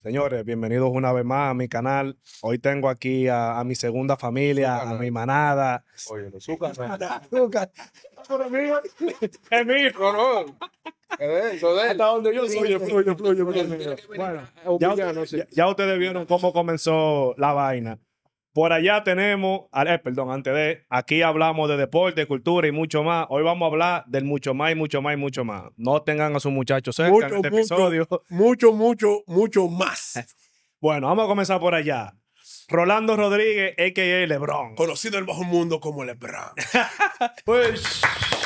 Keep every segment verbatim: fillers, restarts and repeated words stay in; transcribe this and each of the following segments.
Señores, bienvenidos una vez más a mi canal. Hoy tengo aquí a, a mi segunda familia, a mi manada. Oye, los azúcar. Azúcar. Pero es mío. Es mío. No, no. Es eso de él. Hasta donde yo soy, fluye, fluye, fluye. Bueno, ya, ya- ya ustedes vieron cómo comenzó la vaina. Por allá tenemos, eh, perdón, antes de, aquí hablamos de deporte, cultura y mucho más. Hoy vamos a hablar del mucho más y mucho más y mucho más. No tengan a sus muchachos cerca en Mucho, este mucho, episodio. mucho, mucho, mucho más. Bueno, vamos a comenzar por allá. Rolando Rodríguez, a k a. LeBron. Conocido en el bajo mundo como LeBron. Pues,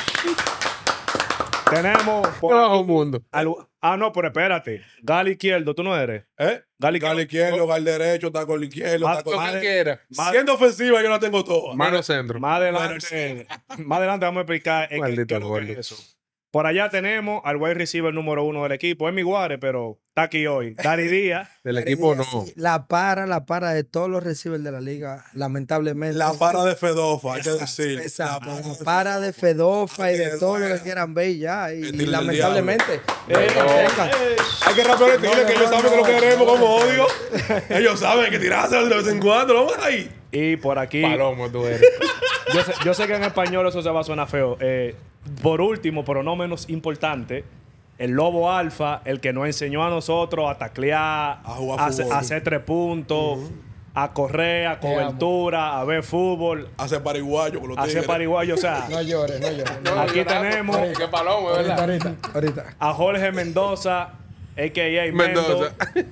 tenemos... ¿Qué bajo mundo? al- ah, no, pero espérate. Gal izquierdo, ¿tú no eres? ¿Eh? Gal Gal izquierdo, gal derecho, taco el izquierdo, Más- taco Lo más- que quiera. Más, Siendo ofensiva, yo la tengo toda. Mano centro. más adelante, más adelante vamos a explicar qué- Maldito qué es lo que es gordo. eso. Por allá tenemos al wide receiver número uno del equipo. Es mi guare, pero está aquí hoy. Dari Díaz. Del equipo no. Sí, La para, la para de todos los receivers de la liga, lamentablemente. La para de Fedofa, hay que decir. Exacto, La para la de para de Fedofa y de Ay, todo lo bueno. que quieran ver ya. Y, El y del lamentablemente. Eh, Venga. Hay que rápido decirle No, que no, ellos no, saben que lo no, queremos no, como no, odio. Ellos saben que tirárselo de vez en cuando. ¿No? Vamos ahí. Y por aquí... Palomo tú eres. Yo sé, yo sé que en español eso se va a sonar feo. Eh, por último, pero no menos importante, el Lobo Alfa, el que nos enseñó a nosotros a taclear, A jugar a, hacer- fútbol. a hacer tres puntos, a correr, a cobertura, a ver fútbol, Hace pariguayo con los a hacer tigres. pariguayo. O sea, No llores, no llores. No, aquí llorando. tenemos Qué palomo, Ahorita, ¿verdad? ahorita, ahorita. a Jorge Mendoza, a k a. Mendoza. Mendo.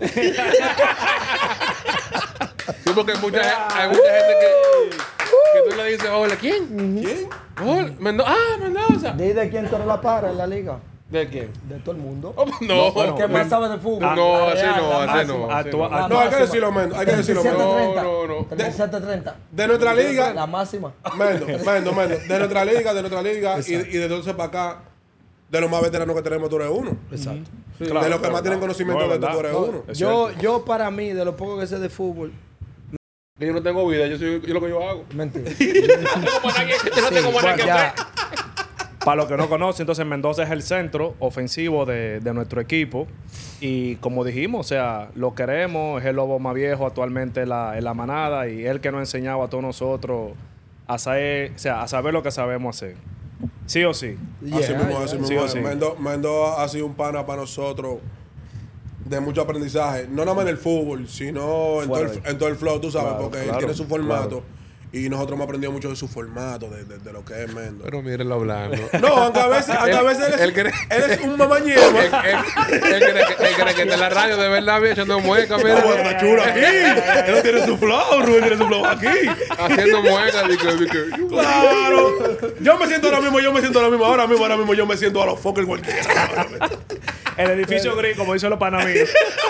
Sí, porque mucha gente, hay mucha gente que, que tú le dices, hola, ¿quién? ¿Quién? Hola, Mendoza. Ah, Mendoza. Di de quién tú eres la para en la liga. ¿De quién? De todo el mundo. Oh, no, bueno, ¿Qué men- más sabe de fútbol? Ah, no, La así Real, no, la así máxima. no. así Actua- no. actua- No, hay que decirlo, Mendo. Hay que decirlo, Mendo. treinta. No, no, no. treinta treinta. De nuestra liga, La máxima. Mendo, Mendo, Mendo. De nuestra liga, de nuestra liga. Y, y de entonces para acá, de los más veteranos que tenemos, tú eres uno. Exacto. Sí, de Claro, los que claro, más tienen claro. conocimiento No, de es esto, tú eres verdad. uno. Es Yo, cierto. yo, para mí, de lo poco que sé de fútbol, Que yo no tengo vida, yo soy yo lo que yo hago. mentira. Yo no tengo buena que Ya. Para los que no conocen, entonces Mendoza es el centro ofensivo de, de nuestro equipo. Y como dijimos, o sea, lo queremos, es el lobo más viejo actualmente en la, en la manada y él que nos enseñaba a todos nosotros a saber, o sea, a saber lo que sabemos hacer. Sí o sí. Yeah, así mismo, yeah. así Sí mismo. o sí. Mendo, Mendo ha sido un pana para nosotros de mucho aprendizaje. No nada más en el fútbol, sino en todo, Fuera el, de- en todo el flow, tú sabes, Claro, porque claro, él tiene su formato. claro. Y nosotros hemos aprendido mucho de su formato, de, de, de lo que es Mendo. Pero mírenlo hablando. No, aunque a veces, aunque a veces él, es, Él cree- él es un mamañema. Él, él- él cree que, él cree que está en la radio de verdad, bien echando muecas, No, mira. bueno, está chulo aquí. Él no tiene su flow, Rubén tiene su flow aquí. Haciendo muecas. di que- di que- Claro. Yo me siento ahora mismo, yo me siento ahora mismo, ahora mismo, ahora mismo yo me siento a los Fokker cualquiera. El edificio gris, como dicen los panamíes.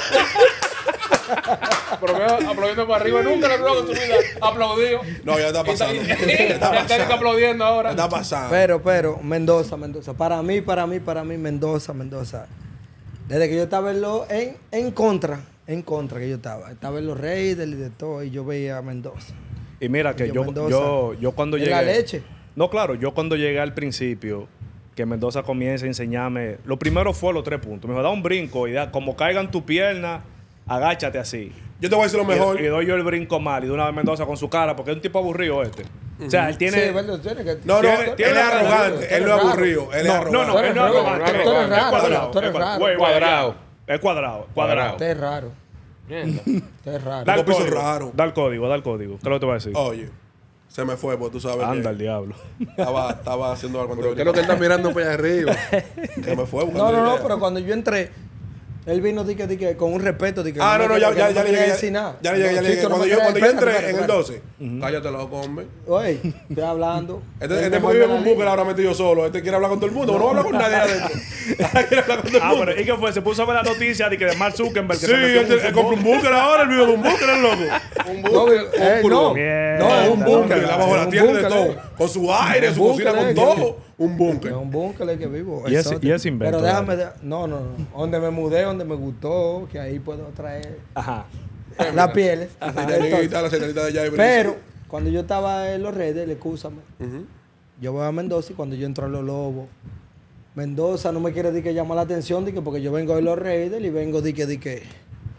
Pero veo aplaudiendo para arriba. Nunca le aplaudo en su vida. Aplaudido. No, ya está pasando. Y Ya está, y- está ya está pasando. aplaudiendo Ya ahora. está pasando. Pero, pero, Mendoza, Mendoza. Para mí, para mí, para mí, Mendoza, Mendoza. Desde que yo estaba en, lo, en, en contra, en contra que yo estaba. Estaba en los Raiders y de todo, y yo veía a Mendoza. Y mira que Yo, yo, Mendoza, yo, yo cuando de llegué... la leche. No, claro, yo cuando llegué al principio, que Mendoza comienza a enseñarme, lo primero fue los tres puntos. Me dijo, da un brinco y da, como caigan tu pierna, agáchate así. Yo te voy a decir lo mejor. Y, y doy yo el brinco mal y de una vez Mendoza con su cara, porque es un tipo aburrido este. O sea, él tiene... Sí, bueno, tiene que... No, no, Tiene- él tiene es la cara de- arrogante, él no es aburrido, él es no, no, arrogante. no, Tú eres él no es raro, arrogante. tú es eres cuadrado, raro, tú eres es raro. Güey, güey, Cuadrado. Es cuadrado, Cuadrado. cuadrado. Usted es raro. Mierda. Usted es raro. Da el Dos pisos código, raros. da el código, da el código. ¿Qué es lo que te voy a decir? Oye, se me fue, pues tú sabes Anda que el diablo. estaba, estaba haciendo algo Pero ¿qué es lo que él está mirando para allá arriba? Se me fue. No, buscando no, no, ideas. pero cuando yo entré, él vino di que, di que, con un respeto. Di que Ah, no, no, ya, que ya, no ya me le quería llegué. decir Ya nada. ya le llegué, ya le Sí, llegué. tú no Cuando me yo, querías- cuando yo entré espérate, en el espérate, doce, cállate loco, hombre. Oye, estoy hablando. Este, El este mejor vive de en la un liga. búnker ahora metido solo. Este quiere hablar con todo el mundo. No, va a hablar con nadie adentro. Ahora quiere hablar con todo el Ah, mundo. pero ¿y qué fue? Se puso a ver la noticia de que de Mark Zuckerberg que Sí, se metió en este, un él compró un búnker ahora. Él vive en un búnker, el loco. Un No, búnker, eh, un no, furgón. Bien. no, es un Está búnker. Él bajo es la un tierra de búnker, todo. eh. Con su aire, Un su búnker, cocina, con eh, todo. Un Es búnker. un búnker el que vivo. Y ese- exótico. y ese invento, Pero déjame, dale. de- no, no, no. Donde me mudé, donde me gustó, que ahí puedo traer Ajá. las pieles. La Ajá, centralita, entonces, la centralita de Jay pero cuando yo estaba en los redes, excúsame, yo voy a Mendoza y cuando yo entro a los Lobos, Mendoza no me quiere decir que llama la atención, di que porque yo vengo de los Raiders y vengo de que, di que,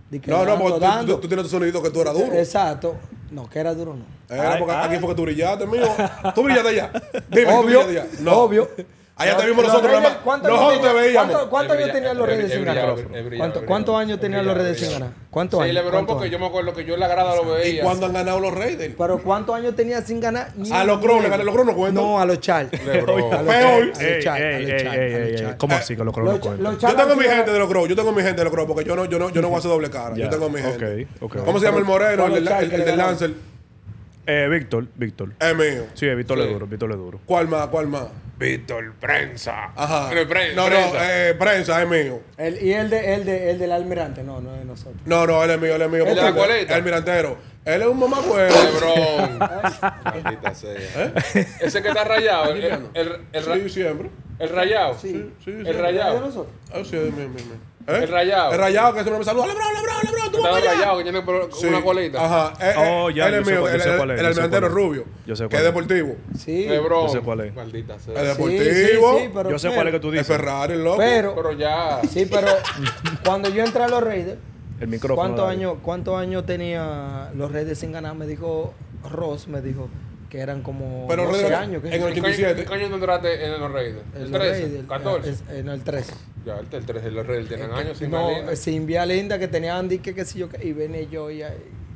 Di que No, no, dando, porque tú, dando. tú, tú tienes tu sonidito que tú eras duro. Exacto. No, que era duro, no. Era Ay, porque ay. aquí fue que tú brillaste, mío. Tú brillaste allá. Dime, tú Obvio, brillaste allá. No. obvio. Allá te Los- vimos los nosotros nada Raiders, más. ¿cuántos Nosotros años te tenía- veíamos. ¿cuánto- ¿Cuántos Él años brilla- tenían los él Raiders sin brilla- ganar? él brilla- ¿Cuánto- él ¿Cuántos brilla- años tenían él los brilla- Raiders sin brilla. ganar? ¿Cuántos Sí, años? LeBron, ¿Cuántos porque años? yo me acuerdo que yo en la grada lo ¿Y veía. cuándo han ganado los Raiders? Pero ¿cuántos años tenía sin ganar? Ni A los un Crows, juego. los Crows no cuentan. No, a los Charles. LeBron. A los Peor. Charles, a los Ey, Charles, a ey, los ey, Charles, ey, a los ey, Charles. ¿Cómo así que lo creo Los no Cha- cuenta? los Yo Charles tengo mi hacían- gente de los Crows, yo tengo mi gente de los Crows, porque yo no, yo no, yo no voy a hacer doble cara. Ya. Yo tengo mi gente. Ok, ok. ¿Cómo se llama el moreno? Pero- El, del- el, el del Lancer. Eh, Víctor, Víctor. Es mío. Sí, Víctor Sí. es duro, Víctor es duro. ¿Cuál más? ¿Cuál más? Víctor Prensa. Ajá. No, pre- No, no, prensa. eh, prensa es mío. El- y el, de, el, de, el del almirante, no, no es de nosotros. No, no, él es mío, él es mío. ¿El de la porque coleta? El mirantero. Él es un mamacuero. LeBron. Maldita sea. Ese que está rayado. El, el, el, el ra- Sí, siempre. el rayado. Sí, sí, El sí. ¿Es rayado. de nosotros? Ah, sí, es mío, mío, mío. ¿Eh? El rayado. El rayado que siempre me saluda. Lebron, Lebron, Lebron, tú vas Estaba para allá. rayado que tiene por- Sí. una colita. Ajá. Eh, eh, Oh, ya, él yo es sé mío, cuál- yo el, sé el, cuál es, el yo sé almirantero cuál es. rubio. Yo sé Que cuál es es. deportivo. Sí. LeBron. Yo sé cuál es. Maldita sea. Es Sí, deportivo. sí, sí, pero, Yo sé cuál es que tú Es dices. Ferrari, el loco. Pero, Pero ya. sí, pero cuando yo entré a los Raiders, El micrófono. ¿cuántos dale. años, ¿cuántos años tenía los Raiders sin ganar? Me dijo Ross, me dijo que eran como Pero doce Raiders- años. Que en el ¿Qué ochenta y coño- siete. ¿Qué coño tú entraste en los Raiders? en ¿El los trece? Raiders, ¿catorce? es- En el trece. Ya, el el trece. Los Raiders tienen años sin No, ganar. sin vía linda que tenían Andy, que qué sé yo, qué, y venía yo y ahí.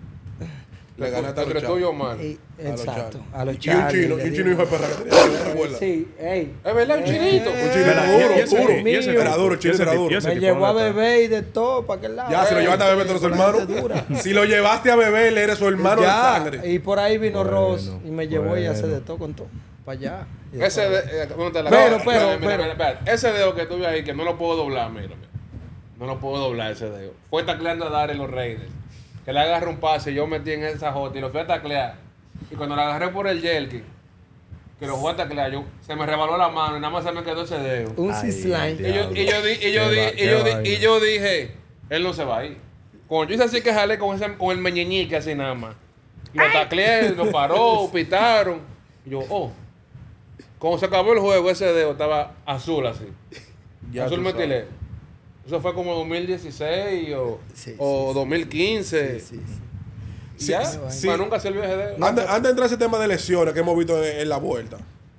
Le ganaste a los Entre tú y Charles. Omar. y- A los exacto, Charles. a los Y un Charles. chino, le y un di- chino hijo de perra que tenía. ¿Te recuerdas? Sí, ey. Es verdad, un chinito. Un chino Mira, duro, y ese- duro. y ese Era tipo, duro, el chino y ese era tipo, duro. y ese Me tipo, llevó a ¿dónde está? beber y de todo, para aquel lado. Ya, si lo Ey, llevaste a beber, tú eres su con hermano. gente dura. Si lo llevaste a beber, él eres su hermano de Ya, sangre. y por ahí vino Bueno, Ross y me llevó y hace bueno. de todo con todo. Para allá. Y Ese después- de, eh, ¿dónde está la Pero, No, pero, mira, mira, pero. mira, espera. Ese dedo que tuve ahí, que no lo puedo doblar, mira, mira. No lo puedo doblar ese dedo. Fue tacleando a dar en los Raiders. Que le agarré un pase y yo metí en esa jota y lo fui a taclear. Y cuando le agarré por el jerky, que lo fui a taclear, yo, se me rebaló la mano y nada más se me quedó ese dedo. Un Ay, C-Slime. Y yo, y yo, di- y yo, Qué di- va- y qué yo, di- vaina. y yo dije, él no se va a ir. Cuando yo hice así que jalé con, ese, con el meñeñique así nada más. Lo tacleé, lo paró, pitaron. Y yo, oh. Cuando se acabó el juego, ese dedo estaba azul así. Ya azul tú metilé. Eso fue como dos mil dieciséis o, Sí, o sí, dos mil quince. Sí, sí. Y ya, Sí, sí. más nunca sirvió ese dedo. Antes, antes de entrar a ese tema de lesiones que hemos visto en, en la vuelta,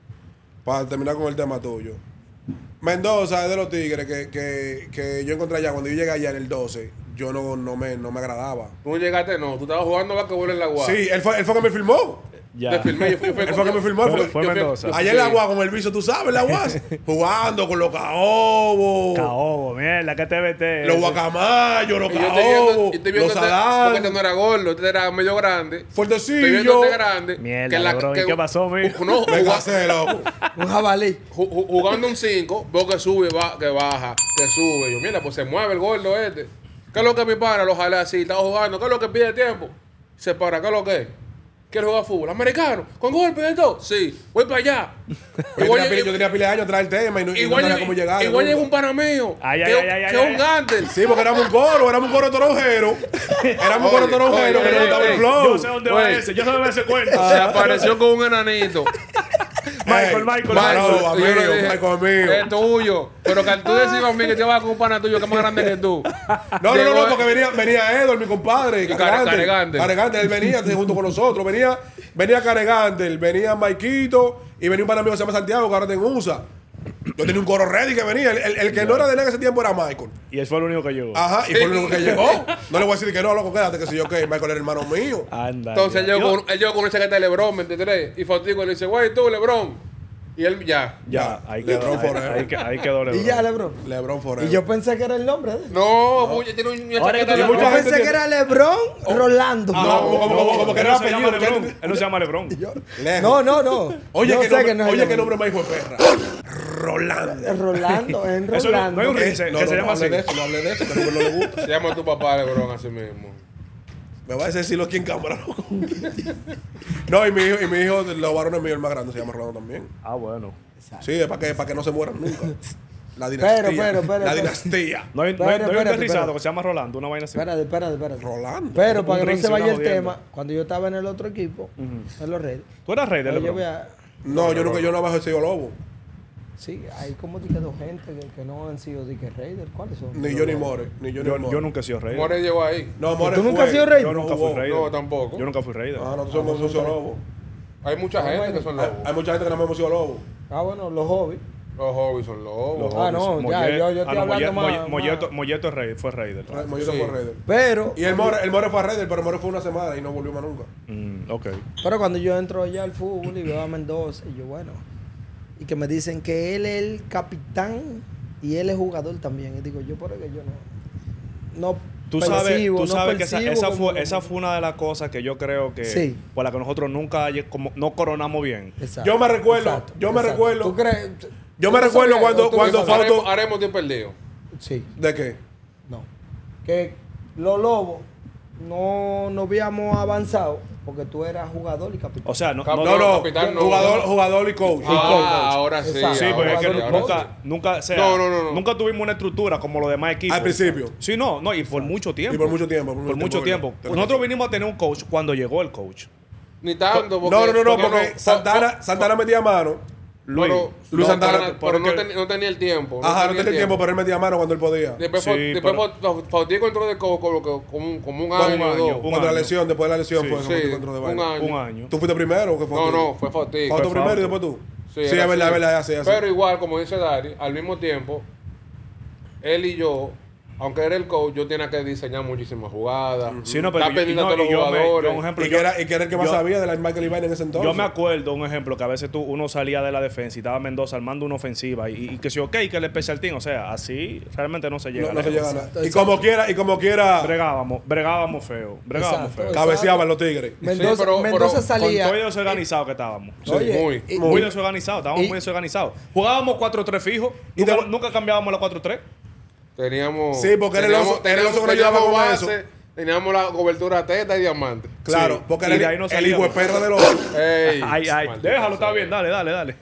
para terminar con el tema tuyo. Mendoza es de los Tigres que, que, que yo encontré allá. Cuando yo llegué allá en el doce, yo no, no, me, no me agradaba. Tú no llegaste, no. Tú estabas jugando basquetbol en la U A. Sí, él fue, él fue que me filmó. Ya. Te filmé, yo fui, yo fui- Él fue que me filmó. Fue- Fue, fue yo fui- Mendoza. yo- allá en la sí. U A con el viso, tú sabes, la U A S, jugando con los caobos, Caobo, mierda, que te vete. los guacamayos, los Y yo estoy viendo, caobos, y estoy viendo los este- porque este adán, no era gordo, este era medio grande. Estoy viendo fuertecillo. este grande. Mierda, bro, ¿y qué pasó, mijo? ju- No, Venga, juga- sé, loco. Un jabalí. ju- ju- jugando un cinco, veo que sube, va, que baja, que sube. Yo, mira, pues se mueve el gordo este. ¿Qué es lo que mi pana? Lo jalé así, estaba jugando. ¿Qué es lo que pide tiempo? Se para, ¿qué es lo que es? ¿Quieres jugar fútbol? ¿Americano? ¿Con golpe de todo? Sí, voy para allá. Yo Igual tenía, pila- lleg- yo tenía pila de años atrás del tema y no, y no igual sabía lleg- cómo llegar. igual llega nunca. un pana mío. Ay, que ay, ay, ay, que ay, es un ay. gánter. Sí, porque éramos un coro, éramos un coro toronjero. Éramos un coro Oye, toronjero oye, que no oye, estaba el oye, flow. Yo sé dónde va Güey. ese, yo sé dónde va ese cuento. Se apareció con un enanito. Michael, Ey, Michael, Michael, Michael. amigo, Y yo le dije, Michael, amigo. es tuyo. Pero que tú decías a mí que te vas con un pana tuyo que es más grande que tú. No, no, Llegó- no, no, porque venía, venía Edward, mi compadre. Y Care- Caregante. Caregante, él venía junto con nosotros. Venía, venía Caregante, venía Maikito y venía un pan amigo que se llama Santiago, que ahora está en U S A. Yo tenía un coro ready que venía. El, el- el que no era de él en ese tiempo era Michael. Y él fue el único que llegó. Ajá, y fue el único que llegó. No le voy a decir que no, loco, quédate, que si yo qué. Michael era hermano mío. Anda. Entonces él ya. llegó, Yo- con, él llegó con una chaqueta de Lebron, ¿me entiendes? Y Fotico le dice, güey, tú, Lebron. Y él ya. Ya, ahí quedó. LeBron Ahí, forever. ahí, que- ahí quedó LeBron. Y ya, Lebron. LeBron Forever. Y yo pensé que era el nombre de él. No, Bulla tiene una Ahora chaqueta que de tú- mucha Yo Lebron. gente pensé que tiene- era Lebron Rolando. Ah, No, no, como, como, como que él era no se llama apellido. LeBron. Él no se llama LeBron. Yo- Lejos. no, no, no. Oye, Yo qué sé nombre, que no es oye, qué Lebron. nombre más hijo de perra. Rolando. Es Rolando, es Eso no- Rolando. no hay un ring. Se- No, que no, se no llama hable así. de eso, no hable de eso, que a no le gusta. Se llama tu papá Lebron así mismo. Me va a decirlo aquí en cámara, loco. No, y mi hijo, y mi hijo, los varones míos, el más grande, se llama Rolando también. Ah, bueno. Sí, es para que, para que no se mueran nunca. La dinastía. Pero, pero, pero, la pero. dinastía. No hay, no hay, Espérate, no hay un espérate, aterrizado espérate. que se llama Rolando, una vaina así. Espérate, espérate, espérate. Rolando. Pero Un para que no ring, se sí, vaya una el jodienda. tema, cuando yo estaba en el otro equipo, en los Reyes, Tú eras rey de yo LeBron. voy a... No, yo nunca, yo no bajo el sello lobo. Sí, hay como que dos gente que, que no han sido de que Raiders. ¿Cuáles son? Ni yo ni More. Ni yo ni Yo, More. yo nunca he sido Raider. More llegó ahí. No, More ¿Tú fue. nunca has sido Raider? Yo nunca jugó. fui Raider. No, tampoco. Yo nunca fui Raider. Ah, nosotros somos socios lobos. Hay mucha Ah, gente bueno. que son Hay, lobos. hay mucha gente que no hemos sido lobos. Ah, bueno, los hobbies. Los hobbies son lobos. Los Ah, no, hobbies. ya, Mollet- yo- yo estoy no, hablando Mollet- más- Mollet- más- Molleto, Molleto es Raider, fue Raider. Mollito Sí. fue Raider. Pero, Y el More, el More fue a Raider, pero el More fue una semana y no volvió más nunca. Mm, ok. pero cuando yo entro allá al fútbol y veo a Mendoza, y yo, bueno, y que me dicen que él es el capitán y él es jugador también. Y digo, yo por que yo no. No Tú sabes, percibo, tú no sabes que esa, percibo esa, como- fue, esa fue una de las cosas que yo creo que Sí. por la que nosotros nunca lle- como, no coronamos bien. Exacto, Yo me recuerdo, exacto, yo me exacto. recuerdo. ¿Tú crees? Yo ¿Tú me no recuerdo sabías? cuando- ¿O tú cuando dices, Fausto- Haremos, haremos tiempo perdido. Sí, ¿De qué? no. Que los lobos no nos habíamos avanzado porque tú eras jugador y capitán. O sea, no, Cap- no, No, no, capitán, no. jugador, jugador y coach. Ah, ahora sí. Exacto. sí, ahora porque es que sí, nu- ahora nunca, sí. nunca, o sea, No, no, no, no. nunca tuvimos una estructura como los demás equipos. Al principio. Sí, no, no, y por mucho tiempo. Y por mucho tiempo. Por mucho tiempo. ¿verdad? Nosotros vinimos a tener un coach cuando llegó el coach. Ni tanto. Porque, No, no, no, no, porque no, Santana, fue- Santana metía mano. Luis, pero- Luis no, Santana, Santana, pero no, porque- ten- no tenía el tiempo. Ajá, no tenía tiempo, pero él metía mano cuando él podía. Después, Sí, fue- después pero- fue- Fautier entró de co- como, como, como, como un Cuando- año o un año, dos. un Cuando la año. lesión, después de la lesión Sí, fue sí, que control de un vaina. año. un año. ¿Tú fuiste primero o qué fue? No, tú? no, fue Fautier. Fausto Fue primero y Fausto. después tú. Sí, era es verdad, así. es verdad, así, así. Pero igual, como dice Dari, al mismo tiempo, él y yo, aunque era el coach, yo tenía que diseñar muchísimas jugadas. Sí, no, pero estar yo- y pendiente no, de todos y los yo me- yo, jugadores. un ejemplo, Y que, yo- era, y que era el que más yo- sabía de la Michael Ibañez en ese entonces. Yo me acuerdo, un ejemplo, que a veces tú, uno salía de la defensa y estaba Mendoza armando una ofensiva y, y que sí, ok, que el especial team, o sea, así realmente no se llega. No, no se lejos. llega a nada. Exacto, Y como exacto. quiera, y como quiera, Bregábamos, bregábamos feo, bregábamos Exacto. feo. cabeceaban los tigres. Mendoza, pero- Mendoza pero salía. Con todo desorganizado que estábamos. Sí, Oye, muy, y- Muy y- desorganizados, estábamos y- muy desorganizados. Jugábamos cuatro tres fijos, Y nunca, te- nunca cambiábamos la cuatro tres. Teníamos. Sí, porque era el teníamos- oso- era el oso que nos teníamos llevaba con base, eso. Teníamos la cobertura teta y diamante. Claro, Sí, porque y era de el, ahí no el salíamos. hijo de perra de los. Ey, Ay, ay, maldita déjalo, está sea. bien, dale, dale, dale.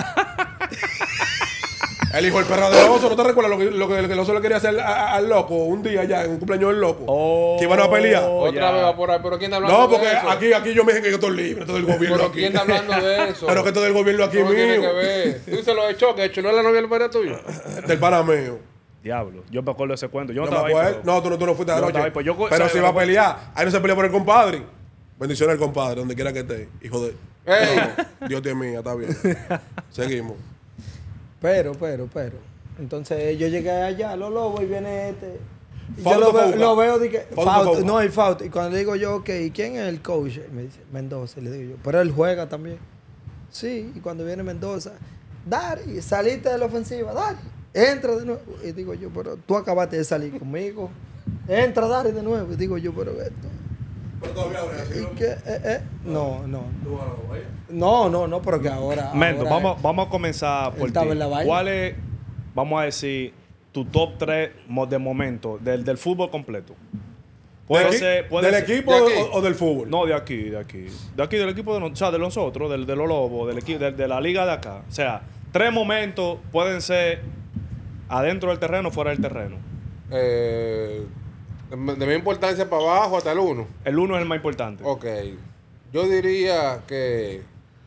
El hijo del perra de los osos, ¿no te recuerdas lo que, lo que el oso le quería hacer a- a- al loco un día ya, en un cumpleaños del loco? Oh, que iban a pelear. Otra ya. vez va por ahí. ¿Pero quién está hablando No, porque de eso? aquí, aquí yo me dije que yo estoy libre, todo el gobierno ¿Pero aquí. quién está hablando de eso? Pero que todo el gobierno aquí ¿Cómo tiene mío. que ver? Tú se lo echó, que echó no es la novia del padre tuyo. Del pana mío. Diablo, yo me acuerdo de ese cuento. Yo no Yo me estaba ahí. acuerdo. pero- No, tú no, tú no fuiste Yo no anoche. estaba ahí, pues yo- pero ¿sabes? si va a pelear, ahí no se pelea por el compadre. Bendiciones al compadre, donde quiera que esté. Hijo de. Ey. No, Dios te mía, está bien. Seguimos. Pero, pero, pero. Entonces yo llegué allá a los lobos y viene este. y Fausto yo lo, veo- Fauca. lo veo de que. Fausto Fausto, Fauca. no, el Fausto. Y cuando le digo yo, ok, ¿y quién es el coach? Me dice, Mendoza. Y le digo yo, pero él juega también. Sí, y cuando viene Mendoza, Dari, saliste de la ofensiva, Dari, entra de nuevo. Y digo yo, pero tú acabaste de salir conmigo. Entra, Dari, de nuevo. Y digo yo, pero esto. Pero todavía ahora, ¿Y qué? Eh, eh? No, no. No, no, no, porque ahora. Mendo, ahora- vamos, vamos a comenzar por Él estaba ti. en la vaina. ¿Cuál es, vamos a decir, tu top tres de momento del, del fútbol completo? Puede ¿Del, ser, puede del ser- equipo ¿De aquí? o, o del fútbol? No, de aquí, de aquí. De aquí, del equipo de, nos- o sea, de nosotros, del, de los Lobos, del equipo, de, de la liga de acá. O sea, tres momentos pueden ser adentro del terreno o fuera del terreno. Eh, de de mi importancia para abajo hasta el uno. El uno es el más importante. Ok. Yo diría que.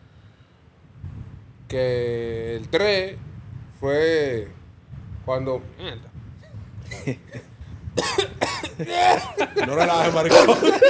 Que el tres fue cuando. Mierda. No relajes, maricón.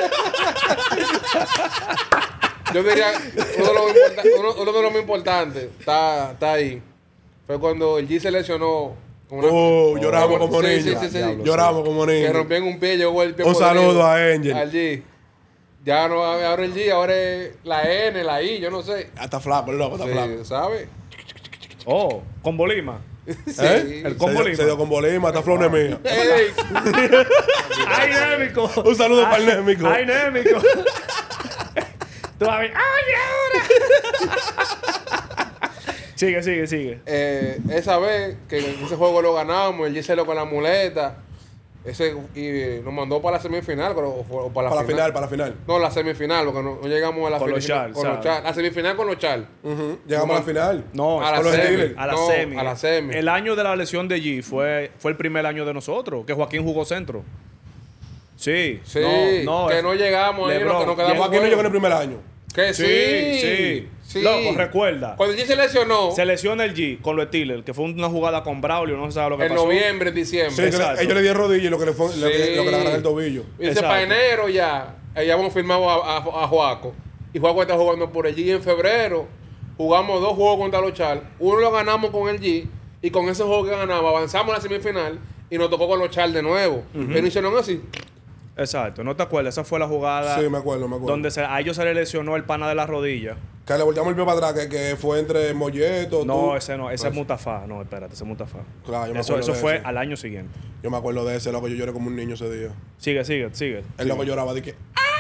Yo diría, uno de los, importa- uno, uno de los más importantes está, está ahí. Fue cuando el G se lesionó. con una- Oh, lloramos como Sí, niños. sí, sí, sí. Diablo, Lloramos como Que niños. rompían un pie, llegó el pie Un podrido saludo a Angel. Al G. Ya no, ahora el G, ahora es la N, la I, yo no sé. Ah, está flaco, el loco, está Sí, flaco. ¿sabes? Oh, con Bolima. Sí. ¿Eh? El Se combo dio, Lima. se dio con Bolima, está flor mía. Ey, ¡Ay, Némico! Un saludo para el Némico. ¡Ay, Némico! Tú vas a ver, ¡ay, ahora! Sigue, sigue, sigue. eh, esa vez que en ese juego lo ganamos, el G se lo con la muleta. Ese, y nos mandó para la semifinal, pero, o, o para la Para la final, final. para la final. No, la semifinal, porque no, no llegamos a la Con los final- Charles, con los ¿sabes? Charles. La semifinal con los Charles. Ujú. Llegamos a la final. No, A la con los semi. Steelers. a la No, semi. a la semi. El año de la lesión de G fue, fue el primer año de nosotros, que Joaquín jugó centro. Sí. Sí, no, no, que es- no llegamos ahí, LeBron, no, que nos quedamos Joaquín no llegó en el fuera. primer año. Que Sí, sí. sí. Sí. Loco, recuerda. Cuando el G se lesionó, Se lesiona el G con los Steelers, que fue una jugada con Braulio, no se sabe lo que en pasó. noviembre, en Sí, diciembre. que Exacto. ellos le dieron rodillas y lo que le, fue, lo que, Sí. lo que le agarraron el tobillo. Y dice, Exacto. para enero ya, eh, ya hemos firmado a, a, a Juaco. Y Juaco está jugando por el G. Y en febrero jugamos dos juegos contra los Chargers. Uno lo ganamos con el G. Y con ese juego que ganamos avanzamos a la semifinal. Y nos tocó con los Chargers de nuevo. Pero hicieron así. Exacto, ¿no te acuerdas? Esa fue la jugada Sí, me acuerdo, me acuerdo. donde se- a ellos se le lesionó el pana de la rodilla. Que le volteamos el pie para atrás, que, que fue entre Molleto. No, tú. ese no, ese es Mutafá. No, espérate, ese es Mutafá. Claro, yo me Eso, acuerdo eso de fue ese. al año siguiente. Yo me acuerdo de ese, loco. Yo lloré como un niño ese día. Sigue, sigue, sigue. El loco lloraba de que.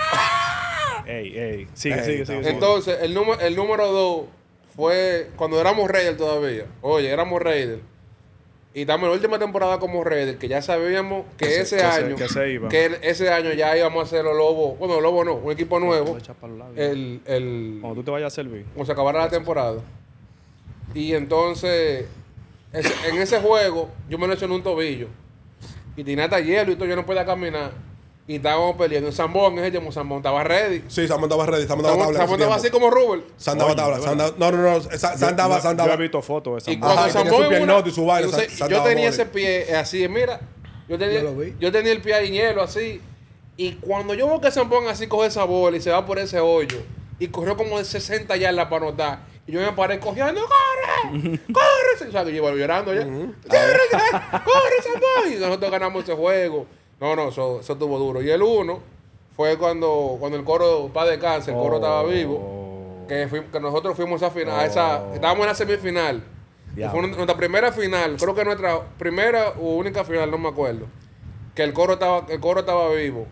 Ey, ey. Sigue, Ey, sigue, está sigue. sigue. Entonces, el, número el número dos fue cuando éramos Raiders todavía. Oye, éramos Raiders. Y estamos en la última temporada como Raiders, que ya sabíamos que, Que se- ese que se- año. que se iba. que ese año ya íbamos a hacer los Lobos. Bueno, los Lobos no, un equipo nuevo. Lo echas para los labios. El, el, Cuando tú te vayas a servir. cuando se acabara la temporada. Y entonces, ese- en ese juego, yo me lesioné un tobillo. Y tenía hasta hielo y todo, yo no podía caminar. Y estábamos peleando. En Zambón, en ese Zambón estaba ready. Sí, Sam andaba ready. Sam andaba Zambón tabla. en ese Zambón estaba así tiempo. como Rubel. Sam andaba Oye, tabla. de Sam andaba- No, no, no. Sam Sam andaba, Yo- Sam Yo he andaba. visto fotos de esa Y madre. cuando Ajá, y tenía Zambón su en una- piernota y su vaina, entonces, Sa- Sam yo daba tenía bola. ese pie así, mira, yo tenía, Yo lo vi. yo tenía el pie ahí hielo así. Y cuando yo veo que Zambón así coge esa bola y se va por ese hoyo, y corrió como de sesenta yardas para anotar, y yo me paré cogiendo, ¡corre! ¡Corre! O sea, que yo iba llorando ya. ¡Corre, ya! ¡Corre, Zambón! Y nosotros ganamos ese juego. No, no, eso, eso estuvo duro. Y el uno fue cuando, cuando el coro, para de cáncer, el coro estaba vivo. Que, fui- que nosotros fuimos a final, a esa, Oh. estábamos en la semifinal. Y Diablo. fue nu- nuestra primera final, creo que nuestra primera o única final, no me acuerdo. Que el coro estaba, el coro estaba vivo.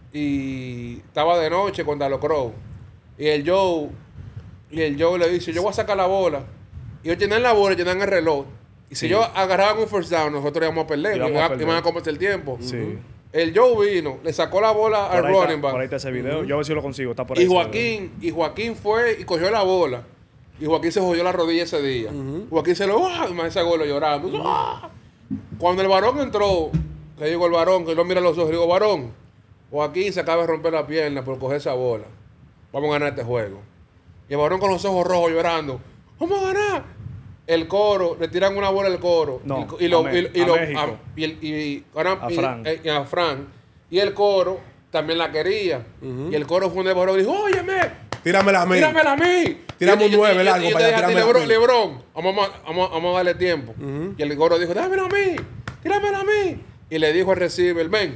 Y estaba de noche contra los Crows. Y el Joe, y el Joe le dice, yo voy a sacar la bola. Y ellos tenían la bola y tenían el reloj. Y si Sí. ellos agarraban un first down, nosotros íbamos a perder. Íbamos Iban a a, perder. iban a comerse el tiempo. Sí. El Joe vino, le sacó la bola al Por ahí, running está, back. por ahí está ese video. Yo a ver si lo consigo. Está por ahí Y ese Joaquín, y Joaquín fue y cogió la bola. Y Joaquín se jodió la rodilla ese día. Joaquín se lo, ¡ah! Y más ese gol llorando. ¡Ah! Cuando el varón entró, que llegó el varón, que lo mira a los ojos, le digo, varón, Joaquín se acaba de romper la pierna por coger esa bola. Vamos a ganar este juego. Y el varón con los ojos rojos llorando, ¡vamos a ganar! El coro, le tiran una bola al coro. No, y, y lo, a Me- y, y a lo- México. a- y el- y- ahora- A y- Fran. eh, y a Fran. Y el coro también la quería. Y el coro fue un varón y dijo, óyeme, Tíramela a mí. tíramela a mí. Tiramos Y un yo- nueve y yo- largo y yo para te allá, dije a ti, tíramela a Lebron, mí. Lebron, vamos, a- vamos, a- vamos a darle tiempo. Y el coro dijo, dámela a mí, tíramela a mí. Y le dijo al receiver, ven,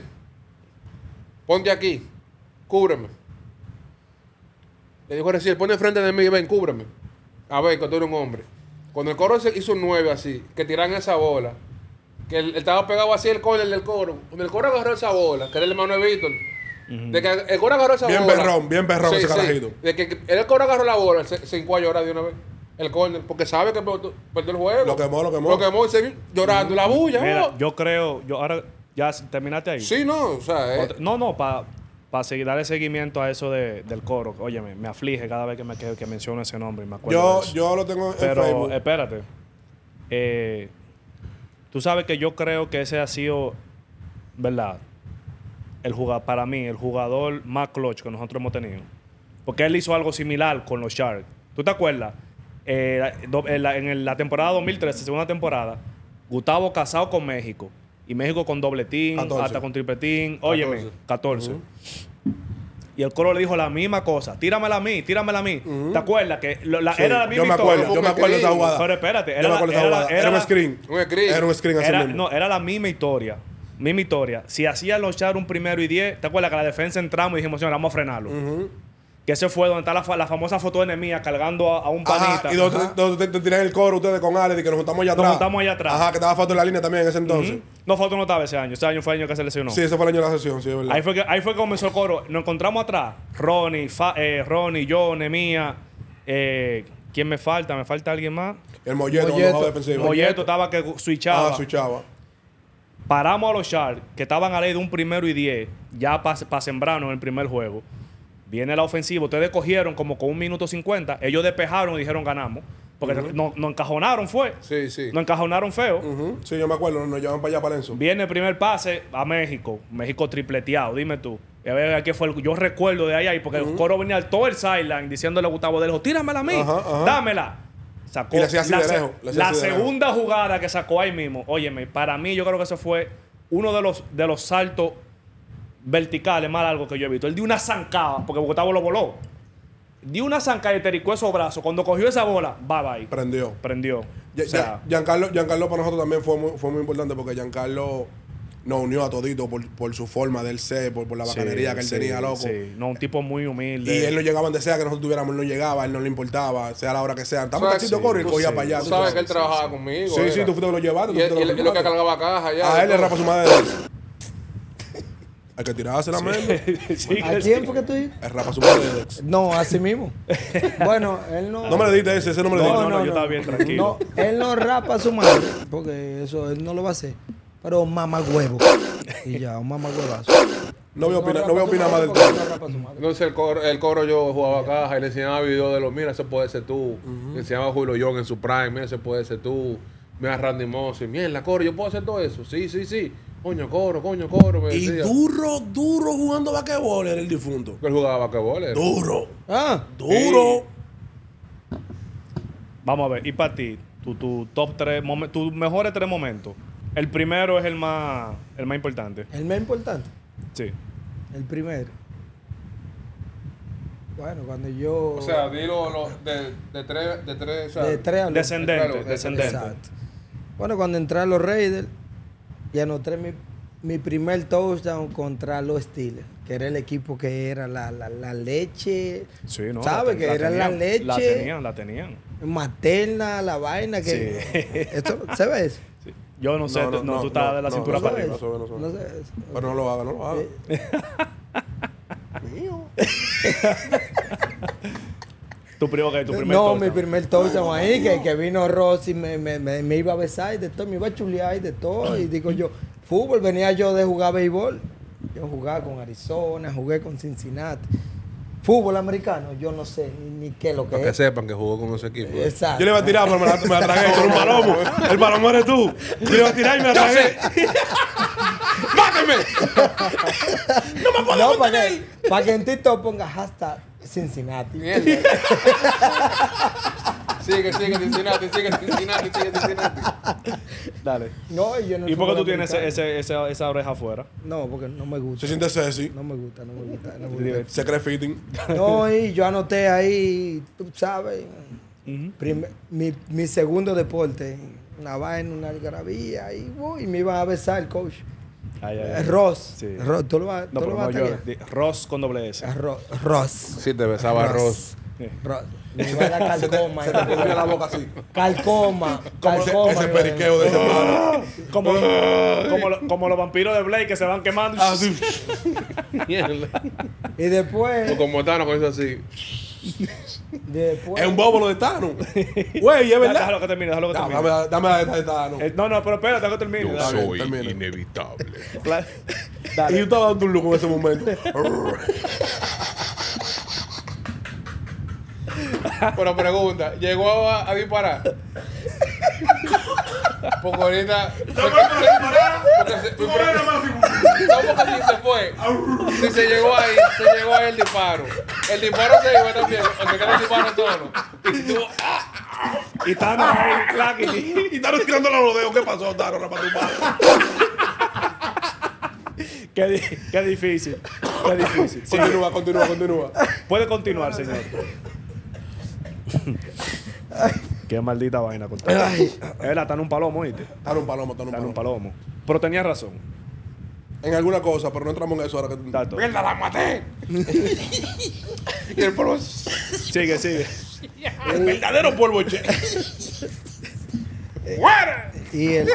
ponte aquí, cúbreme. Le dijo al receiver, ponte enfrente de mí, ven, cúbreme. A ver, que tú eres un hombre. Cuando el coro se hizo un nueve así, que tiran esa bola, que él, él estaba pegado así el corner del coro. Cuando el coro agarró esa bola, que era el hermano de Víctor, de que el coro agarró esa Bien bola. perrón, bien perrón ese carajito. De que, que el coro agarró la bola, se, se hincó a llorar de una vez. El corner, porque sabe que perdió perdió el juego. Lo quemó, lo quemó. Lo quemó y se vio llorando. La bulla. Mira, oh. yo creo, yo ahora ya terminaste ahí. Sí, no, o sea, eh, Otra- No, no, para seguir darle seguimiento a eso de, del coro. Oye, me, me aflige cada vez que, me, que, que menciono ese nombre y me acuerdo Yo, de eso. yo lo tengo en Pero Facebook. espérate. Eh, tú sabes que yo creo que ese ha sido, ¿verdad? El jugador, para mí, el jugador más clutch que nosotros hemos tenido. Porque él hizo algo similar con los Sharks. ¿Tú te acuerdas? Eh, do- en, la, en el- la temporada dos mil trece, segunda temporada, Gustavo casado con México. Y México con doble team, catorce. hasta con triple team. Óyeme, catorce. Y el coro le dijo la misma cosa. Tíramela a mí, tíramela a mí. ¿Te acuerdas? Que lo- la- Sí, era la yo misma me acuerdo, historia. yo me acuerdo de esa jugada. Pero espérate, Yo era, me acuerdo de la- esa era, jugada. era Era un la- screen. Un screen. Era un screen así era, mismo. no, era la misma historia. Misma historia. Si hacían los Char un primero y diez, ¿te acuerdas que la defensa entramos y dijimos, señor, vamos a frenarlo? Que ese fue donde está la, fa- la famosa foto de Nemía cargando a, a un panita. Ajá, y donde, Ajá. donde te, te tiran el coro ustedes con Ale y que nos juntamos allá Nos atrás. juntamos allá atrás. Ajá, que estaba foto en la línea también en ese entonces. Ujú. No, foto no estaba ese año. Ese año fue el año que se lesionó. Sí, ese fue el año de la sesión, sí, es verdad. Ahí fue, que, ahí fue que comenzó el coro. Nos encontramos atrás. Ronnie, Fa- eh, Ronnie, yo, Nemía. Eh, ¿Quién me falta? ¿Me falta alguien más? El molleto, Molleto. no defensivo. Molleto estaba que switchaba. Ah, switchaba. Paramos a los Sharks, que estaban a ley de un primero y diez, ya para sembrarnos en el primer juego. Viene la ofensiva, ustedes cogieron como con un minuto cincuenta, ellos despejaron y dijeron ganamos. Porque nos nos encajonaron, fue. Sí, sí. Nos encajonaron feo. Ujú. Sí, yo me acuerdo, nos llevan para allá para Lenzo. Viene el primer pase a México. México tripleteado, dime tú. Y a ver qué fue el, yo recuerdo de ahí, ahí porque uh-huh. el coro venía todo el sideline diciéndole a Gustavo de lejos, tíramela a mí, ajá, ajá. dámela. Sacó y le hacía así la, de lejos, se, la segunda lejos. Jugada que sacó ahí mismo, óyeme, para mí yo creo que ese fue uno de los, de los saltos verticales más largos que yo he visto. Él dio una zancada, porque Gustavo lo voló. Dio una zancada y tericó esos brazos. Cuando cogió esa bola, bye bye. Prendió. Prendió. Ya, o sea, Giancarlo, Giancarlo para nosotros también fue muy, fue muy importante porque Giancarlo nos unió a todito por, por su forma del ser, por, por la bacanería sí, que él sí, tenía, loco. Sí, no, un tipo muy humilde. Y él no llegaba donde sea que nosotros tuviéramos, él no llegaba, él no le importaba, sea la hora que sea. Estamos taxito sí, corre y cogía sí, para allá. Tú sabes que él trabajaba conmigo. Sí, era. sí, tú fuiste que lo llevaste. Y, él, y, lo, y lo que cargaba caja ya. A él le rapa su madre. Hay que tirarse la mente. Sí, ¿a quién fue que tú dices? El rapa su madre. No, así mismo. Bueno, él no... No me le diste ese, ese no me le no, diste. No, no, no, yo estaba bien tranquilo. No, él no rapa a su madre, porque eso él no lo va a hacer. Pero mamá huevo. Y ya, un mamá huevazo. No voy a opinar, no voy a opinar más del tema. Entonces el coro, el coro yo jugaba caja y le enseñaba videos de los, mira, ese puede ser tú. Uh-huh. Le enseñaba a Julio Young en su prime, mira, ese puede ser tú. Mira, Randy Moss, y mierda, coro, yo puedo hacer todo eso. Sí, sí, sí. Coño, coro, coño, coro. Me y decía. duro, duro jugando basquetbol era el difunto. Él jugaba basquetbol. Era. Duro. Ah, duro. Sí. Vamos a ver, y para ti, tu, tu top tres, tus mejores tres momentos. El primero es el más, el más importante. ¿El más importante? Sí. El primero. Bueno, cuando yo... O sea, dilo lo, de, de tres... De tres, o sea, de tres a los... Descendente, de descendente. Exacto. Bueno, cuando entré a los Raiders y anoté mi, mi primer touchdown contra los Steelers, que era el equipo que era la, la, la leche... Sí, ¿no? ¿Sabes? Que la era tenían, la leche... La tenían, la tenían. Materna, la vaina que... Sí. Esto, ¿se ve eso? Sí. Yo no sé, no, no, no, no, tú estás no, de la no, cintura no para sabe, arriba. no sabe, no sabe. No sé eso. Pero no lo haga, no lo haga. Eh. Mío. Tu, primo, okay, tu primer No, touchdown. mi primer touchdown ahí, que, que vino Rossi, me, me, me, me iba a besar y de todo, me iba a chulear y de todo. Y digo yo, fútbol, venía yo de jugar béisbol. Yo jugaba con Arizona, jugué con Cincinnati. Fútbol americano, yo no sé ni, ni qué es lo que Para es. que sepan que jugó con ese equipo. Exacto. Yo le iba a tirar, pero me la, me la tragué con un palomo. El palomo eres tú. Yo le iba a tirar y me la tragué. ¡Máteme! ¡No me puedo No, para contener! que, para que en TikTok ponga hashtag Cincinnati. Mierda. Sigue, sigue Cincinnati, sigue Cincinnati, sigue Cincinnati. Dale. No, yo no ¿Y por qué fútbol tú tienes ese, americano. ese, esa, esa oreja afuera? No, porque no me gusta. Se siente sexy. No me gusta, no me gusta. No, me gusta. Se cree fitting. No, y yo anoté ahí, tú sabes, Uh-huh. primer- mi, mi segundo deporte, una vaina, una algarabía, y, uy, me iba a besar el coach. Ay, ay, Eh, ay. Ross. Sí. Ross, ¿tú lo vas, No, tú pero lo vas no a yo. taggear? di- Ross con doble S. Ah, Ro- Ross. Sí, te besaba Ross. Sí. Ross. Me iba a dar Se te, calcoma. se te pondría la boca así. Calcoma. Como ese, calcoma. ese me iba a dar. periqueo de ese mano. Como, como, lo- como los vampiros de Blake que se van quemando. Así. Mierda. Y después, O como Tano con eso así. después, Es un bobo de Tano. Güey, es verdad. Déjalo que termine, déjalo que Dame, termine. dame, dame la de Tano. Eh, no, no, pero espérate, déjalo que termine. Yo Dale. soy termina. inevitable. Cla- Y Dale. yo estaba dando un look en ese momento. Pero pregunta, ¿llegó a, a disparar? Porque ahorita... Porque se, porque, no, porque si se fue. Si se llegó ahí, se llegó ahí el disparo. El disparo se llegó también, aunque queda el disparo todo. Y tú... ¡ah! Y están ahí, clac, y- Y Tano tirando los rodeos. ¿Qué pasó, Tano? Rapa tu mano. Qué, di- qué difícil. Qué difícil. Sí, Continúa, continúa, continúa. puede continuar, señor. Qué maldita vaina con Tano. Ay. Él está en un palomo, ¿oíste? Tano un palomo, Tano un Está en un palomo. palomo. Pero tenía razón. En alguna cosa, pero no entramos en eso ahora que... Exacto. ¡Mierda, la maté! Y el polvo... Sigue, sigue. El verdadero polvo, che. y el,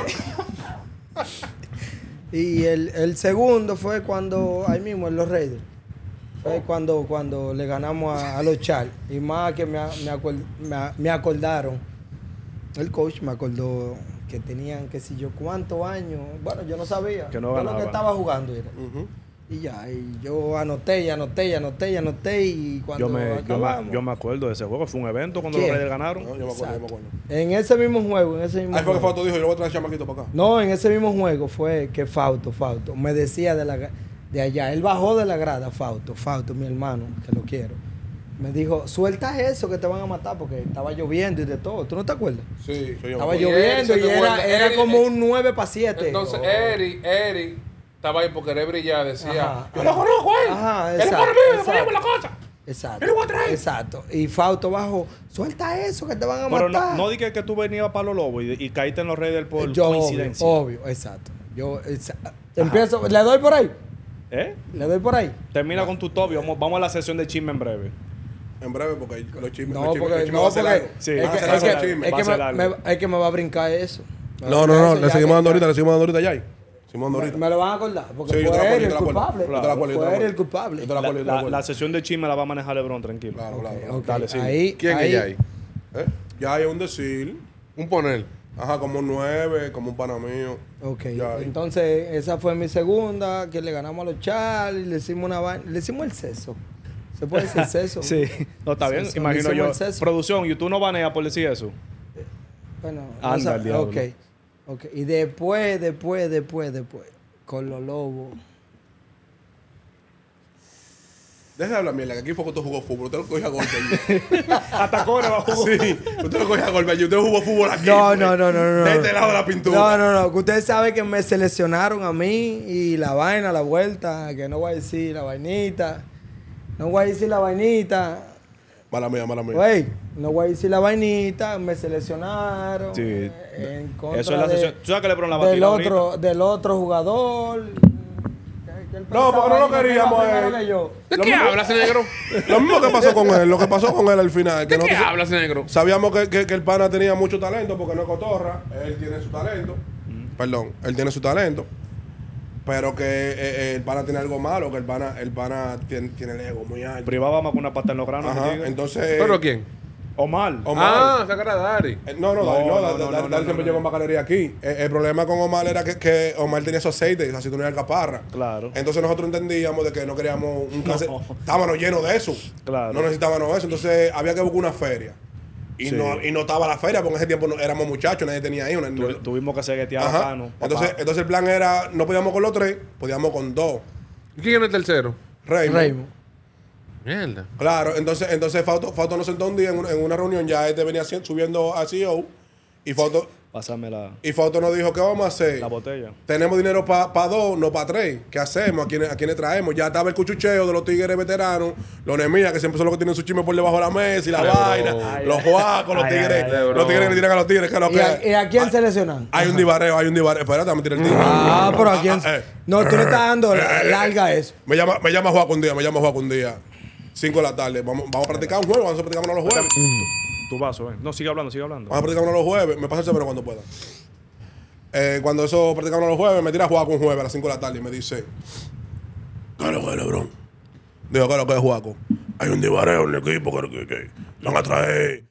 y el, el segundo fue cuando, ahí mismo en los Raiders, fue cuando, cuando le ganamos a, a los Chargers. Y más que me, a- me, acuer- me a- me acordaron, el coach me acordó que tenían, qué sé yo, cuántos años. Bueno, yo no sabía. Que no Yo lo ganaban. que estaba jugando era. Ujú. Y ya, y yo anoté, y anoté, y anoté, y anoté, y cuando Yo me, yo, acabamos, me, yo me acuerdo de ese juego. Fue un evento cuando ¿Quién? los Raiders ganaron. No, yo me acuerdo, yo me acuerdo. en ese mismo juego, en ese mismo Ahí fue que juego. Fausto dijo, yo lo voy a traer chamaquito para acá. No, en ese mismo juego fue que Fausto, Fausto, me decía de la, de allá. Él bajó de la grada, Fausto, Fausto, mi hermano, que lo quiero. Me dijo, suelta eso que te van a matar porque estaba lloviendo y de todo. ¿Tú no te acuerdas? Sí, soy yo. Estaba Y lloviendo Eri, y se te era, vuelve- era Eri, como eh, un nueve para siete. Entonces, Eri, Eri estaba ahí por querer brillar, decía, Ajá, yo ajá. lo conozco a él. Ajá, él exacto, es por mí, exacto. ponemos la cosa. Exacto. Yo lo voy a traer. Exacto. Y Fausto bajó, suelta eso que te van a Pero matar. no, no dije que tú venías para los lobos y, y caíste en los Raiders por Yo, coincidencia. Obvio, obvio, exacto. Yo exa- empiezo, le doy por ahí. ¿Eh? Le doy por ahí. Termina con tu top y vamos, vamos a la sesión de chisme en breve. En breve, porque los chismes. No, los chismes- porque, los chismes no, van a ser porque largos. Sí, es, van a que, ser es, largos que, los chismes. es Va que a ser me, largo. me- es que me va a brincar eso. Me va a No, no, brincar no, eso le ya seguimos que- dando ahorita, le seguimos dando ahorita ya. Seguimos dando Me, ahorita. me lo van a acordar, porque Sí, yo te fue la él acuerdo, el yo te la acuerdo. culpable. Yo te la acuerdo, yo te la Fue él acuerdo. el culpable. Yo te la La, acuerdo, yo te la la- acuerdo. la sesión de chisme la va a manejar LeBron, tranquilo. Claro, claro. Ok, claro. ok. Dale, sigue. Ahí, ¿Quién ahí, es Yay? ¿Eh? Ya hay un decir. Un poner. Ajá, como un nueve, como un pana mío. Ok, Ya ahí. entonces esa fue mi segunda, que le ganamos a los Charlie, le hicimos una vaina, le hicimos el seso. ¿Se puede decir seso? Sí, no, está bien. Sí, sí, Imagino hicimos yo. el seso. Producción, ¿y tú no baneas por decir eso? Bueno, Anda, o sea, el diablo. ok, ok. Y después, después, después, después, con los lobos. Deja de hablar mierda, que aquí fue que usted jugó fútbol. Usted lo cogía a golpe allí. Hasta Cora va a jugar. Sí, usted lo cogía a golpe allí. Usted jugó fútbol aquí. No, pues. no, no, no, no. De este lado de la pintura. No, no, no. Que ustedes saben que me seleccionaron a mí y la vaina, la vuelta, que no voy a decir la vainita. No voy a decir la vainita. Mala mía, mala mía. Güey, no voy a decir la vainita, me seleccionaron. Sí. eh, en contra Eso es la de- sesión. ¿Tú sabes que LeBron la va a del tirar otro, ahorita? del otro jugador. Que- que él No, porque no lo pensaba que queríamos iba a él. primero que yo. ¿De Lo qué mismo- hablas, negro? Lo mismo que pasó con él, lo que pasó con él al final. Que ¿De qué nosotros hablas, negro? sabíamos que, que- que el pana tenía mucho talento porque no es cotorra. Él tiene su talento. Perdón, él tiene su talento. Pero que eh, eh, el pana tiene algo malo, que el pana, el pana tiene, tiene el ego muy alto. Privaba más con una pata en los granos. Ajá, me diga. entonces. ¿Pero quién? Omar. Omar. Ah, sacar a Dari. Eh, No, no, No, Dari no, no, Dari- no, Dari- no, Dari no, siempre no, llegó no. en bacalería aquí. Eh, el problema con Omar era que, que Omar tenía esos aceites, así tú no eras alcaparra. Claro. Entonces nosotros entendíamos de que no queríamos un cáncer. Estábamos llenos de eso. Claro. No necesitábamos eso. Entonces había que buscar una feria. Y, Sí. no, y no estaba la feria, porque en ese tiempo no, éramos muchachos, nadie tenía hijos. Tu- tuvimos que seguetear Ajá. bacano. papá. Entonces, entonces el plan era, no podíamos con los tres, podíamos con dos. ¿Y quién es el tercero? Raymond. Raymond. Mierda. Claro, entonces, entonces Fausto, Fausto nos sentó un día en una, en una reunión, ya este venía haciendo- subiendo a C E O, y Fausto, Pásame la, y Fausto nos dijo, ¿qué vamos a hacer? la botella. Tenemos dinero para dos, no para tres. ¿Qué hacemos? ¿A quiénes, ¿A quiénes traemos? Ya estaba el cuchucheo de los tigres veteranos, los Nemías, que siempre son los que tienen su chisme por debajo de la mesa y la Lebron. vaina, Ay, los ay. juacos, los Ay, tigres, ay, Lebron. los tigres que le tiran a los tigres, que es lo ¿Y que a, y a quién hay, seleccionan? hay un divareo, hay un divareo. Espérate, dame tirar el tiro. Ah, pero a quién. Ah, eh. No, tú le estás dando la- larga eso. Me llama, me llama Juaco un día, me llama Juaco un día. cinco de la tarde. Vamos, vamos a practicar un juego, vamos a practicar uno los jueves. Tu vaso, ven. No, sigue hablando, sigue hablando. Vamos a practicar uno los jueves. Me pasa el severo cuando pueda. Eh, cuando eso practicamos los jueves, me tira a Juaco un jueves a las cinco de la tarde y me dice: ¿qué es lo que es, Lebron? Digo, ¿qué es lo que es, Juaco? Hay un divareo en el equipo que, que, que van a traer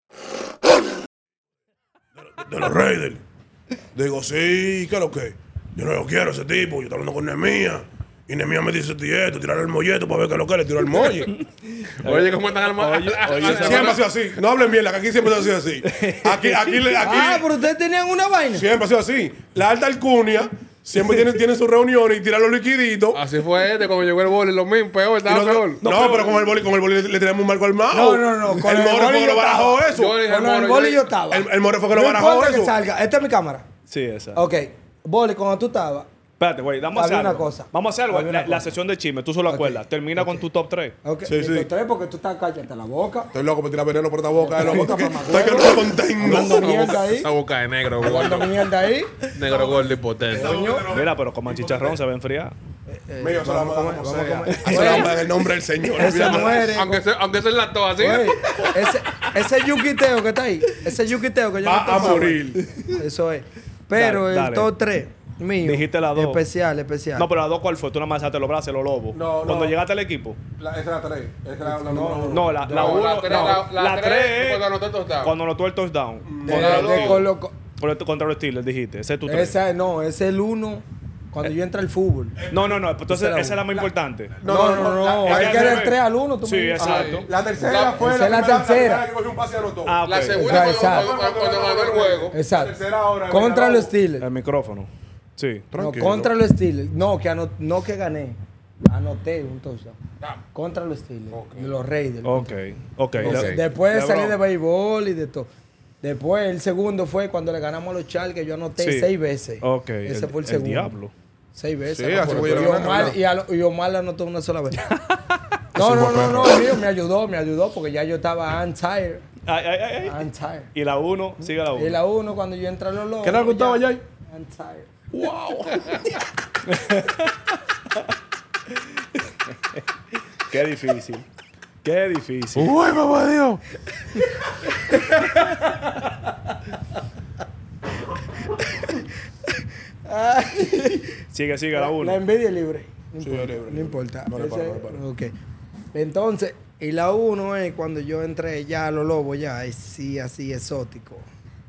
de, de los Raiders. Digo, sí, ¿qué es lo que? Yo no lo quiero ese tipo. Yo estoy hablando con Nemía. Y Nemía me dice esto, tirar el molleto para ver qué es lo que es. Le tiro el molle. Oye, ¿cómo están al Oye, oye, esa- Siempre ha sido así. No hablen bien, que aquí siempre ha sido así. Aquí, aquí, le- aquí Ah, pero ustedes tenían una vaina. siempre ha sido así. La alta alcurnia siempre tiene, tiene su reunión y tira los liquiditos. Así fue este, cuando llegó el boli, lo mismo, peor, Y estaba nosotros- peor. no, pero con el boli, con el boli le, le tenemos un marco armado. No, no, no, con el el more boli fue que yo lo barajó estaba. eso. Yo dije, Con el More, boli yo- yo estaba. El, el more fue que lo No barajó importa que eso. salga. Esta es mi cámara. Sí, esa. Ok. Boli, cuando tú estabas. Espérate, güey, vamos a hacer Había algo. una cosa. Vamos a hacer algo. Había La, una la cosa. sesión de chisme, tú solo acuerdas. Termina con tu top tres. Ok. Sí, sí. Listo, tres, porque tú estás cállate la boca. Estoy loco por tirar veneno por esta boca. loco. Boca, Estoy que, mamá, estoy que no huevo. me contengo. Hablando mierda ahí. Esa boca de negro, Hablando gordo. mierda ahí. Negro, gordo y potente. Mira, pero como chicharrón se va a enfriar. Mío, se la Vamos a comer, como vamos a sea. comer. Así la vamos en el nombre del Señor. Ese Olvídate. muere. Aunque se, aunque se enlató así. Güey, ese, ese yuquiteo que está ahí, ese yuquiteo que yo Va no a tomaba. morir. Eso es. Pero Dale, el dale. top tres mío. Dijiste la dos. Especial, especial. No, pero las dos, ¿cuál fue? Tú nada más alzaste los brazos, los lobos. No, no. Cuando llegaste al equipo. La, esa era tres. Esa era la número uno. No, la, la No, uno. la tres, no, la- la la tres, tres cuando anotó el touchdown. Cuando anotó el touchdown. de, Contra la los de dos. Steelers. colo- Por el- Contra los Steelers, dijiste. Ese es tu tres. esa, no, ese es el uno cuando yo entra al fútbol. No, no, no. Entonces, Esa era esa es la más una. importante. No, no, no. la- hay la- que la- dar el tres al uno. Tú Sí, me- exacto. La tercera La- fue esa es la primera- tercera. primera que cogió un pase y anotó. Ah, La ok. segunda Ya, cuando, exacto. cuando, cuando ganó el juego. Exacto. La tercera hora, Contra venga, los Steelers. El micrófono. Sí. No, Tranquilo. contra los Steelers. No, que ano- no que gané. anoté un touchdown. Ah. Contra los Steelers, Ok. de los Raiders. Ok, ok. Entonces, Ok. después de salir LeBron. de béisbol y de todo. Después, el segundo fue cuando le ganamos a los Chargers, que yo anoté Sí. seis veces. Ok. Ese fue el el segundo. diablo. Seis veces. Sí, no así me fue yo acuerdo. lo y, gané, Omar, ¿verdad? y, a lo- y Omar la anotó una sola vez. no, no, no, no, el mío me ayudó, me ayudó, porque ya yo estaba I'm tired. Ay, ay, ay, ay. I'm tired. Y la uno, sigue la uno. Y la uno, cuando yo entré a los lobos. ¿Qué le gustaba, ya? Jay? I'm tired. ¡Wow! Qué difícil. Qué difícil. ¡Uy, papá Dios! Sigue, sigue la La uno. envidia es libre. No Sí, importa. es libre, no libre. importa. No le Ese- paro, no le paro. ok. Entonces, y la uno es cuando yo entré ya a los lobos, ya, es sí, así exótico.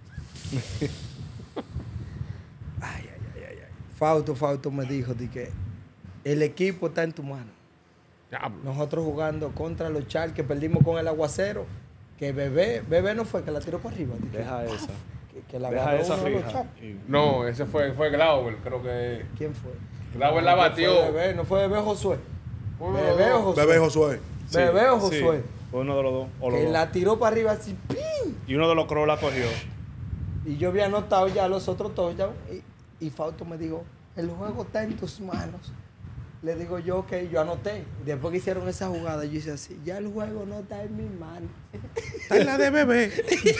ay, ay, ay, ay, ay. Fausto, Fausto me dijo de que el equipo está en tu mano. Diablo. Nosotros jugando contra los Chargers, que perdimos con el aguacero, que Bebé, Bebé no fue, que la tiró para arriba. de que- Deja esa. Que, que la Deja agarró esa uno de los fija. Chargers. Y- No, ese fue, fue Glauber, creo que. ¿Quién fue? Glauber la No fue batió. Bebé, no fue Bebé Josué. Uno de Bebé o los dos. Josué. Bebé Josué. Sí, Bebé o sí. Josué. Fue uno de los dos. O los Que dos. la tiró para arriba así, ¡pim! Y uno de los crows la cogió. Y yo había anotado ya los otros touchdowns. Y, y Fausto me dijo, el juego está en tus manos. Le digo yo, ok, yo anoté. Después que hicieron esa jugada, yo hice así, ya el juego no está en mis manos. Está en la de bebé.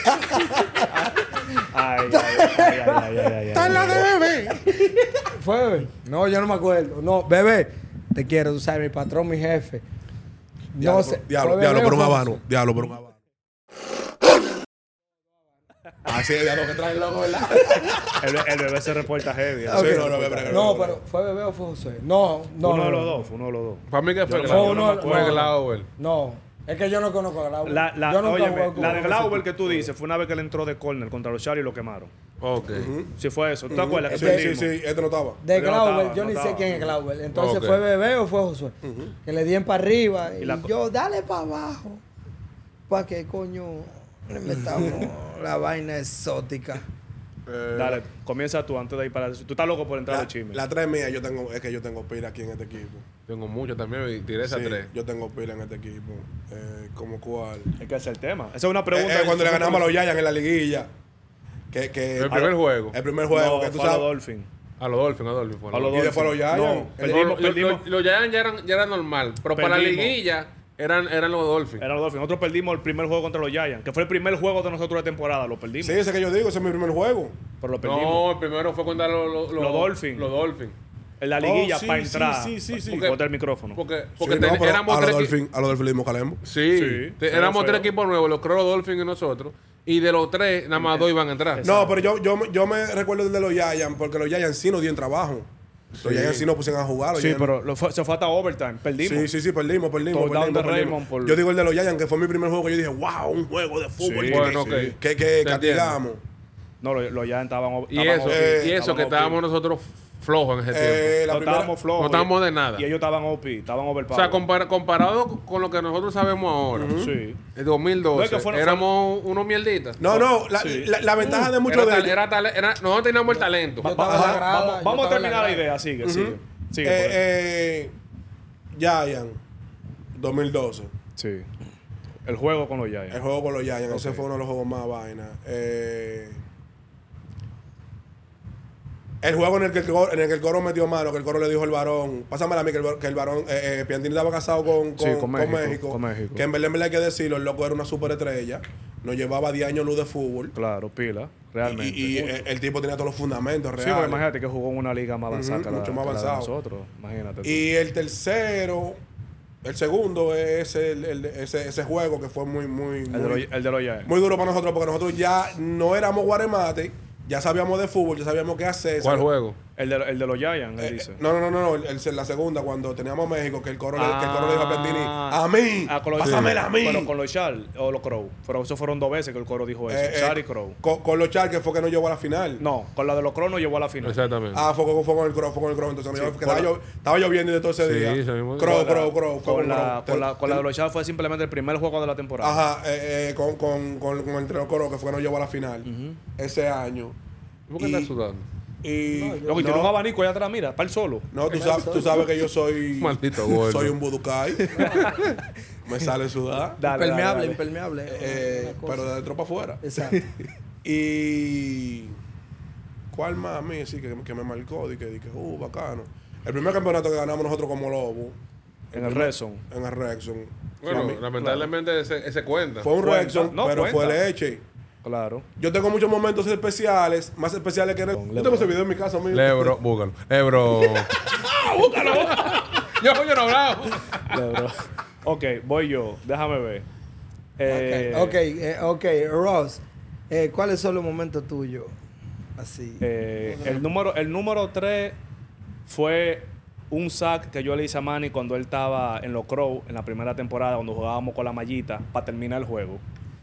Ay, ay, ay, ay, ay, ay, ay, Está en la ay. de bebé. ¿Fue Bebé? No, yo no me acuerdo. No, Bebé, te quiero, tú sabes, mi patrón, mi jefe. No Diablo, sé. Diablo, ¿fue diablo, Bebé por un o fue habano. Josué? Diablo, por un habano. Así es, diablo, que trae el loco, ¿verdad? El, el bebé se reporta heavy. Ok. Sí, no, no, bebé, No, bebé. pero ¿fue Bebé o fue Josué? No, no. uno no, de los no. dos, fue uno de los dos. Para mí que fue Yo no- Glauber. yo no me Fue acuerdo. Glauber. No, es que yo no conozco a Glauber. La, la, yo nunca óyeme, jugué con la de ese Glauber tipo. que tú dices fue una vez que él entró de corner contra los Chargers y lo quemaron. Ok. Sí fue eso. ¿Tú te acuerdas que Sí, perdimos? sí, sí, este no estaba. De Yo no Glauber, estaba, yo no ni sé estaba. quién es Glauber. Entonces, Ok. ¿fue Bebé o fue Josué? Que le dieron para arriba. Y, Y la- yo, dale para abajo. ¿Para qué coño le metamos la vaina exótica? Eh, Dale, comienza tú antes de ir para eso. Tú estás loco por entrar La, al chisme. la tres mía, yo tengo, es que yo tengo pila aquí en este equipo. Tengo mucho también y tiré esa Sí, tres. yo tengo pila en este equipo. Eh, ¿Cómo cuál? Es que ese es el tema. Esa es una Eh, pregunta. eh, cuando le Nosotros- ganamos a los Giants en la liguilla. Que, que, El primer juego. El primer juego, No, que tú fue a los sabes. Dolphins. A los Dolphins, a los Dolphins. fue a A los los Y después a los Dolphins. Giants. No, El- perdimos, Los- los- perdimos. Los Giants ya eran, ya eran normal, pero para la Perdimos. liguilla eran, eran los Dolphins. Eran los Dolphins. Nosotros perdimos el primer juego contra los Giants, que fue el primer juego de nosotros de temporada. Lo perdimos. Sí, ese que yo digo, ese es mi primer juego. Pero lo perdimos. No, el primero fue contra los, los, Los Dolphins. Los Dolphins. En la liguilla Oh, sí, para sí, entrar. sí, sí, sí. Porque, bota el micrófono. Porque, porque Sí, ten- no, pero éramos a los tres equi- Dolphins, a los Dolphins le dimos Calembo. Sí, Sí, te- feo, éramos feo. tres equipos nuevos, los creo los Dolphins y nosotros. Y de los tres, nada más dos iban a entrar. No, pero yo, yo, yo me recuerdo el de los Giants, porque los Giants sí nos dieron trabajo. Los Giants sí nos pusieron a jugar. los Sí, Giants- pero lo fue- se fue hasta overtime. Perdimos. Sí, sí, sí, perdimos, perdimos. Touchdown perdimos, de perdimos. Raymond por- Yo digo el de los Giants, que fue mi primer juego que yo dije, wow, un juego de fútbol Sí, que, bueno, que, ok. que, que Te castigamos. No, los lo Giants estaban o- Y estaban eso, O P, eh, y eso que estaban O P. estábamos nosotros flojos en ese Eh, tiempo. la No primera- estábamos flojos. No estábamos de nada. Y ellos estaban O P, estaban O overpowered. sea, compara- comparado con lo que nosotros sabemos ahora, Sí. en dos mil doce, No, es que fueron- éramos unos mierditas. No, no, la, Sí. la, la ventaja de muchos Era de tal- ellos. era tal- era- nosotros teníamos el talento. Yo Va- estaba en ajá, la grada, vamos yo vamos a estaba en la terminar la grada. idea. Sigue, sigue. Sigue. Eh, por ahí. eh, Giants, dos mil doce. Sí. El juego con los El Giants. juego con los Giants, ese Ok. fue uno de los juegos más vaina. Eh, el juego en el, que el, coro, en el que el coro metió mano, que el coro le dijo al varón, pásamela a mí, que el, var- que el varón, eh, eh, Piantini estaba casado con, con, Sí, con con México, México, con México. que en verdad, en verdad hay que decirlo, el loco era una superestrella, nos llevaba diez años luz de fútbol, Claro, pila. y, Realmente. y, eh, el tipo tenía todos los fundamentos sí, reales. pero imagínate que jugó en una liga más avanzada Ujú, que, la, mucho más que la de avanzado. nosotros. Imagínate. tú. Y el tercero, el segundo es el, el- ese, ese juego que fue muy, muy, el, de muy, los, el de los Giants. muy duro para nosotros, porque nosotros ya no éramos guaremate, ya sabíamos de fútbol, ya sabíamos qué hacer. ¿Cuál ¿sabes? juego? El de, el de los Giants, Eh, él dice. no, no, no, no, no, el- el- la segunda, cuando teníamos a México, que el coro, le, que el coro le dijo a Piantini, Ah. a mí, Ah, con los- pásamela a mí. Pero con los Charles o los Crow. Pero eso fueron dos veces que el coro dijo eso. Eh, eh, Charles y Crow. Con, con los Char, que fue que nos llevó a la final. No, con la de los Crow no llegó a la final. Exactamente. Ah, fue, con- fue con el Crow, fue con el Crow. Entonces, Sí, no, que con estaba, la- llo- estaba lloviendo de todo ese Sí, día. ese mismo. Crow, Con la- Crow, Crow. fue Con la, Crow. con, la, con la de los Charles fue simplemente el primer juego de la temporada. Ajá, eh, eh, con, con, con, con el Entrenador Coro, que fue que nos llevó a la final ese año. ¿Por qué y- estás sudando? Y Loco, y tiene un abanico allá atrás, mira, para el solo. no, tú sabes, tú sabes que yo soy Maldito gordo. soy un buducay. Me sale sudar. Dale, impermeable, dale, dale. impermeable. Eh, una cosa. pero de dentro para afuera. Exacto. Y ¿cuál más a mí sí que, que me marcó? Dije, dije, uh, bacano. El primer campeonato que ganamos nosotros como Lobo. En el Redson. En el Rexon. Bueno, Fue a mí. lamentablemente ese, ese cuenta. Fue un Cuenta. Rexon, No, pero cuenta. fue leche. Claro. Yo tengo muchos momentos especiales, más especiales que en el... Con Yo Lebron. tengo ese video en mi casa, amigo. Lebro, búscalo. Lebro. búscalo. yo, yo no hablaba. Lebro. Ok, voy yo. Déjame ver. Eh, ok, eh, ok, Ross, eh, ¿cuáles son los momentos tuyos? Así. eh, el número el número tres fue un sack que yo le hice a Manny cuando él estaba en los Crows en la primera temporada, cuando jugábamos con la mallita para terminar el juego.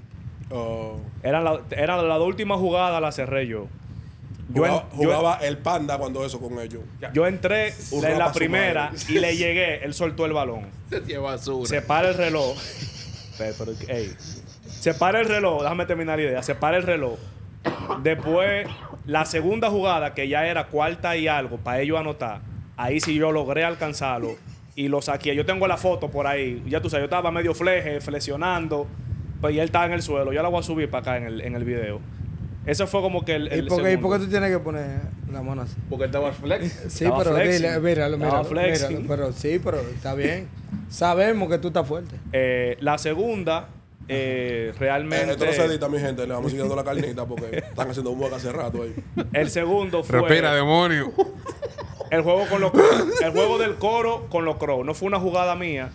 Oh. Eran la, era la última jugada, la cerré yo. Yo, en- Jugaba, yo- jugaba el panda cuando eso con ellos. yo entré Un en la rapa su primera madre. y le llegué, él soltó el balón. Se lleva basura. Se para el reloj. Pero, pero, ey. Se para el reloj, déjame terminar la idea. Se para el reloj. Después, la segunda jugada, que ya era cuarta y algo, para ellos anotar, ahí sí yo logré alcanzarlo y lo saqué. Yo tengo la foto por ahí. Ya tú sabes, yo estaba medio fleje, flexionando, pues, y él estaba en el suelo. Yo la voy a subir para acá en el, en el video. Ese fue como que el, ¿Y el por, qué, ¿Y por qué segundo. tú tienes que poner la mano así? Porque él estaba flex. Sí, Estaba pero flexing. dile, míralo, Estaba míralo, flexing. míralo, pero sí, pero está bien. Sabemos que tú estás fuerte. Eh, la segunda, eh, Eh, realmente... esto no se edita, mi gente. Le vamos siguiendo la carnita porque están haciendo un hueco hace rato ahí. el segundo fue... Respira, demonio. El juego con los Crows. El juego del coro con los Crows. No fue una jugada mía,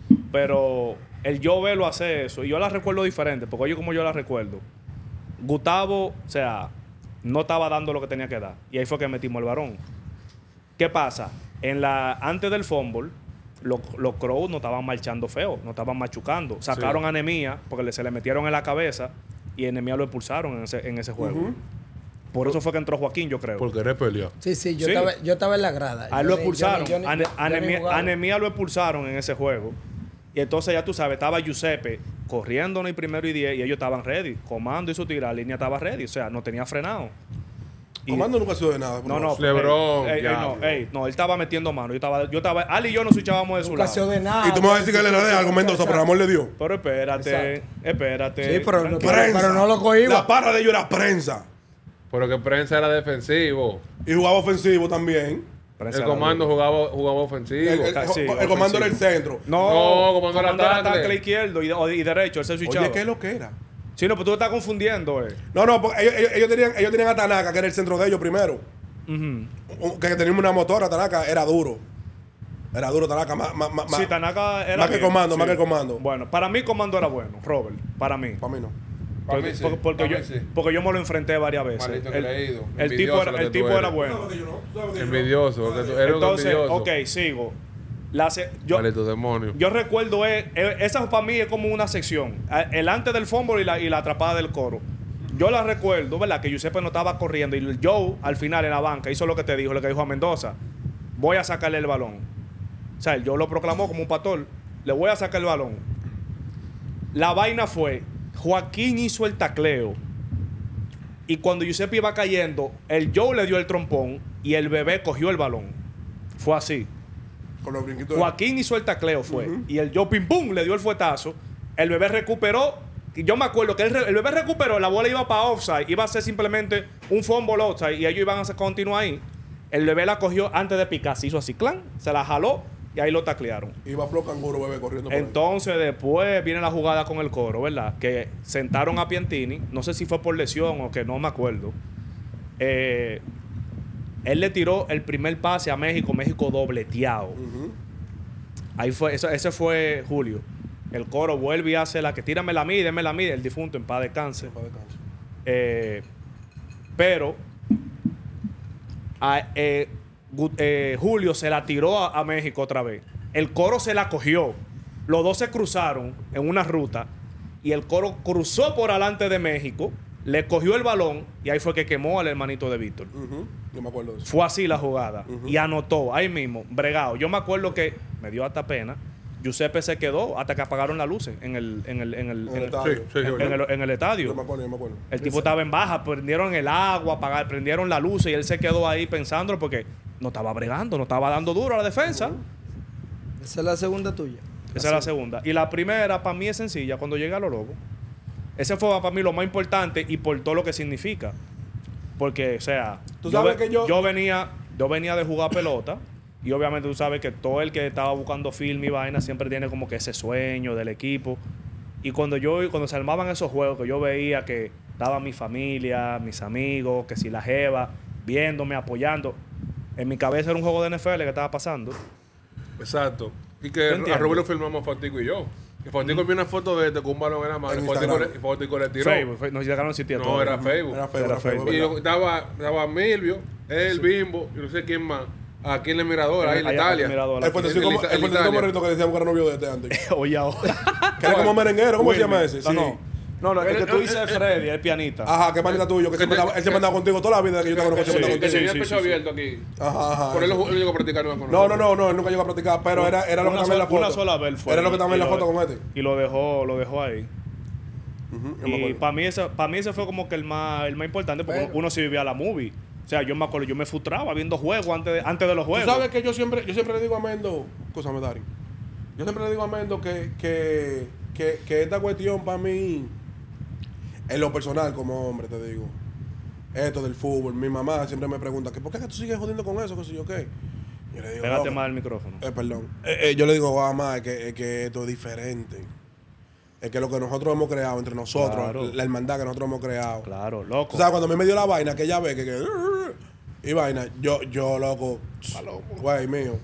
pero el yo verlo hacer eso, y yo la recuerdo diferente, porque oye como yo la recuerdo. Gustavo, o sea, no estaba dando lo que tenía que dar. Y ahí fue que metimos el varón. ¿Qué pasa? En la, antes del fumble, los, los Crows no estaban marchando feo, no estaban machucando. Sacaron Sí. a Nemía porque le- se le metieron en la cabeza y a Nemía lo expulsaron en ese, en ese juego. Por eso fue que entró Joaquín, yo creo. Porque eres peleado. Sí, sí, yo, Sí. Estaba, yo estaba en la grada. A él Yo lo ni- expulsaron. yo ni- yo A ni- Ne- a yo ni Nemía- jugaba. a Nemía lo expulsaron en ese juego. Y entonces ya tú sabes, estaba Giuseppe corriendo en el primero y diez y ellos estaban ready. Comando y su tira, la línea estaba ready. O sea, no tenía frenado. Y- Comando nunca se de nada. No, no. Lebron, ey, ey, ey, diablo. no, ey, no, él estaba metiendo mano. Yo estaba, yo estaba, Ali y yo nos switchábamos de su Nunca se lado. de nada. Y tú me vas a decir que le de algo Mendoza, pero el amor le dio. Pero espérate, espérate. Sí, pero no- tranquilo. Pero- pero no lo cogimos. La parra de ellos era prensa. Pero que prensa era defensivo. Y jugaba ofensivo también. Prensa El la comando luz. jugaba, jugaba ofensivo. El, el- Sí, el comando era el ofensivo. centro. No, No, comando era era tackle. tackle izquierdo y, o- y derecho. Él se switchaba. Oye, ¿qué es lo que era? Sí, no, pero tú te estás confundiendo, eh. No, no, porque ellos, ellos- ellos tenían, ellos tenían a Tanaka, que era el centro de ellos primero. Ujú. Un- Que teníamos una motora, Tanaka era duro. Era duro, Tanaka. Más, más, más, Sí, Tanaka era más que bien, comando, sí. más que comando. Bueno, para mí comando era bueno, Robert, para mí. Para mí no. Pa' Porque, mí sí, porque- porque pa' yo, mí sí. porque yo me lo enfrenté varias veces. Maldito El, creído. el tipo Envidioso era, lo el que tipo tú era eres. bueno. Envidioso, porque tú eres un Entonces, envidioso. ok, sigo. La se- yo, Maldito demonio. yo recuerdo, eh, eh, esa para mí es como una sección. Eh, El antes del fumble y la, y la atrapada del coro. Yo la recuerdo, ¿verdad? Que Giuseppe no estaba corriendo y Joe al final en la banca hizo lo que te dijo, lo que dijo a Mendoza. Voy a sacarle el balón. O sea, Joe lo proclamó como un pastor. Le voy a sacar el balón. La vaina fue, Joaquín hizo el tacleo. Y cuando Giuseppe iba cayendo, el Joe le dio el trompón y el bebé cogió el balón. Fue así. Con los brinquitos. Joaquín hizo el tacleo, fue. Y el Joe pim pum le dio el fuetazo. El bebé recuperó. Y yo me acuerdo que el, re- el bebé recuperó. La bola iba para offside. Iba a ser simplemente un fumble offside. Y ellos iban a continuar ahí. El bebé la cogió antes de picar. Se hizo así, clan. Se la jaló. Y ahí lo taclearon. Iba Flo Canguro, bebé, corriendo por ahí. Entonces, después viene la jugada con el coro, ¿verdad? Que sentaron a Piantini. No sé si fue por lesión o que no me acuerdo. Eh, él le tiró el primer pase a México. México dobleteado. Ujú. Ahí fue, eso, ese fue Julio. El coro vuelve y hace la que tírame la mí, déme la mí, el difunto en paz descanse. Pa' descanso. Eh, pero a- eh, Gu- eh, Julio se la tiró a, a México otra vez. El coro se la cogió. Los dos se cruzaron en una ruta y el coro cruzó por delante de México, le cogió el balón y ahí fue que quemó al hermanito de Víctor. Ujú. Yo me acuerdo de eso. Fue así la jugada. Ujú. Y anotó ahí mismo, bregado. Yo me acuerdo que me dio hasta pena. Giuseppe se quedó hasta que apagaron las luces en el, en el, en el, En el en el- estadio. Sí, sí, en- sí. en el- en el estadio. Yo me acuerdo, yo me acuerdo. El tipo estaba en baja, prendieron el agua, apagaron, prendieron la luz y él se quedó ahí pensándolo porque no estaba bregando, no estaba dando duro a la defensa. Esa es la segunda tuya. Esa es la segunda. Y la primera, para mí, es sencilla. Cuando llegué a los Lobos, ese fue para mí lo más importante y por todo lo que significa. Porque, o sea, Tú yo, sabes ve- que yo- yo venía, yo venía de jugar pelota y obviamente tú sabes que todo el que estaba buscando film y vaina siempre tiene como que ese sueño del equipo. Y cuando yo, cuando se armaban esos juegos, que yo veía que estaba mi familia, mis amigos, que si la jeva, viéndome, apoyando, en mi cabeza era un juego de N F L que estaba pasando. Exacto. Y ¿Te que a entiendes? Rubén lo filmamos Fotico y yo. Y Fotico vio una foto de este con un balón en la mano. En Y Fotico Instagram. le, y Fotico le tiró. Facebook, fe- nos llegaron a existir No, era Facebook. Era feo, Era era feo. Facebook. Y ¿verdad? yo- estaba, estaba Milvio, el Bimbo, y no sé quién más. Aquí en el Mirador, ahí en Allá Italia. en el Mirador. El fuertecito El- el- el el fuertecito Italia. morrito que decíamos que era novio de este antes. Oye, ahora. Que era como merenguero, ¿cómo se llama ese? No, Sí. no. No, no, el que tú dices es Freddy, el pianista. Ajá, qué manita tuyo, que Que siempre te- andaba- él siempre andaba contigo toda la vida que yo te conozco, Que siempre sí, andaba que contigo. tenía sí, el pecho sí, sí. abierto aquí. Ajá, ajá. Por él lo llegó a practicar con No, no, nosotros. no, no, él nunca llegó a practicar, pero era, era lo que Una estaba en la sola- foto. Una sola vez fue. Era lo que estaba en Y la lo- foto con este. Y lo dejó, lo dejó ahí. Ujú, yo me Y acuerdo. para mí, ese, para mí ese fue como que el más, el más importante porque Pero- uno sí vivía la movie. O sea, yo me acuerdo, yo me frustraba viendo juegos antes de, antes de los Tú juegos. sabes que yo siempre, yo siempre le digo a Mendo, escúchame, Dari. Yo siempre le digo a Mendo que, que, que, que esta cuestión para mí, en lo personal como hombre, te digo, esto del fútbol, mi mamá siempre me pregunta, que ¿por qué es que tú sigues jodiendo con eso? ¿Qué sé yo qué? Yo le digo, Pégate "Loco". más el micrófono. Eh, perdón. Eh, eh, yo le digo, mamá, es que, es que esto es diferente. Es que lo que nosotros hemos creado entre nosotros, Claro. la hermandad que nosotros hemos creado. Claro, loco. Tú sabes, cuando a mí me dio la vaina, que ella ve que, que y vaina, yo, yo, loco, güey mío,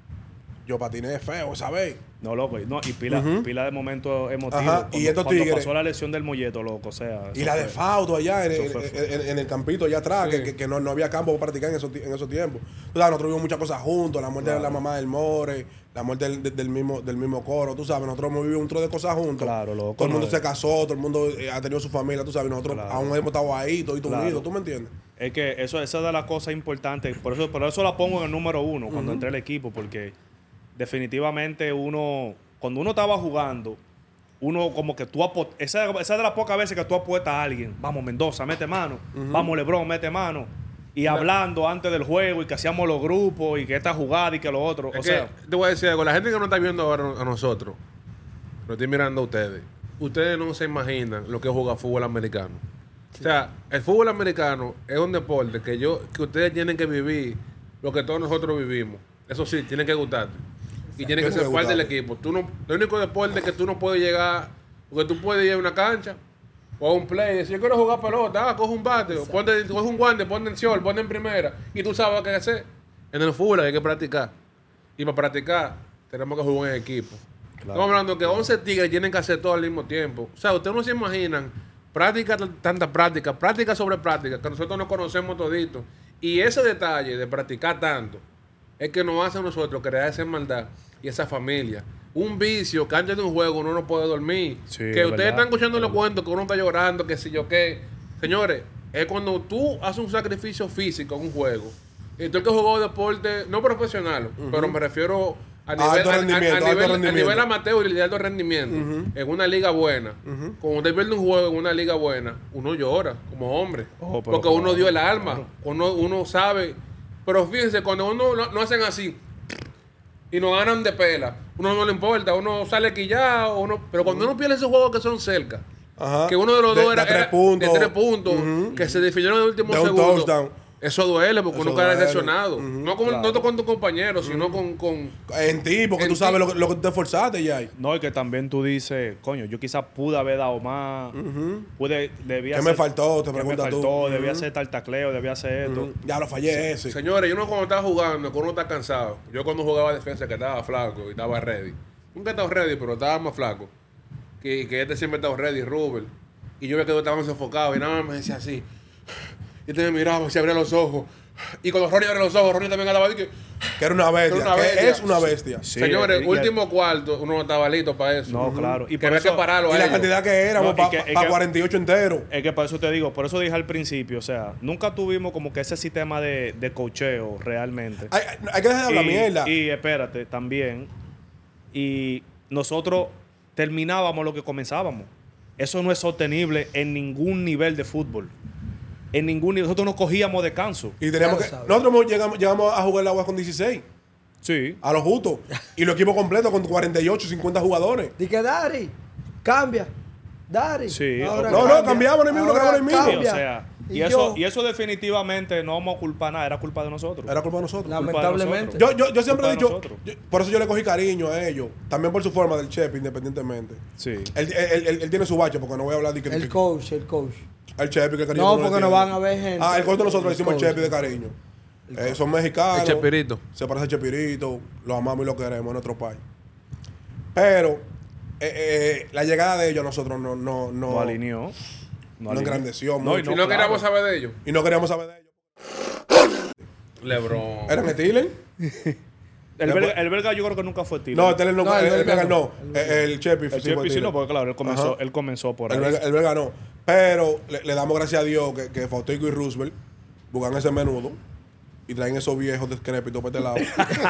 yo patiné feo, ¿sabes? No, loco. y- No, y pila, Ujú. pila de momentos emotivos. Ajá, Cuando, y estos cuando tigres- pasó la lesión del molleto, loco. O sea. Y eso la de fue- Fausto allá en, eso en- fue- en- en el campito allá atrás, Sí. que, que, que no, no había campo para practicar en esos, ti- en esos tiempos. Tú sabes, nosotros vimos muchas cosas juntos, la muerte de la mamá del More, la muerte del, del- del mismo, del mismo coro, tú sabes, nosotros hemos vivido un trozo de cosas juntos. Claro, loco, Todo el mundo no se es- casó, todo el mundo eh, ha tenido su familia, tú sabes, nosotros Claro. aún hemos estado ahí, todos Claro. unidos, ¿tú me entiendes? Es que eso, esa es de las cosas importantes. Por eso, por eso la pongo en el número uno cuando entré al equipo, porque definitivamente uno, cuando uno estaba jugando, uno como que tú apo- esa, esa es de las pocas veces que tú apuestas a alguien. Vamos, Mendoza, mete mano. Vamos, Lebron, mete mano. Y hablando antes del juego y que hacíamos los grupos y que esta jugada y que lo otro. Es o que, sea, te voy a decir algo, la gente que no está viendo ahora a nosotros, lo estoy mirando a ustedes. Ustedes no se imaginan lo que es jugar fútbol americano. O sea, el fútbol americano es un deporte que yo, que ustedes tienen que vivir lo que todos nosotros vivimos. Eso sí, tienen que gustarte. Y tienen que Tiene ser que parte del gustarte. equipo. Tú no, el único deporte que tú no puedes llegar, porque tú puedes ir a una cancha o a un play y decir, yo quiero jugar pelota, ah, coge un bate, o ponte, coge un guante, ponte en short, ponte en primera, y tú sabes qué hacer. En el fútbol hay que practicar. Y para practicar, tenemos que jugar en equipo. Estamos hablando que once tigres tienen que hacer todo al mismo tiempo. O sea, ustedes no se imaginan práctica, tanta práctica, práctica sobre práctica, que nosotros nos conocemos toditos. Y ese detalle de practicar tanto es que nos hace a nosotros crear esa hermandad y esa familia. Un vicio que antes de un juego uno no puede dormir. Sí, que es ustedes verdad. están escuchando los cuentos que uno está llorando, que si yo qué. Señores, es cuando tú haces un sacrificio físico en un juego. Y tú el que jugó deporte, no profesional, pero me refiero a nivel, Alto a- a- a rendimiento, alto nivel, a rendimiento. nivel amateur y de alto rendimiento. En una liga buena. Cuando usted pierde un juego en una liga buena, uno llora como hombre. Oh, pero porque uno claro, dio el alma. claro. Uno, uno sabe. Pero fíjense, cuando uno no, no hacen así y nos ganan de pela, uno no le importa, uno sale quillado, uno, pero cuando uno pierde esos juegos que son cerca, Ajá. que uno de los De- dos de era, tres era puntos. de tres puntos, Ujú. que se definieron en el último De un segundo. touchdown. Eso duele porque Eso uno queda duele. decepcionado. Ujú. No, con, no con tu compañero, sino con, con... En ti, porque En tú sabes ti. lo, que- lo que tú te esforzaste ya. no, y que también tú dices, coño, yo quizás pude haber dado más. Pude, debía ¿Qué hacer- me faltó? Te ¿qué me preguntas tú. faltó? Debía Ujú. hacer tal tacleo, debía hacer esto. Ujú. Ya lo fallé ese. Señores, yo no cuando estaba jugando, cuando uno está cansado. Yo cuando jugaba defensa que estaba flaco y estaba ready. Nunca estaba ready, pero estaba más flaco. Que, que este siempre estaba ready, Rubel. Y yo veía que estábamos enfocados y nada más me decía así. Y este me miraba y se abría los ojos. Y cuando Ronnie abre los ojos, Ronnie también andaba ahí que... Que era una bestia. Era una que bestia. es una bestia. Sí, Señores, y- y- último cuarto, uno no estaba listo para eso. No, claro. Y Y por que había eso- que pararlo Y a la ellos. cantidad que éramos No, y para que- y que- cuarenta y ocho enteros. Es que por eso te digo, por eso dije al principio, o sea, nunca tuvimos como que ese sistema de, de cocheo realmente. Hay, hay que dejar de hablar y, mierda. y espérate, también. Y nosotros terminábamos lo que comenzábamos. Eso no es sostenible en ningún nivel de fútbol. En ningún nivel. Nosotros no cogíamos descanso. Y teníamos que, nosotros llegamos, llegamos a jugar el agua con dieciséis. Sí. A lo justo. Y los equipos completos con cuarenta y ocho, cincuenta jugadores. Di que Dari, cambia. Dari. Sí. Ahora No, no, cambia. cambiamos el mismo, Ahora cambiamos el mismo. Sí, o cambia. sea, y, Y eso, yo- y eso definitivamente no vamos a culpar nada, era culpa de nosotros. Era culpa de nosotros. Lamentablemente. Yo, yo, yo siempre he Culpa de dicho, nosotros. yo- por eso yo le cogí cariño a ellos. También por su forma del chef, independientemente. Sí. Él, él, él- él tiene su bache, porque no voy a hablar de que... El que- coach, el coach. el chef, que el cariño No, que uno porque le no tiene. van a ver gente. Ah, el coach de nosotros le El decimos el coach. Chepi de cariño. Eh, son mexicanos. El Chespirito. Se parece a Chespirito. Los amamos y los queremos en nuestro país. Pero eh, eh, la llegada de ellos a nosotros no, no, no, No alineó. no alineó. engrandeció No, y mucho. Y no queríamos claro. saber de ellos. Y no queríamos saber de ellos. Lebron. ¿Eran Steelers? El belga, el belga yo creo que nunca fue tiro. No, Steelers no. No, el el, el belga belga no. no. El, el Chepi el sí fue Chepi sí Steelers. no, porque claro, él comenzó, Ajá. él comenzó por ahí. El belga, el belga no. Pero le, le damos gracias a Dios que, que Fautico y Roosevelt buscan ese menudo y traen esos viejos decrépitos para este lado.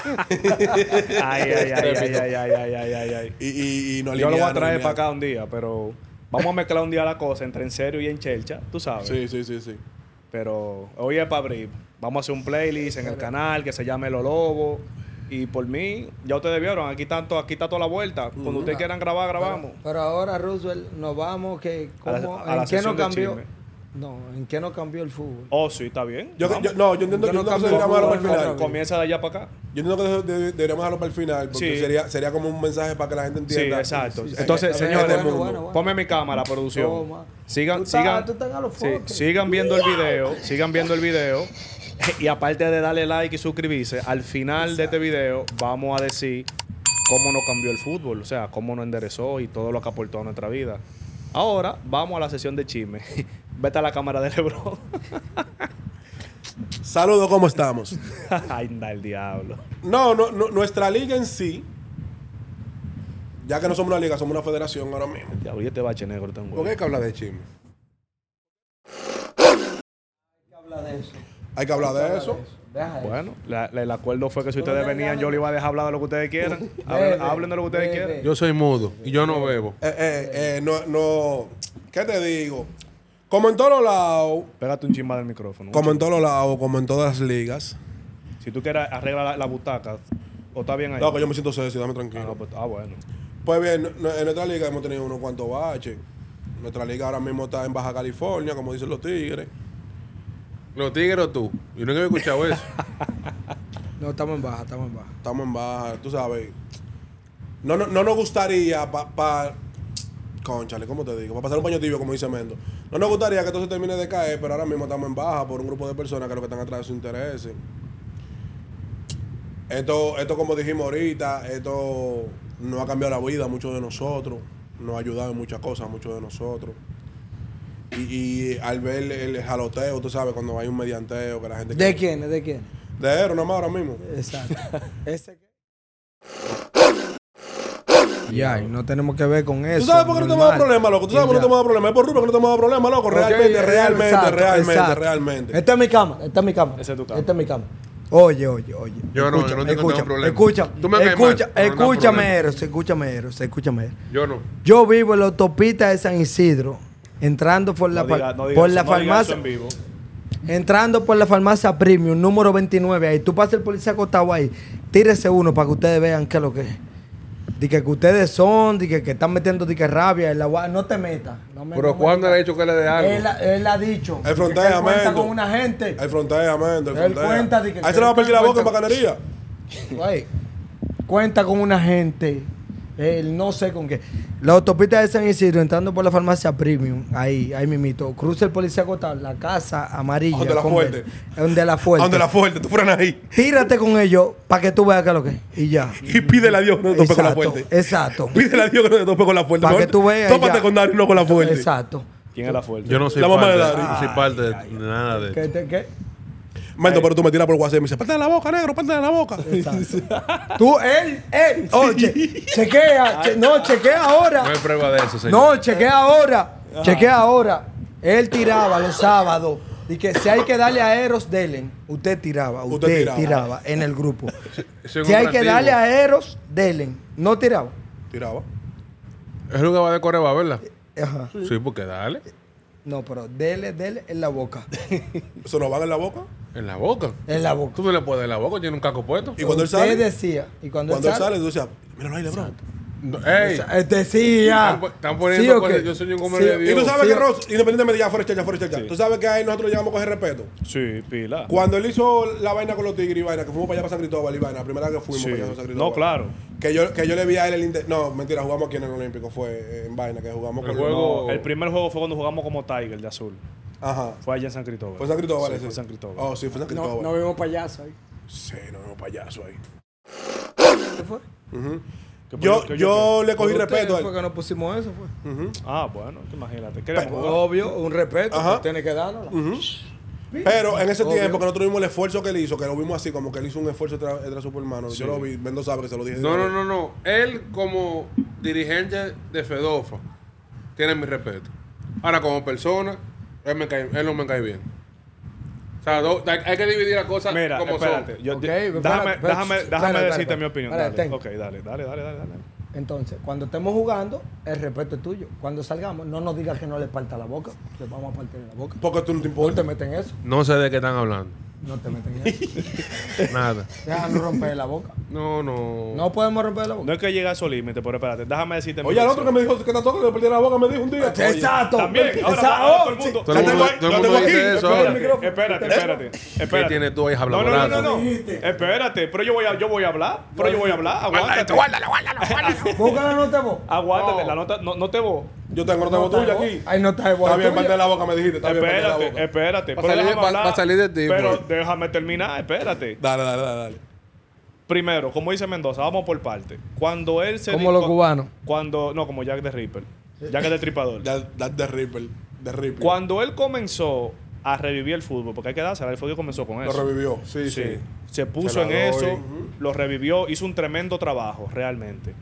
Ay, ay, ay, ay, ay, ay, ay, ay, ay, ay. y, y, y nos Yo lo voy a alinearon, traer para alinearon. acá un día, pero vamos a mezclar un día la cosa entre en serio y en chelcha, tú sabes. Sí, sí, sí, sí. Pero hoy es para abrir. Vamos a hacer un playlist en el canal que se llame Los Lobos. Y por mí, ya ustedes vieron, aquí, tanto, aquí está toda la vuelta. Cuando ustedes quieran grabar, grabamos. Pero, pero ahora, Roosevelt, nos vamos, que A la- ¿cómo, a la ¿en qué sesión nos de cambió? chisme. No, ¿en qué nos cambió el fútbol? Oh, sí, está bien. Yo, Vamos. yo- no, yo entiendo, Yo yo no entiendo que cambio deberíamos dejarlo para el fútbol, final. no, Comienza de allá para acá. Yo entiendo que de- de- deberíamos dejarlo para el final porque Sí. sería, sería como un mensaje para que la gente Sí, entienda. exacto. sí, sí. Entonces, Está bien, señores, bueno, bueno, bueno. ponme mi cámara, producción. Toma. Sigan, Tú estás- sigan, tú estás a los sí, foques. sigan viendo el video, sigan viendo el video. Y aparte de darle like y suscribirse, al final de este video vamos a decir cómo nos cambió el fútbol, o sea, cómo nos enderezó y todo lo que aportó a nuestra vida. Ahora vamos a la sesión de chisme. Vete a la cámara de Lebron. Saludos, ¿cómo estamos? Ay, da el diablo. No, no, no, nuestra liga en sí, ya que no somos una liga, somos una federación ahora mismo. Diablo, y este bache negro tan ¿Por qué bueno. hay que hablar de chisme? Habla de eso. Hay que hablar de eso. Deja eso. Bueno, la- la- el acuerdo fue que si Tú ustedes no le venían, das- yo le iba a dejar hablar de lo que ustedes quieran. Bebe, Hablen, hablen de lo que ustedes bebe. quieran. Yo soy mudo y yo no bebo. Eh, eh, eh, no, no, ¿qué te digo? Como en todos los lados, Pégate un chimba del micrófono. como en todos los lados, como en todas las ligas. Si tú quieres arreglar la, la butaca, ¿o está bien ahí? No, que yo me siento sexy, dame Ah, tranquilo. no, pues, ah, bueno. Pues bien, no- en nuestra liga hemos tenido unos cuantos baches. Nuestra liga ahora mismo está en Baja California, como dicen los tigres. Los tigres o tú. Yo nunca había escuchado eso. No, estamos en baja, estamos en baja. Estamos en baja, tú sabes. No, no, no nos gustaría para... Pa, Conchale, ¿cómo te digo? Para pasar un paño tibio, como dice Mendo. No nos gustaría que esto se termine de caer, pero ahora mismo estamos en baja por un grupo de personas que lo que están atrás de sus intereses. Esto, esto, como dijimos ahorita, esto nos ha cambiado la vida a muchos de nosotros. Nos ha ayudado en muchas cosas a muchos de nosotros. Y, y al ver el, el jaloteo, tú sabes, cuando hay un medianteo, que la gente... ¿De quién? ¿De quién? De Ero, nomás ahora mismo. Exacto. ¿Ese qué? Ya, y no tenemos que ver con eso. ¿Tú sabes por qué no te hemos dado problema, loco? ¿Tú sabes por qué no te hemos dado problema? Es por Rubio que no te hemos dado problema, loco. Realmente, Ok, realmente, exacto, realmente, exacto. realmente. Esta es mi cámara, esta es mi cámara. Esa es tu cámara. Esta es mi cámara. Oye, oye, oye. Yo no, yo no tengo escucha, problema. escucha, Tú me caes escucha, mal, pero no tengo escúchame, problema. Eros, escúchame, Eros, escúchame. Eros. Yo no. Yo vivo en la autopista de San Isidro, entrando por la, No fa- diga- no diga por eso, la no diga eso farmacia, en vivo. entrando por la farmacia Premium, número veintinueve, ahí tú pasas el policía acostado ahí, tírese uno para que ustedes vean qué es lo que es. Dice que, que ustedes son, dice que están metiendo dice, rabia en la gua- no te metas. No me, Pero no me ¿cuándo digas. le ha dicho que le dé algo? Él, él ha dicho. El que frontea, él cuenta Mendo. con una gente. El frontea, Mendo, el Él frontea. cuenta de que- Ahí se le va a perder la boca en cuenta- bacanería. Güey, cuenta con una gente, él no sé con qué. La autopista de San Isidro, entrando por la farmacia Premium, ahí, ahí mimito. Cruza el policía acostado, la casa amarilla. Donde la con fuerte. verde. Donde la fuerte. Donde la fuerte, tú frenas ahí. Tírate con ellos para que tú veas qué es lo que es. Y ya. Y pídele a Dios que no te tope con la Exacto, fuerte. exacto. Pídele a Dios que no te tope con la fuerte. Pa' que Mejor tú veas Tópate ya. con Dario y no con la fuerte. Exacto. ¿Quién es la fuerte? Yo no soy La mamá parte, de Dari. no soy parte de nada de ¿Qué, esto. te- qué? Mendo, pero tú me tiras por WhatsApp y me dices, parte de la boca, negro, parte de la boca. Tú, él, él. Oye, chequea. che- no, chequea No ahora. hay prueba de eso, señor. No, chequea ahora. Chequea ahora. Él tiraba los sábados. Y que si hay que darle a Eros, delen. Usted tiraba. Usted, Usted tiraba. tiraba. en el grupo. Eso es Si hay que operativo. darle a Eros, delen. No tiraba. Tiraba. Es lo que va de Coreba, ¿verdad? Ajá. Sí, porque dale. No, pero dele, dele en la boca. ¿Eso no van en la boca? En la boca. En la boca. Tú no le puedes en la boca, tiene un caco puesto. Y cuando él Usted sale, decía. Y cuando, cuando él él sale. sale, tú decías, míralo ahí, LeBron. No, ¡Ey! Él decía. Están, po- están poniendo ¿Sí o cosas. qué? Yo soy un hombre Sí, de y Y Dios. tú sabes Sí, que o- Ross, independientemente de ya fuera ya fuera ya, Sí. tú sabes que ahí nosotros llegamos a coger respeto. Sí, pila. Cuando él hizo la vaina con los tigres y vaina, que fuimos para allá para San Cristóbal y vaina, la primera vez que fuimos Sí. para allá a San Cristóbal. No, claro. Que yo, que yo le vi a él el inter... No, mentira, jugamos aquí en el Olímpico, fue eh, en vaina, que jugamos El con juego- No, el primer juego fue cuando jugamos como Tiger de azul. Ajá. Fue allá en San Cristóbal. Fue San Cristóbal Sí, ese. fue San Cristóbal. Oh, sí, fue San No, Cristóbal. no vimos payaso ahí. Sí, no, no, payaso ahí. ¿Qué fue? Ujú. ¿Qué Yo, fue- qué- yo le cogí Por respeto a ustedes fue él. que nos pusimos eso, fue. Ujú. Ah, bueno, imagínate. Queremos Pero- jugar. Obvio, un respeto. Ajá. que tiene que darnos. Ujú. Pero en ese Obvio. tiempo que nosotros vimos el esfuerzo que él hizo, que lo vimos así, como que él hizo un esfuerzo extra, extra supermano. Yo lo vi, Mendoza sabe que se lo dije. No, no, no, no. Él como dirigente de Fedofa tiene mi respeto. Ahora como persona, él, me cae, él no me cae bien. O sea, do- hay, hay que dividir las cosas Mira, como espérate. son. Yo, Ok, déjame, espérate, déjame, espérate, déjame, espérate, déjame espérate, decirte espérate. mi opinión. Espérate, Dale. ten. Ok, dale, dale, dale, dale, dale. Entonces, cuando estemos jugando, el respeto es tuyo. Cuando salgamos, no nos digas que no le parta la boca. Le vamos a partir en la boca. Porque tú no te No importa. te meten en eso. No sé de qué están hablando. No te meten en eso. Nada. Déjanos romper la boca. No, no. No podemos romper la boca. No es que llegue a esos límites, pero espérate, déjame decirte mi Oye, al otro que versión. me dijo que trató que le perdiera la boca, me dijo un día. Oye, Exacto. También, ahora Exacto. va- todo el mundo. Todo el Ya mundo, tengo- todo el ya mundo tengo dice aquí, eso espera, ahora. el micrófono. Espérate, espérate, espérate. tienes tú ahí, habla No, no, no, no, barato? no. Espérate, pero yo voy a, yo voy a hablar. Pero yo voy a hablar. Aguántate. Guárdalo, guárdalo, guárdalo. Busca la nota vos. Aguántate, No. la nota, no, no te voy. Yo tengo nota Nota tuya vos. aquí. Ahí no está de Está bien, parte de la boca me dijiste. Está bien, parte de la Espérate, boca. espérate. Va a Pero salir- déjame va- hablar. va a salir de ti, Pero pues. déjame terminar, espérate. Dale, dale, dale, dale. Primero, como dice Mendoza, vamos por parte. Cuando él se Como di- los cu- cubanos. Cuando, no, como Jack the Ripper. Jack the Tripador. Ya, ya de Ripper. De Ripper. Cuando él comenzó a revivir el fútbol, porque hay que dársela, el fútbol comenzó con Lo eso. revivió. Sí, sí. Sí. Se puso Se en la doy. eso, Ujú. lo revivió, hizo un tremendo trabajo, realmente.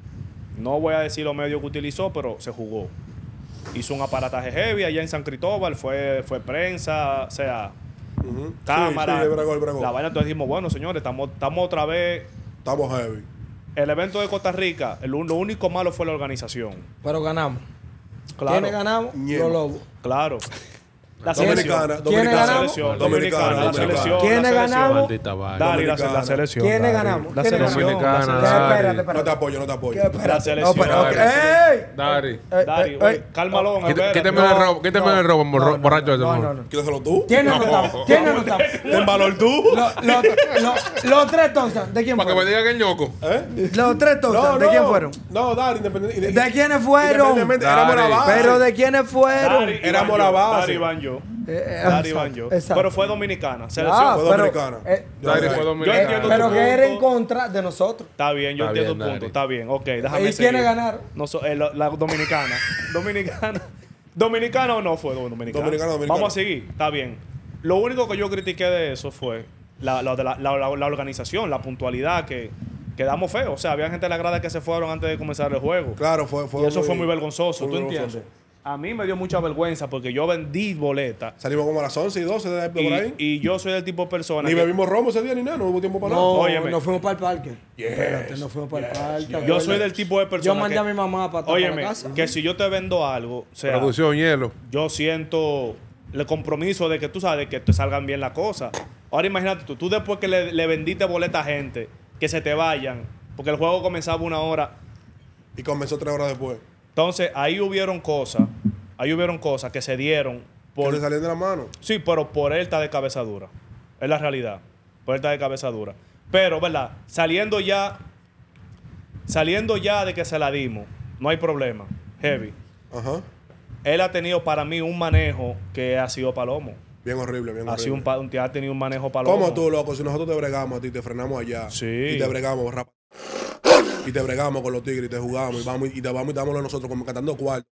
No voy a decir los medios que utilizó, pero se jugó. Hizo un aparataje heavy allá en San Cristóbal, fue, fue prensa, o sea, Ujú. cámara. Sí, sí, bregó, él bregó. La vaina, entonces dijimos, bueno, señores, estamos, estamos otra vez. Estamos heavy. El evento de Costa Rica, el- lo único malo fue la organización. Pero ganamos. Claro. ¿Quiénes ganamos? Ñema. Los lobos. Claro. La Dominicana, selección. ¿Quiénes dominicana. La ganamos? selección. Dominicana, Dominicana. La dominicana. selección. ¿Quiénes la selección. ganamos? Maldita vaina. Dale, la, Dominicana. la selección. ¿Quiénes Dari. ganamos? La ¿Quiénes selección. ganamos? la Dominicana, selección. Dari. Espérate, espérate. No te apoyo, no te apoyo. ¿Qué? Espérate. La selección. No, pero, Dari. ¡Ey! Dari. Eh, eh, Dari, eh, güey, eh, cálmalo, Quita- espérate. Quítame no, el robo, quítame no, el robo, no, borra- no, borracho ese no, morro. no, no. ¿Quieres hacerlo tú? ¿Quién no anotamos? ¿Quién no anotamos? ¿Ten valor tú? Los los- los- los tres Thompson, ¿de quién Para que me fueron? digan el ñoco. ¿Eh? Los tres Thompson, ¿de quién fueron? No, Dari, independiente. ¿De quiénes fueron? Independientemente, Dari. éramos la base. Pero ¿de quiénes fueron? Dari, Éramos Iván la yo, base. Dari Iván yo. Eh, eh, Dari exacto, Iván yo. exacto. Pero fue dominicana. Ah, Selección. Fue pero, dominicana. eh, Dari fue Yo dominicano. entiendo pero tu que era en punto. contra de nosotros. Está bien, yo Está entiendo bien, tu punto. Dari. Está bien, ok, déjame ¿Y seguir. quiénes ganaron? No, so- eh, la, la dominicana. dominicana. ¿Dominicana o no fue dominicana? Dominicana, dominicana. Vamos a seguir, está bien. Lo único que yo critiqué de eso fue la, la, de la, la- la- la organización, la puntualidad, que quedamos feos. O sea, había gente de la grada que se fueron antes de comenzar el juego. Claro, fue, fue Y eso fue muy vergonzoso, muy ¿tú vergonzoso. entiendes? A mí me dio mucha vergüenza porque yo vendí boletas. Salimos como a las once y doce de, de por ahí. Y, y yo soy del tipo de persona Ni que- bebimos romo ese día ni nada, no hubo tiempo para No, nada. Óyeme. nos fuimos para el parque. Yes, Espérate, nos fuimos para el parque. yo acuérdate. soy del tipo de persona Yo mandé que- a mi mamá para, para Óyeme, la casa. que si yo te vendo algo, o sea, Producción, hielo. yo siento el compromiso de que tú sabes que te salgan bien las cosas. Ahora imagínate tú, tú después que le, le vendiste boleta a gente, que se te vayan, porque el juego comenzaba una hora. Y comenzó tres horas después. Entonces, ahí hubieron cosas, ahí hubieron cosas que se dieron Que por... le salían de la mano. Sí, pero por él está de cabeza dura. Es la realidad. Por él está de cabeza dura. Pero, ¿verdad? Saliendo ya, saliendo ya de que se la dimos, no hay problema. Heavy. Ajá. Él ha tenido para mí un manejo que ha sido palomo. Bien horrible, bien Ha, sido un, horrible. pa- un- ha tenido un manejo palomo. ¿Cómo tú, loco? Si nosotros te bregamos a ti, te frenamos allá. Sí. Y te bregamos, rap. Y te bregamos con los tigres y te jugamos. Y, vamos, y te vamos y damos nosotros como cantando cuarto.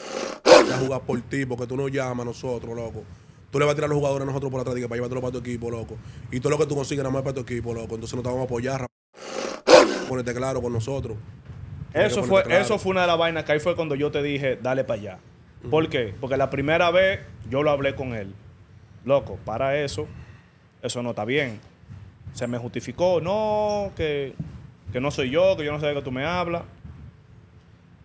A jugar por ti, porque tú nos llamas a nosotros, loco. Tú le vas a tirar a los jugadores a nosotros por atrás diga, para llevártelo para tu equipo, loco. Y todo lo que tú consigues nada más es para tu equipo, loco. Entonces no te vamos a apoyar, rap. Ponete claro con nosotros. Tienes Eso que fue, ponerte claro. eso fue una de las vainas que ahí fue cuando yo te dije, dale para allá. ¿Por qué? Porque la primera vez yo lo hablé con él. Loco, para eso, eso no está bien. Se me justificó, no, que, que no soy yo, que yo no sé de qué tú me hablas.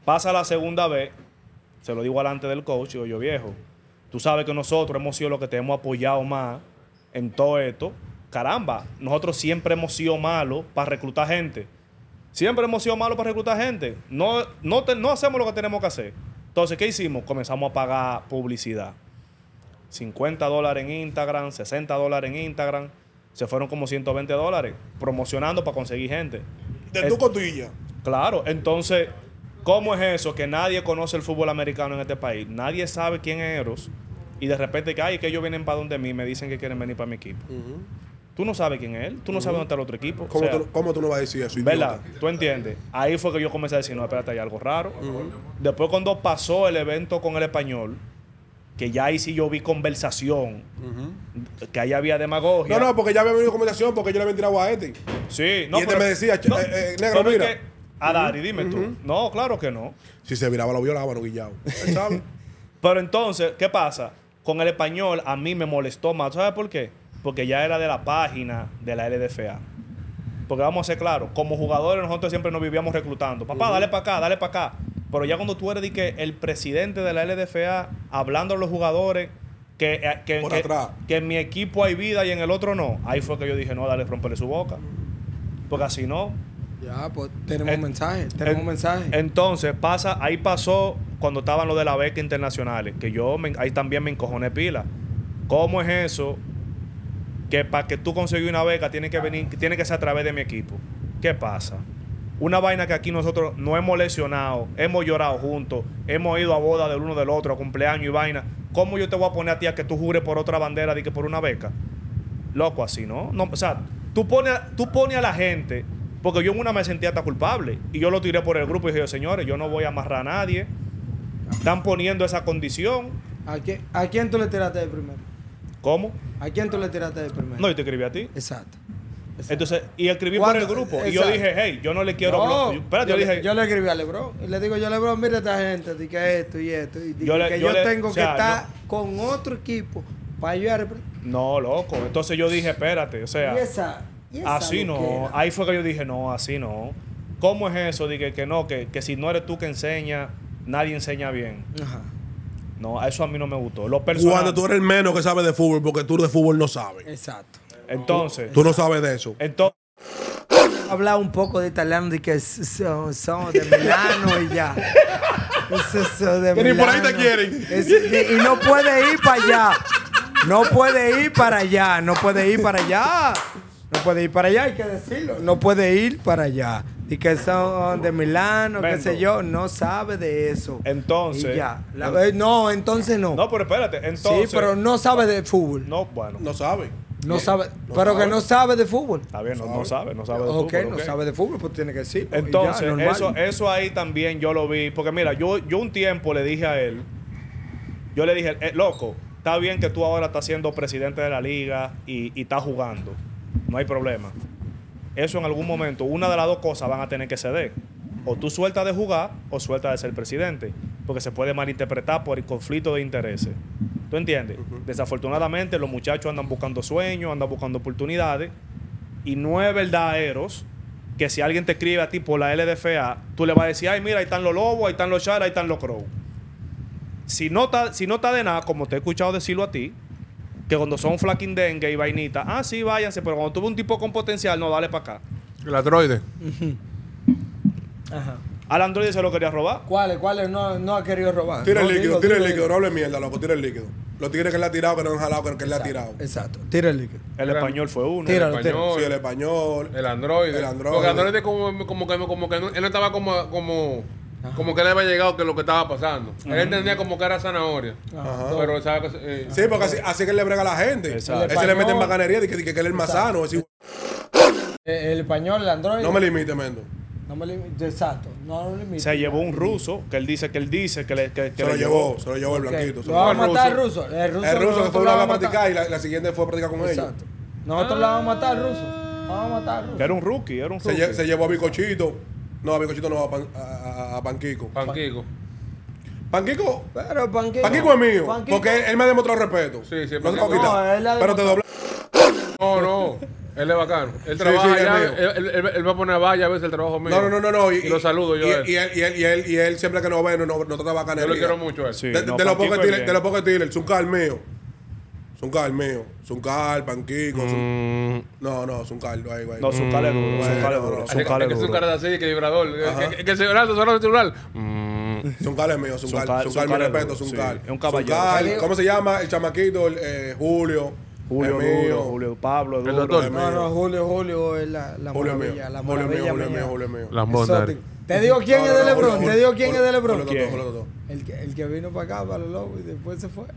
Pasa la segunda vez, se lo digo alante del coach, digo yo, viejo, tú sabes que nosotros hemos sido los que te hemos apoyado más en todo esto. Caramba, nosotros siempre hemos sido malos para reclutar gente. Siempre hemos sido malos para reclutar gente. No, no, te, no hacemos lo que tenemos que hacer. Entonces, ¿qué hicimos? Comenzamos a pagar publicidad. cincuenta dólares en Instagram, sesenta dólares en Instagram. Se fueron como ciento veinte dólares promocionando para conseguir gente. De tu cotilla. Claro, entonces, ¿cómo es eso? Que nadie conoce el fútbol americano en este país. Nadie sabe quién es Eros. Y de repente, que, ay, que ellos vienen para donde mí, me dicen que quieren venir para mi equipo. Uh-huh. Tú no sabes quién es él. Tú no uh-huh. sabes dónde está el otro equipo. ¿Cómo, o sea, tú, ¿Cómo tú no vas a decir eso? ¿Verdad? ¿Tú entiendes? Ahí fue que yo comencé a decir, no, espérate, hay algo raro. Uh-huh. Después cuando pasó el evento con el español, que ya ahí sí yo vi conversación, uh-huh. que ahí había demagogia. No, no, porque ya había venido conversación porque yo le había tirado a este. Sí, no, y este pero, me decía, no, eh, eh, negro, mira. Que, a Dari, dime uh-huh. tú. No, claro que no. Si se viraba, lo violaba, no guillado. Él sabe. Pero entonces, ¿qué pasa? Con el español a mí me molestó más. ¿Sabes por qué? Porque ya era de la página de la L D F A. Porque vamos a ser claros, como jugadores nosotros siempre nos vivíamos reclutando. Papá, uh-huh. dale para acá, dale para acá. Pero ya cuando tú eres de que el presidente de la L D F A hablando a los jugadores que, que, que, que en mi equipo hay vida y en el otro no, ahí fue que yo dije, no, dale, romperle su boca. Porque así no. Ya, pues tenemos en, mensaje, tenemos en, mensaje. Entonces, pasa, ahí pasó cuando estaban los de la beca internacionales, que yo me, ahí también me encojoné pila. ¿Cómo es eso? Que para que tú consigas una beca tiene que venir, tiene que ser a través de mi equipo. ¿Qué pasa? Una vaina que aquí nosotros no hemos lesionado, hemos llorado juntos, hemos ido a boda del uno del otro, a cumpleaños y vaina. ¿Cómo yo te voy a poner a ti a que tú jures por otra bandera de que por una beca? Loco, así, ¿no? no o sea, tú pones, tú pones a la gente, porque yo en una me sentía hasta culpable, y yo lo tiré por el grupo y dije, señores, yo no voy a amarrar a nadie. Están poniendo esa condición. ¿A quién, a quién tú le tiraste de primero? ¿Cómo? ¿A quién tú le tiraste de primero? No, yo te escribí a ti. Exacto. Exacto. Entonces, y escribí por el grupo. Exacto. Y yo dije, hey, yo no le quiero... No, yo, espérate, yo, yo le, dije... yo le escribí a LeBron. Y le digo, yo LeBron, mira esta gente, di que esto y esto. Y di, yo le, que yo yo le, tengo o sea, que estar no, con otro equipo para ayudar. No, loco. Entonces yo dije, espérate, o sea... ¿Y esa, y esa así no. Ahí fue que yo dije, no, así no. ¿Cómo es eso? Dije que no, que, que si no eres tú que enseña, nadie enseña bien. Ajá. No, eso a mí no me gustó. Lo personal, cuando tú eres el menos que sabe de fútbol, porque tú de fútbol no sabes. Exacto. Entonces... Tú no sabes de eso. Entonces... Hablar un poco de italiano, de que son, son de Milano y ya. Eso, eso de que ni por ahí te quieren. Es, y, y no puede ir para allá. No puede ir para allá. No puede ir para allá. No puede ir para allá, hay que decirlo. No puede ir para allá. Y que son de Milano, qué sé yo. No sabe de eso. Entonces... Y ya. La, eh, no, entonces no. No, pero espérate. Entonces... Sí, pero no sabe de fútbol. No, bueno. No sabe. No sabe, no pero sabe. Que no sabe de fútbol. Está bien, no, no sabe, no sabe de okay, fútbol. No sabe de fútbol, pues tiene que decir. Entonces, ya, eso, eso ahí también yo lo vi. Porque mira, yo, yo un tiempo le dije a él, yo le dije, eh, loco, está bien que tú ahora estás siendo presidente de la liga y, y estás jugando. No hay problema. Eso en algún momento, una de las dos cosas van a tener que ceder. O tú sueltas de jugar o sueltas de ser presidente. Porque se puede malinterpretar por el conflicto de intereses. ¿Tú entiendes? Uh-huh. Desafortunadamente los muchachos andan buscando sueños, andan buscando oportunidades. Y no es verdad, Eros, que si alguien te escribe a ti por la L D F A, tú le vas a decir, ay, mira, ahí están los lobos, ahí están los char, ahí están los crow. Si no está si no está de nada, como te he escuchado decirlo a ti, que cuando son flaquindengue y vainita, ah, sí, váyanse, pero cuando tuve un tipo con potencial, no, dale para acá. El androide. Uh-huh. Ajá. Al androide se lo quería robar. ¿Cuáles? ¿Cuáles no, no ha querido robar? Tira no, el líquido, digo, tira el digo, líquido, no hable mierda, loco, tira el líquido. Los tigres que le ha tirado, que no han jalado, que, que le ha tirado. Exacto, tira el líquido. El Tira, español fue uno. Tíralo, el español, sí, el español. El androide. El androide. Porque el androide como, como que, como que no, él no estaba como, como, como que le había llegado que lo que estaba pasando. Ajá. Él entendía como que era zanahoria. Ajá. Pero sabe que... Eh, sí, porque así, así que él le brega a la gente. Exacto. Él se le mete en bacanería de que, de que, que él es más sano. Así. El, el español, el androide. No me limite, Mendo. No me limite, exacto. No lo limite. Se llevó un ruso, que él dice que él dice que le que, que se lo le llevó, llevó. Se lo llevó el blanquito. Okay. ¿Lo va a matar el ruso? El ruso, el ruso que fue una vez a practicar y la, la siguiente fue a practicar con ellos. Exacto. Nosotros ah. la vamos a matar al ruso. Vamos a matar al ruso. Que era un rookie, era un rookie. Se, lle se llevó a Bicochito. No, a Bicochito no, a, pan, a, a, a Panquico. Panquico. Panquico. Pero Panquico. Panquico es mío. Panquico. Porque él, él me ha demostrado respeto. Sí, sí, no te puedo quitar. No, pero te dobla. No, no. Él es bacano. Él Sí, trabaja sí, es allá, mío. él, él- él- él va a poner valla a veces el trabajo mío. No, no, no, no. no Y, lo saludo yo y, a él. y él. Y él, y él, y él siempre que nos ve, no, no, no trata bacanería. Yo lo quiero mucho a él. Sí, De, no, de los Panquico pocos es tiles, bien. de los pocos tiles, Zuncar mío. Zuncar mío. Zuncar, Panquico. Zun- Mm. No, no, Zuncar, ahí, güey. No, Zuncar es duro. Bueno, Zuncar es no, duro. no. Es que- Zuncar es es que es un duro. cara así, que vibrador. Ajá. Que, que, que se habla sonando el celular. Mm. Zuncar es mío, Zuncar. Zuncar- Zuncar, mi Zuncar es respeto, duro, Zuncar. sí. Es un caballero. Zuncar, ¿cómo se llama? El chamaquito, el, eh, Julio. Julio es mío. duro, Julio Pablo es El duro. doctor. Es No, no, mío. Julio, Julio es la, la Julio mío. maravilla. La Julio mío, maravilla Julio mío, mía. Julio mío. Lambón, Exótico. Te digo quién No, es no, de no, Lebron. Julio, Te digo Julio, quién es de Julio, Lebron. Julio, ¿Quién? Julio, Julio, Julio. El que, el que vino para acá, para los lobos, y después se fue.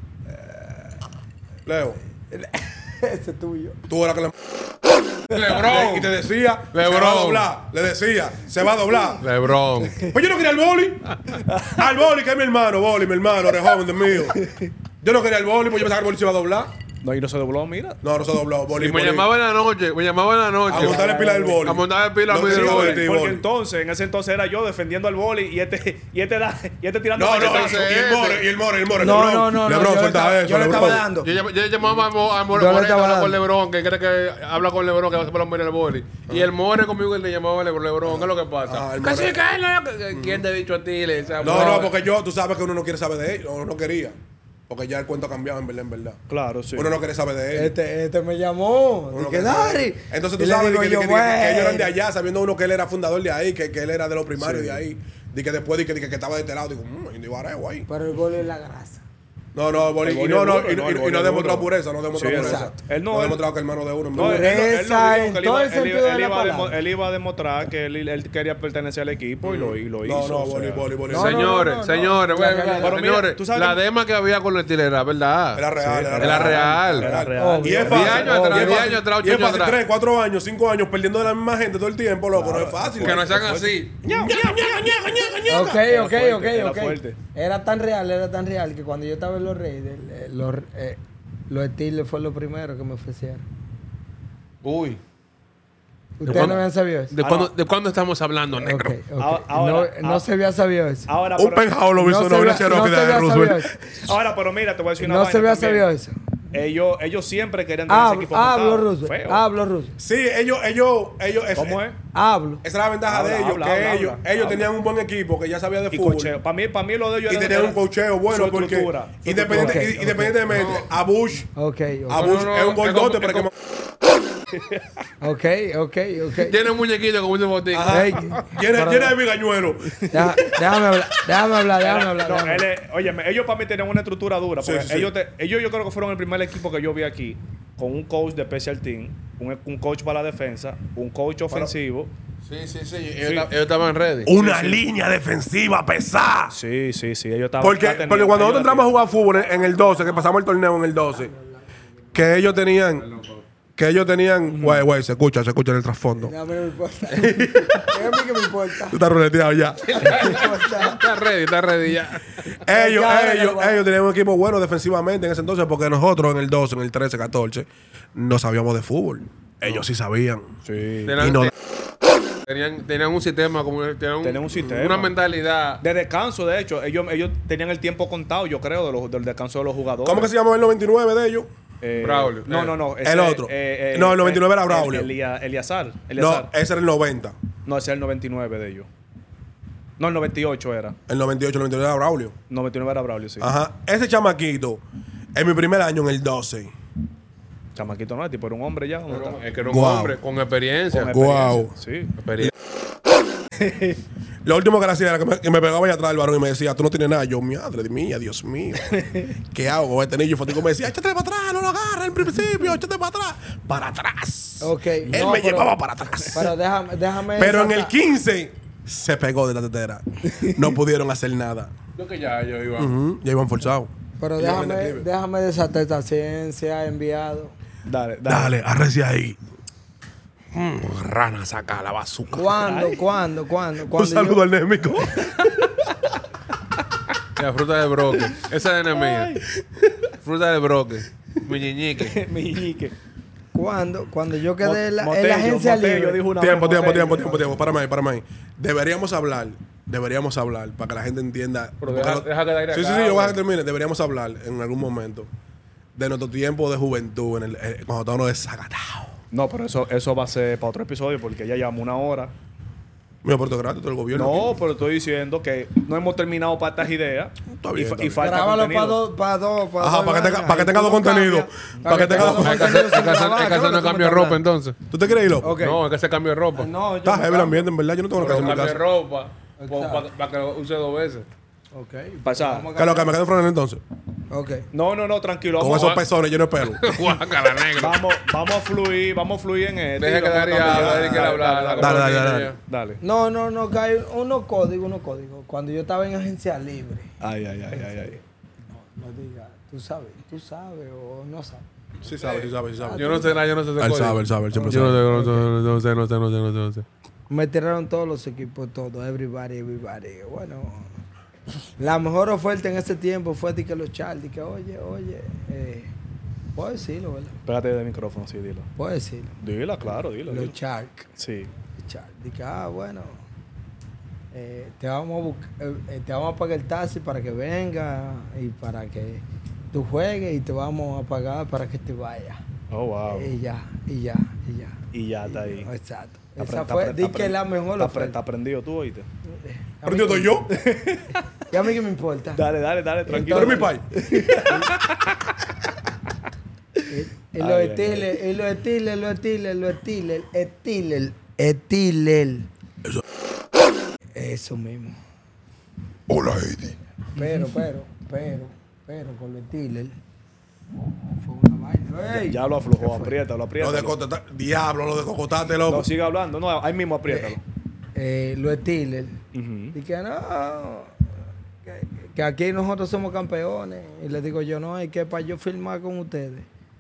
Leo, Ese es tuyo. tú eras que le... Lebron. Y te decía, Lebron. se va a doblar. Le decía, se va a doblar. Lebron. Pues yo no quería al boli. Al boli, que es mi hermano, boli, mi hermano, orejón, Dios mío. Yo no quería al boli, porque yo pensaba que el boli se iba a doblar. No, y no se dobló, mira. No, no se dobló, boli. Y me boli. llamaba en la noche, me llamaba en la noche. A montar el pila del boli. A montar el pila Lo a mí que del sí, boli. boli. Porque boli. entonces, en ese entonces era yo defendiendo al boli y este, y este, da, y este tirando No, no, paquetazos. y el more, y el more, el more. No, Lebron. no, no, no, Lebron, yo le suelta estaba- eso. yo le Lebron. estaba dando. Yo, llam- yo llamaba a, Mo- a More, Yo le More estaba que habla con dando. Lebron, que cree que habla con Lebron, que va a hacer los el boli. Y el More conmigo le llamaba a Lebron. ¿Qué es lo que pasa? Ah, el que More. sí, que él no- que- que- ¿Quién te ha dicho a ti? Le decía, No, More. no, porque yo, tú sabes que uno no quiere saber de él, uno no quería. Porque ya el cuento ha cambiado en verdad, en verdad. Claro, sí. Uno no quiere saber de él. Este, este me llamó. Uno Dije, que sabe. Dari. Entonces Y tú le sabes digo que, que- yo, que- que- que ellos eran de bueno. allá, sabiendo uno que él era fundador de ahí, que, que él era de los primarios Sí. de ahí. De que después de que, de que, que estaba de este lado, digo, mmm, Indio Areo ahí. Pero el boli es la grasa. No, no, el boli, El y boli no, es no, duro, y, no, y- el y boli no ha es demostrado duro. pureza, no ha demostrado Sí, pureza. exacto. Él no- no ha él- demostrado que el hermano de uno. No, él, No, él, él, él Pureza lo dijo en que él todo iba, el él, sentido iba- de él la iba a demo- palabra. él iba a demostrar que él, él quería pertenecer al equipo y, lo, y lo hizo. no, no, o sea. boli, boli, boli. No, no, Señores, no, no. señores, La güey, calidad. Pero mira, señores, tú sabes la que- dema que había con el Estil era verdad. Era real, era Era real. Era real. Y es Obvio. fácil. Diez años atrás, Y es diez fácil. años atrás, ocho Y es años fácil, atrás. tres, cuatro años, cinco años, perdiendo de la misma gente todo el tiempo, loco. No es fácil. Que no sean así. Ok, ok, fuerte, ok, era ok. fuerte. Era tan real, era tan real que cuando yo estaba en los Raiders, eh, los, eh, los Steelers fue lo primero que me ofrecieron. Uy. ¿Ustedes cuándo? no habían sabido eso? ¿De, Ah, cuándo, no. ¿De cuándo estamos hablando, negro? Ok, ok. Ah- ahora- no, no ah- se había sabido eso. Ahora, Un pero, penthouse lo No hizo se una había- Cherokee no se de había sabido Roosevelt. eso. ahora, pero mira, te voy a decir una No vaina se había también. sabido eso. Ellos, ellos siempre querían tener ese Hablo, equipo hablo montado. ruso. Feo. Hablo ruso. Sí, ellos, ellos, ellos. ¿Cómo es? Hablo. Esa era la ventaja Habla, de ellos, habla, que habla, ellos, habla, ellos habla. tenían un buen equipo que ya sabía de Y fútbol. cocheo. Para mí, para mí lo de ellos Y era- tenían era un cocheo bueno su porque estructura, su independiente- estructura. y- independientemente a Bush, Ok, a ok. Bush no, no, es un es gordote, como- pero es como- Ok, ok, ok. Tiene un muñequito como un botín. Ajá. Ey, llena, pero- llena de migañuelo. Deja- déjame hablar, déjame hablar, déjame hablar. No, déjame él hablar. es- óyeme, ellos para mí tenían una estructura dura. Sí, Porque sí, sí. ellos, te- ellos yo creo que fueron el primer equipo que yo vi aquí con un coach de special team, un, un coach para la defensa, un coach ofensivo. Sí, sí, sí. Ellos, esta- ellos estaban ready. Una línea defensiva pesada. Sí, sí, sí. Ellos estaban. Porque, la tenían, porque cuando ellos nosotros la entramos a jugar fútbol en, en el doce, que pasamos el torneo en el doce, que ellos tenían, que ellos tenían, güey, güey, se escucha, se escucha en el trasfondo. A mí no me importa. Es a mí que me importa. Tú estás ruleteado ya. Me importa. Está ready, está ready ya. ellos, Ya, ellos, ya, ya. ellos tenían un equipo bueno defensivamente en ese entonces, porque nosotros en el doce, en el trece, catorce, no sabíamos de fútbol. Ellos sí sabían. Sí. Y no, Tenían, tenían un sistema, como tenían, Tenían un sistema. Una mentalidad. De descanso, de hecho, ellos, ellos tenían el tiempo contado, yo creo, de los, del descanso de los jugadores. ¿Cómo que se llamaba el noventa y nueve de ellos? Eh, Braulio. No, Eh. no, no. El otro. No, el noventa y nueve era Braulio. El, Elia- Eliazar. No, Eliazar. ese era el noventa. No, ese era el noventa y nueve de ellos. No, el noventa y ocho era. El noventa y ocho, el noventa y nueve era Braulio. noventa y nueve era Braulio, sí. Ajá. Ese chamaquito, en mi primer año en el doce. Chamaquito no, tipo era un hombre ya. ¿no? Es que era un Guau. hombre con experiencia. Con Guau. experiencia, Sí. Experiencia. Lo último que le hacía era que me, que me pegaba allá atrás el varón y me decía, tú no tienes nada. Yo, madre mía, Dios mío. ¿Qué hago con este niño? Fotico me decía, échate para atrás, no lo agarres al principio, échate para atrás. Para atrás. Ok. Él no, me pero- llevaba para atrás. Pero déjame, déjame. Pero en el saltar. quince se pegó de la tetera. No pudieron hacer nada. Yo que ya, yo iba. Ujú, ya iban forzados. Pero Y yo déjame, en el clip. déjame desatar esta ciencia, enviado. Dale, dale. Dale, arrecia ahí. Rana, saca la bazooka. ¿Cuándo, cuándo, cuándo? Un cuando saludo yo, al némico. La fruta de broque. Esa es enemiga. Fruta de broque. Mi ñiñique. Mi ñique. ¿Cuándo? Cuando yo quedé en la, en Motello, la agencia Motello libre. dijo una Tiempo, vez, tiempo, Motello. tiempo, tiempo, tiempo. Párame ahí, párame ahí. Deberíamos hablar, deberíamos hablar para que la gente entienda. Pero porque deja- no- deja que el aire Sí, sí, acabe. sí, yo voy a que termine. Deberíamos hablar en algún momento de nuestro tiempo de juventud, en el, eh, cuando estábamos desacatados. No, pero eso, eso va a ser para otro episodio porque ya llevamos una hora. Mira, pero te gratis todo el gobierno. No, aquí. pero estoy diciendo que no hemos terminado para estas ideas. Está bien, y, fa- está y bien. falta Grábalo para contenido. dos, para dos, para Ajá, dos para que tenga- vainas. para que Y tenga tú dos contenidos. cambias, Para que tenga dos Hay que hacer, hay que hacer, hay que hacer un cambio de ropa entonces. ¿Tú te crees, loco? Ok. No, hay que hacer cambio de ropa. No, yo Está me heavy el cambio. ambiente, en verdad. Yo no tengo lo que Pero hacer en mi cambio de casa. ropa para que lo use dos veces. Ok. Pasa. Vamos a ¿Qué es lo que me quedo fronel entonces? Ok. No, no, no, tranquilo. Con Vamos, esos pezones llenos de pelo. Guácala, negro. vamos, vamos a fluir, vamos a fluir en esto. Deja y que vamos Dari a cambiar. hable, Dari quiere hablar. Dale, Dale, dale, dale. dale. No, no, no, que hay unos códigos, unos códigos. Cuando yo estaba en agencia libre, Ay, ay, ay, ay, ay. no, no diga, tú sabes, tú sabes o no sabes. Sí sabe, sí sabe, sí sabe. Yo no sé nada, yo no sé de Él código. sabe, él sabe, él siempre Yo no sabe. sé, no sé, no sé, no sé, no sé, no sé. Me tiraron todos los equipos, todo, everybody, everybody. Bueno, la mejor oferta en ese tiempo fue de que los Charlie, que oye, oye, eh, puedo decirlo, ¿verdad? Pégate del micrófono, sí, dilo. Puedo decirlo. Dila, claro, dilo. Los dilo. Shark. Sí. Char- Dije, ah, bueno, eh, te, vamos a busc- eh, eh, te vamos a pagar el taxi para que venga y para que tú juegues y te vamos a pagar para que te vayas. Oh, wow. Y ya, y ya, y ya. Y ya está ahí. Exacto. Está Esa apre- fue, está di apre- que la mejor Está, apre- oferta. está prendido tú, oíste. A mí ¿Pero yo qué- estoy yo? ¿Y a mí qué me importa? Dale, dale, dale, tranquilo. Pero mi pai. Y los Ay, ay, estiles, y los estiles, los estiles, los estiles, estiles, estiles. Eso mismo. Hola, Eddie. Pero, pero, pero, pero con los estiles fue una vaina. ¡Ey! Ya lo aflojó, apriétalo, Lo apriétalo. de cocotar. Diablo, lo de cocotate, loco. No, sigue hablando. No, ahí mismo apriétalo. Eh, los estiles. Ujú. Y que no, que, que aquí nosotros somos campeones. Y le digo yo, no, es que para yo firmar con ustedes,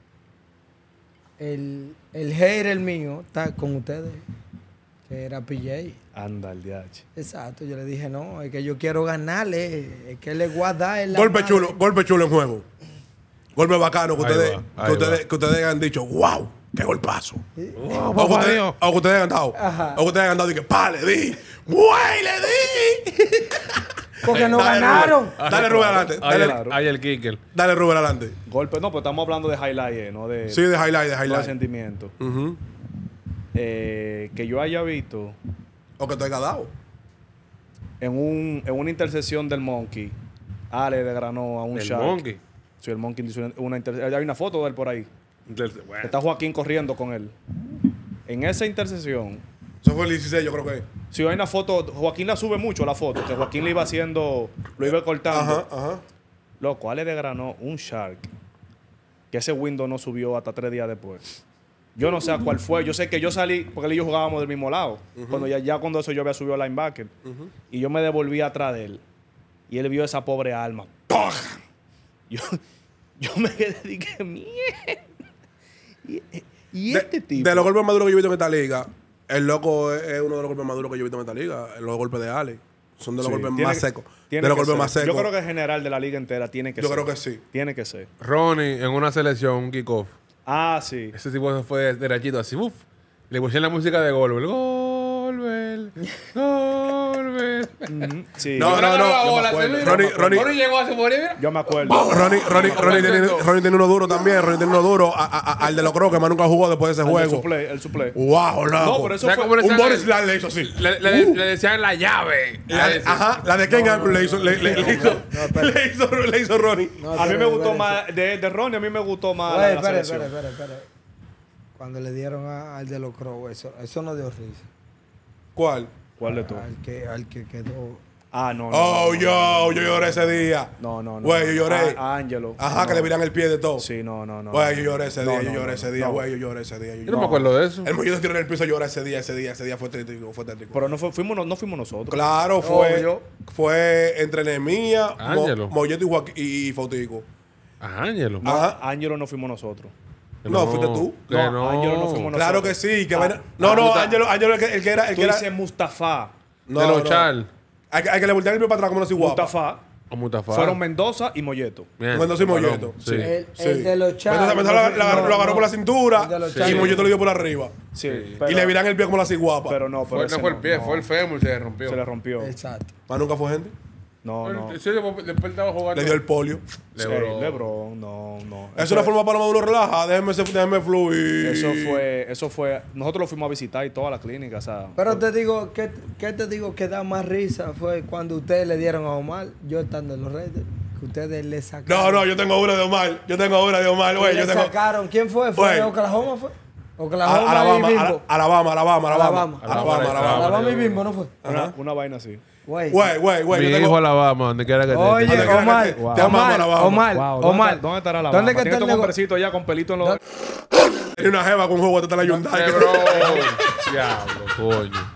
el, el hater mío está con ustedes, que era P J. Anda, el D H. Exacto, yo le dije, no, es que yo quiero ganarle, es que le guarda en la Golpe madre. chulo, golpe chulo en juego. Golpe bacano que Ahí ustedes, va, que ahí ustedes, va. que ustedes han dicho, wow, qué golpazo. Oh, O que papá ustedes, Dios. o que ustedes han dado. Ajá. O que ustedes han dado y que, pa, le di. ¡Güey, le di! Porque no Dale, ganaron. Rubén. Dale, Rubén, adelante. Ahí Dale, el, Claro. ahí el kicker. dale, Rubén, adelante. Golpe, no, pues estamos hablando de highlight, eh, no de, Sí, de highlight, de no de highlight. sentimiento. Ujú. Eh, que yo haya visto O que te haya dado. en, un, en una intersección del Monkey, Ale de granó a un El Shark. Monkey. Sí, el Monkey hizo una inter- hay una foto de él por ahí. Entonces, bueno. Está Joaquín corriendo con él. En esa intersección, Eso fue el dieciséis, yo creo que. si hay una foto, Joaquín la sube mucho la foto, que Joaquín le iba haciendo, lo iba cortando. Ajá, ajá. Loco, Ale de granó un Shark. Que ese window no subió hasta tres días después. Yo no sé a cuál fue. Yo sé que yo salí, porque él y yo jugábamos del mismo lado. Cuando ya, ya cuando eso yo había subido a linebacker. Y yo me devolví atrás de él. Y él vio esa pobre alma. ¡Pah! Yo, yo me quedé y dije, mierda. Y, y De, este tipo. de los golpes más duros que yo he visto en esta liga, el loco es, es uno de los golpes más duros que yo he visto en esta liga. Los golpes de Ale. Son de los Sí, golpes tiene más que- secos. tiene De los que golpes ser. más secos. Yo creo que en general de la liga entera tiene que Yo ser. creo que sí. Tiene que ser. Ronnie en una selección, un kickoff. Ah, sí. Ese tipo se fue derechito así, uff. Le pusieron la música de Goldberg. Goldberg. Goldberg. Ujú, sí. No, Yo- no, no. yo me bola, acuerdo. se Ronnie, vino. Ronnie- Ronnie llegó a su morir, mira. Yo me acuerdo. Ronnie, Ronnie, Ronnie, tiene, Baloncesto. Ronnie tiene uno duro también. Ronnie tiene uno duro. A- a- a- al de los Crocs, que más nunca jugó después de ese El juego. suple, el suple. Wow, loco. No, pero eso ¿Sabes fue... cómo le Un decían Boris el- Lar le hizo así. Le, le- le decían la llave. La de- Ese. ajá, la de Ken Angle le hizo, le, le- le hizo, espera. le hizo, le hizo Ronnie. No, A mí me espérate, gustó espérate. más... De, de Ronnie a mí me gustó más Oye, la, la espera, selección. espera, espera, espera. Cuando le dieron a- al de los Crows, eso, eso no dio risa. ¿Cuál? ¿Cuál de tú? Al que, al que quedó. Ah, no, no. Oh, no, no, yo, yo lloré ese día. No, no, no. Güey, yo lloré. A, a Ángelo. Ajá, No. que le miran el pie de todo. Sí, no, no, no. Güey, yo lloré ese No, día, no, yo no, lloré no, ese día, no. güey, yo lloré ese día. Yo no me acuerdo de eso. El muñeco se tiró en el piso, lloré ese día, ese día, ese día fue tétrico, fue tétrico. Pero no, fue, fuimos, no, no fuimos nosotros. Claro, fue, Obvio. fue entre Nemía, Mo, Ángelo. Molleto y, Joaquín, y, y Fotico. A Ángelo. No, Ajá. Ángelo no fuimos nosotros. Que No, fuiste tú. Que No, no. Ángelo no fuimos Claro nosotros. que sí. Que Ah, vaina- no, ah, no, puta. Ángelo, Ángelo el que, el que era... El Tú que era dices Mustafa. no, de los no. Char. Hay, que- hay que le voltear el pie para atrás como no soy guapa. Mustafa. O Mustafa. Fueron Mendoza y Molleto. Bien, Mendoza y balón. Molleto. Sí. El, Sí. el de los Chargers. Mendoza, Mendoza la- la agarró- lo agarró por la cintura El de los y Chargers. Molleto lo dio por arriba. Sí. Sí. Pero, y le viran el pie como la ciguapa. Pero no, pero Fue, ese no fue el pie, no. fue el fémur, se le rompió. Se le rompió. Exacto. Más nunca fue gente. No, no. Sí, después después estaba jugando. Le dio el polio. Lebron. Ey, Lebron, no, no. Es una forma para uno relajar. Déjeme, déjeme fluir. Eso fue, eso fue. Nosotros lo fuimos a visitar y toda la clínica, o sea. Pero te digo, ¿qué, qué te digo que da más risa? Fue cuando ustedes le dieron a Omar, yo estando en los Raiders, que ustedes le sacaron. No, no, yo tengo una de Omar. Yo tengo una de Omar, Que güey. le Yo tengo. sacaron. ¿Quién fue? ¿Fue Güey. de Oklahoma? ¿Fue? A- Oklahoma Alabama, y Bimbo. Ala- Alabama, Alabama, Alabama. Alabama. Alabama, Alabama. Alabama y Bimbo, ¿no fue? Una, una vaina así. Güey. Güey, güey, güey. Mi yo hijo tengo- Alabama, donde quiera que esté. Oye, ¿Dónde queda Omar, que te- Omar, te amamos, Alabama? Omar, Wow, ¿dónde, Omar. está- ¿dónde estará la ¿Dónde bamba? que Tiene está un el nego- hombrecito ya con pelito en los. Tiene una jeva con un juego de la Hyundai. Lebron. Diablo, coño.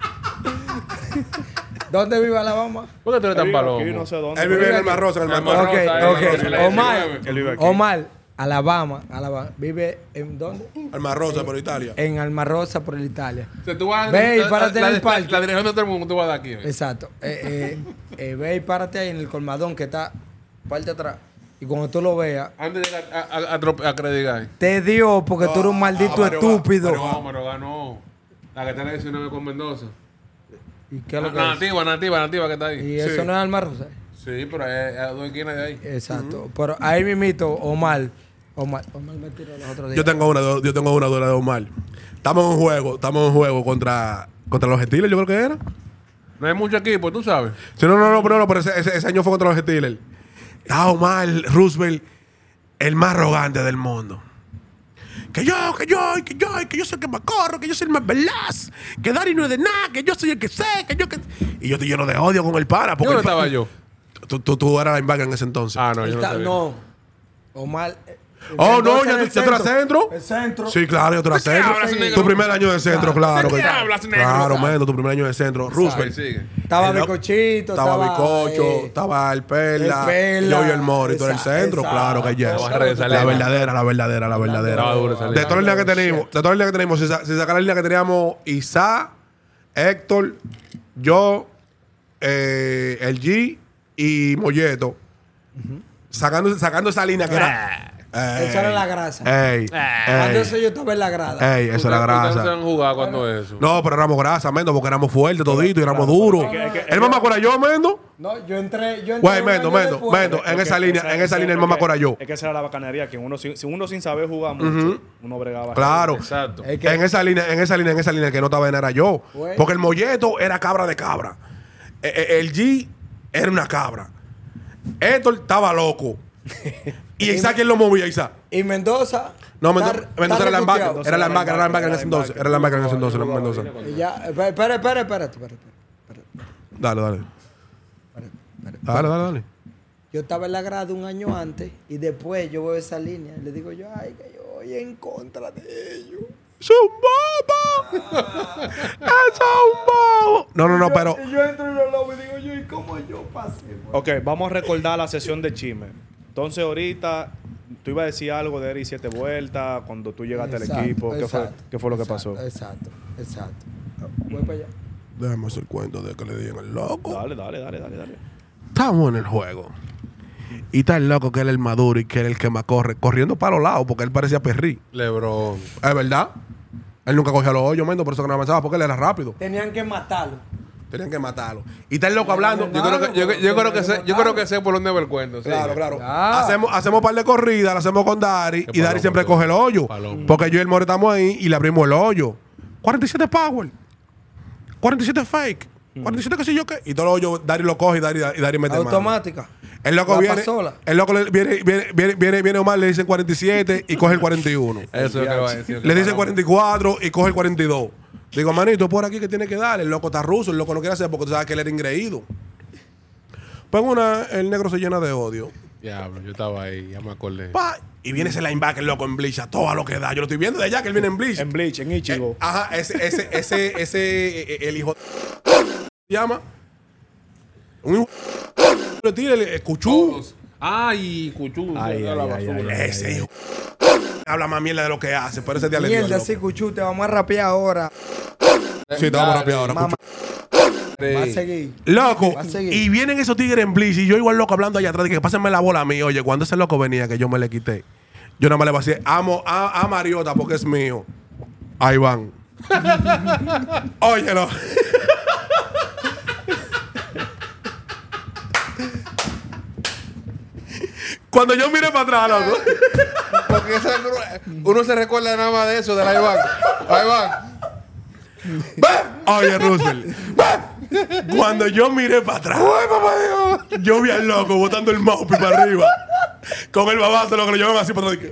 ¿Dónde vive Alabama? ¿Por qué tú eres tan Aquí, palomo? no sé dónde. Él vive en el Mar Rosa, en el Mar Mar Rosa. Ok, Rosa, ahí, ok. en la Omar, diecinueve. Él vive aquí. Omar, Alabama, Alabama. ¿Vive en dónde? El Mar Rosa, por Italia. En Alma Rosa, por el Italia. O sea, tú vas Ve y la- párate la, en el la- parque. La dirección de todo el mundo tú vas de aquí. ¿ves? Exacto. Eh, eh, eh, ve y párate ahí en el colmadón que está parte atrás. Y cuando tú lo veas, Antes de llegar a, a, a, trop- a Credigai. te dio porque tú eres un Ah, maldito Mario va, estúpido. Mario va. No, pero ganó. La que está en la diecinueve con Mendoza. ¿Y qué es lo que La es? nativa, nativa, nativa que está ahí. Y eso Sí. no es Alma Rosa. Sí, pero es a dos esquinas de ahí. Exacto. Pero ahí mismito, Omar. Omar, Omar me tiró los otros días. Yo tengo una, de- yo tengo una dura de Omar. Estamos en un juego, estamos en un juego contra, contra los Steelers, yo creo que era. No hay mucho equipo, tú sabes. Sí, no, no, no, pero, no, pero ese, ese, ese año fue contra los Steelers. Ah, Omar Roosevelt, el más arrogante del mundo. Que yo, que yo, que yo, que yo soy el que más corro, que yo soy el más veloz, que Dari no es de nada, que yo soy el que sé, que yo que... Y yo estoy lleno de odio con el pana. Porque ¿Dónde el pa- estaba yo? Tú, tú, tú eras linebacker en ese entonces. Ah, no, Él yo no está- sabía. no. Omar. eh, Oh, Mendoza no, en ya, el ya tú eras centro. El centro. Sí, claro, yo tú eras ¿De qué centro. hablas, negro? Tu primer año de centro, claro. ¿De qué que- hablas, negro? Claro, Mendo, tu primer año de centro. Roosevelt. Sigue, sigue. Estaba El lo- Bicochito. Estaba Bicocho, eh, estaba el Perla, el Perla, yo y el Mori, tú eres el esa- centro, esa- claro que yes. Estaba Reyes La Salema. verdadera, la verdadera, la verdadera. Estaba duro esa De línea. todas las líneas que tenemos, de todas las líneas que tenemos, si, sa- si sacar la línea que teníamos Isa, Héctor, yo, eh, el G y Molleto, sacando, sacando esa línea que era. Ey, Esa era la grasa. Ey, Cuando ey, eso yo estaba en la grada. ey, eso era Ustedes- ustedes no se grasa. han jugado cuando eso. No, pero éramos grasa, Mendo, porque éramos fuertes toditos y éramos duros. ¿El mamá cora yo, Mendo? No, yo entré. Yo entré Güey, un Mendo, año Mendo, después. Mendo, en Es esa que línea, esa- en esa esa- línea el es mamá que- cora yo. Es que esa era la bacanería, que uno, sin, si uno sin saber jugar mucho, uno bregaba. Claro. Exacto. Es que- En esa línea, en esa línea, en esa línea el que no estaba en era yo. Güey. Porque el molleto era cabra de cabra. Eh, eh, El G era una cabra. Héctor estaba loco. Y Isaac, ¿quién lo movía, Isaac? Y Mendoza. No, Mendoza, está- Mendoza está era linebacker. reputeado. Era linebacker, era linebacker en ese entonces. Era linebacker en ese entonces, Jugaba Mendoza. bien. Y ya, espera, espera, espera, espérate, espérate, espérate. Dale, dale. Dale, dale, dale. Yo estaba en la grada un año antes y después yo veo esa línea y le digo yo, ay, que yo voy en contra de ellos. ¡Es un bobo! ¡Es un bobo! No, no, no, pero... Y yo entro en el lobby y digo yo, ¿y cómo yo pasé? Ok, vamos a recordar la sesión de chisme. Entonces, ahorita, tú ibas a decir algo de Eri siete vueltas, cuando tú llegaste Exacto, al equipo. ¿Qué fue, exacto, qué fue lo que exacto, pasó? Exacto, exacto. Voy para allá. Déjame hacer cuento de que le digan el loco. Dale, dale, dale, dale, dale. Estamos en el juego. Y está el loco que era el maduro y que era el que más corre, corriendo para los lados porque él parecía perrí. Lebron. Es verdad. Él nunca cogía los hoyos, Mendo, por eso que no avanzaba, porque él era rápido. Tenían que matarlo. Tenían que matarlo. Y está el loco hablando. Yo creo que, yo, yo creo que sé, yo creo que sé por dónde va el cuento. sí. Claro, claro. Ah. Hacemos, hacemos un par de corridas, lo hacemos con Dari. Qué Y Dari palomo, siempre tú. coge el hoyo. Palomo. Porque yo y el More estamos ahí y le abrimos el hoyo. cuarenta y siete power. cuarenta y siete fake. cuarenta y siete qué sé yo qué. Y todo el hoyo, Dari lo coge y Dari, y Dari mete mano. Automática. El loco La viene, pasola. el loco le- viene, viene, viene, viene, viene Omar, le dicen cuarenta y siete y coge el cuarenta y uno. Eso es lo que va a decir. Le dicen cuarenta y cuatro y coge el cuarenta y dos. Digo, manito, por aquí que tiene que dar. El loco está ruso, el loco no quiere hacer porque tú sabes que él era ingreído. Pues en una, el negro se llena de odio. Diablo, yo estaba ahí, ya me acordé. Pa, y viene ese linebacker loco en bleach a todo lo que da. Yo lo estoy viendo de allá que él viene en bleach. En Bleach, en Ichigo. Eh, ajá, ese, ese, ese, ese, eh, el hijo se llama. Un hijo le tira el, el cuchú. Todos. Ay, cuchú. Ay, a la ay, ay, basura. ay, Ese hijo habla más mierda de lo que hace, pero ese día le dio. Mierda, loco. sí, Cuchú, te vamos a rapear ahora. Sí, te vamos a rapear ahora. Mamá, Cuchú. va a seguir. Loco, Va a seguir. y vienen esos tigres en Blitz y yo igual loco hablando allá atrás de que pásenme la bola a mí. Oye, cuando ese loco venía que yo me le quité, yo nada más le vacié, amo a, a Mariota porque es mío. Ahí van. Óyelo. Cuando yo miré para atrás, loco. Porque esa- uno se recuerda nada más de eso, de la Iván. Ahí van. Oye, Russell. Cuando yo miré para atrás, yo vi al loco botando el mouse para arriba. Con el babazo, lo que lo llevan así para atrás.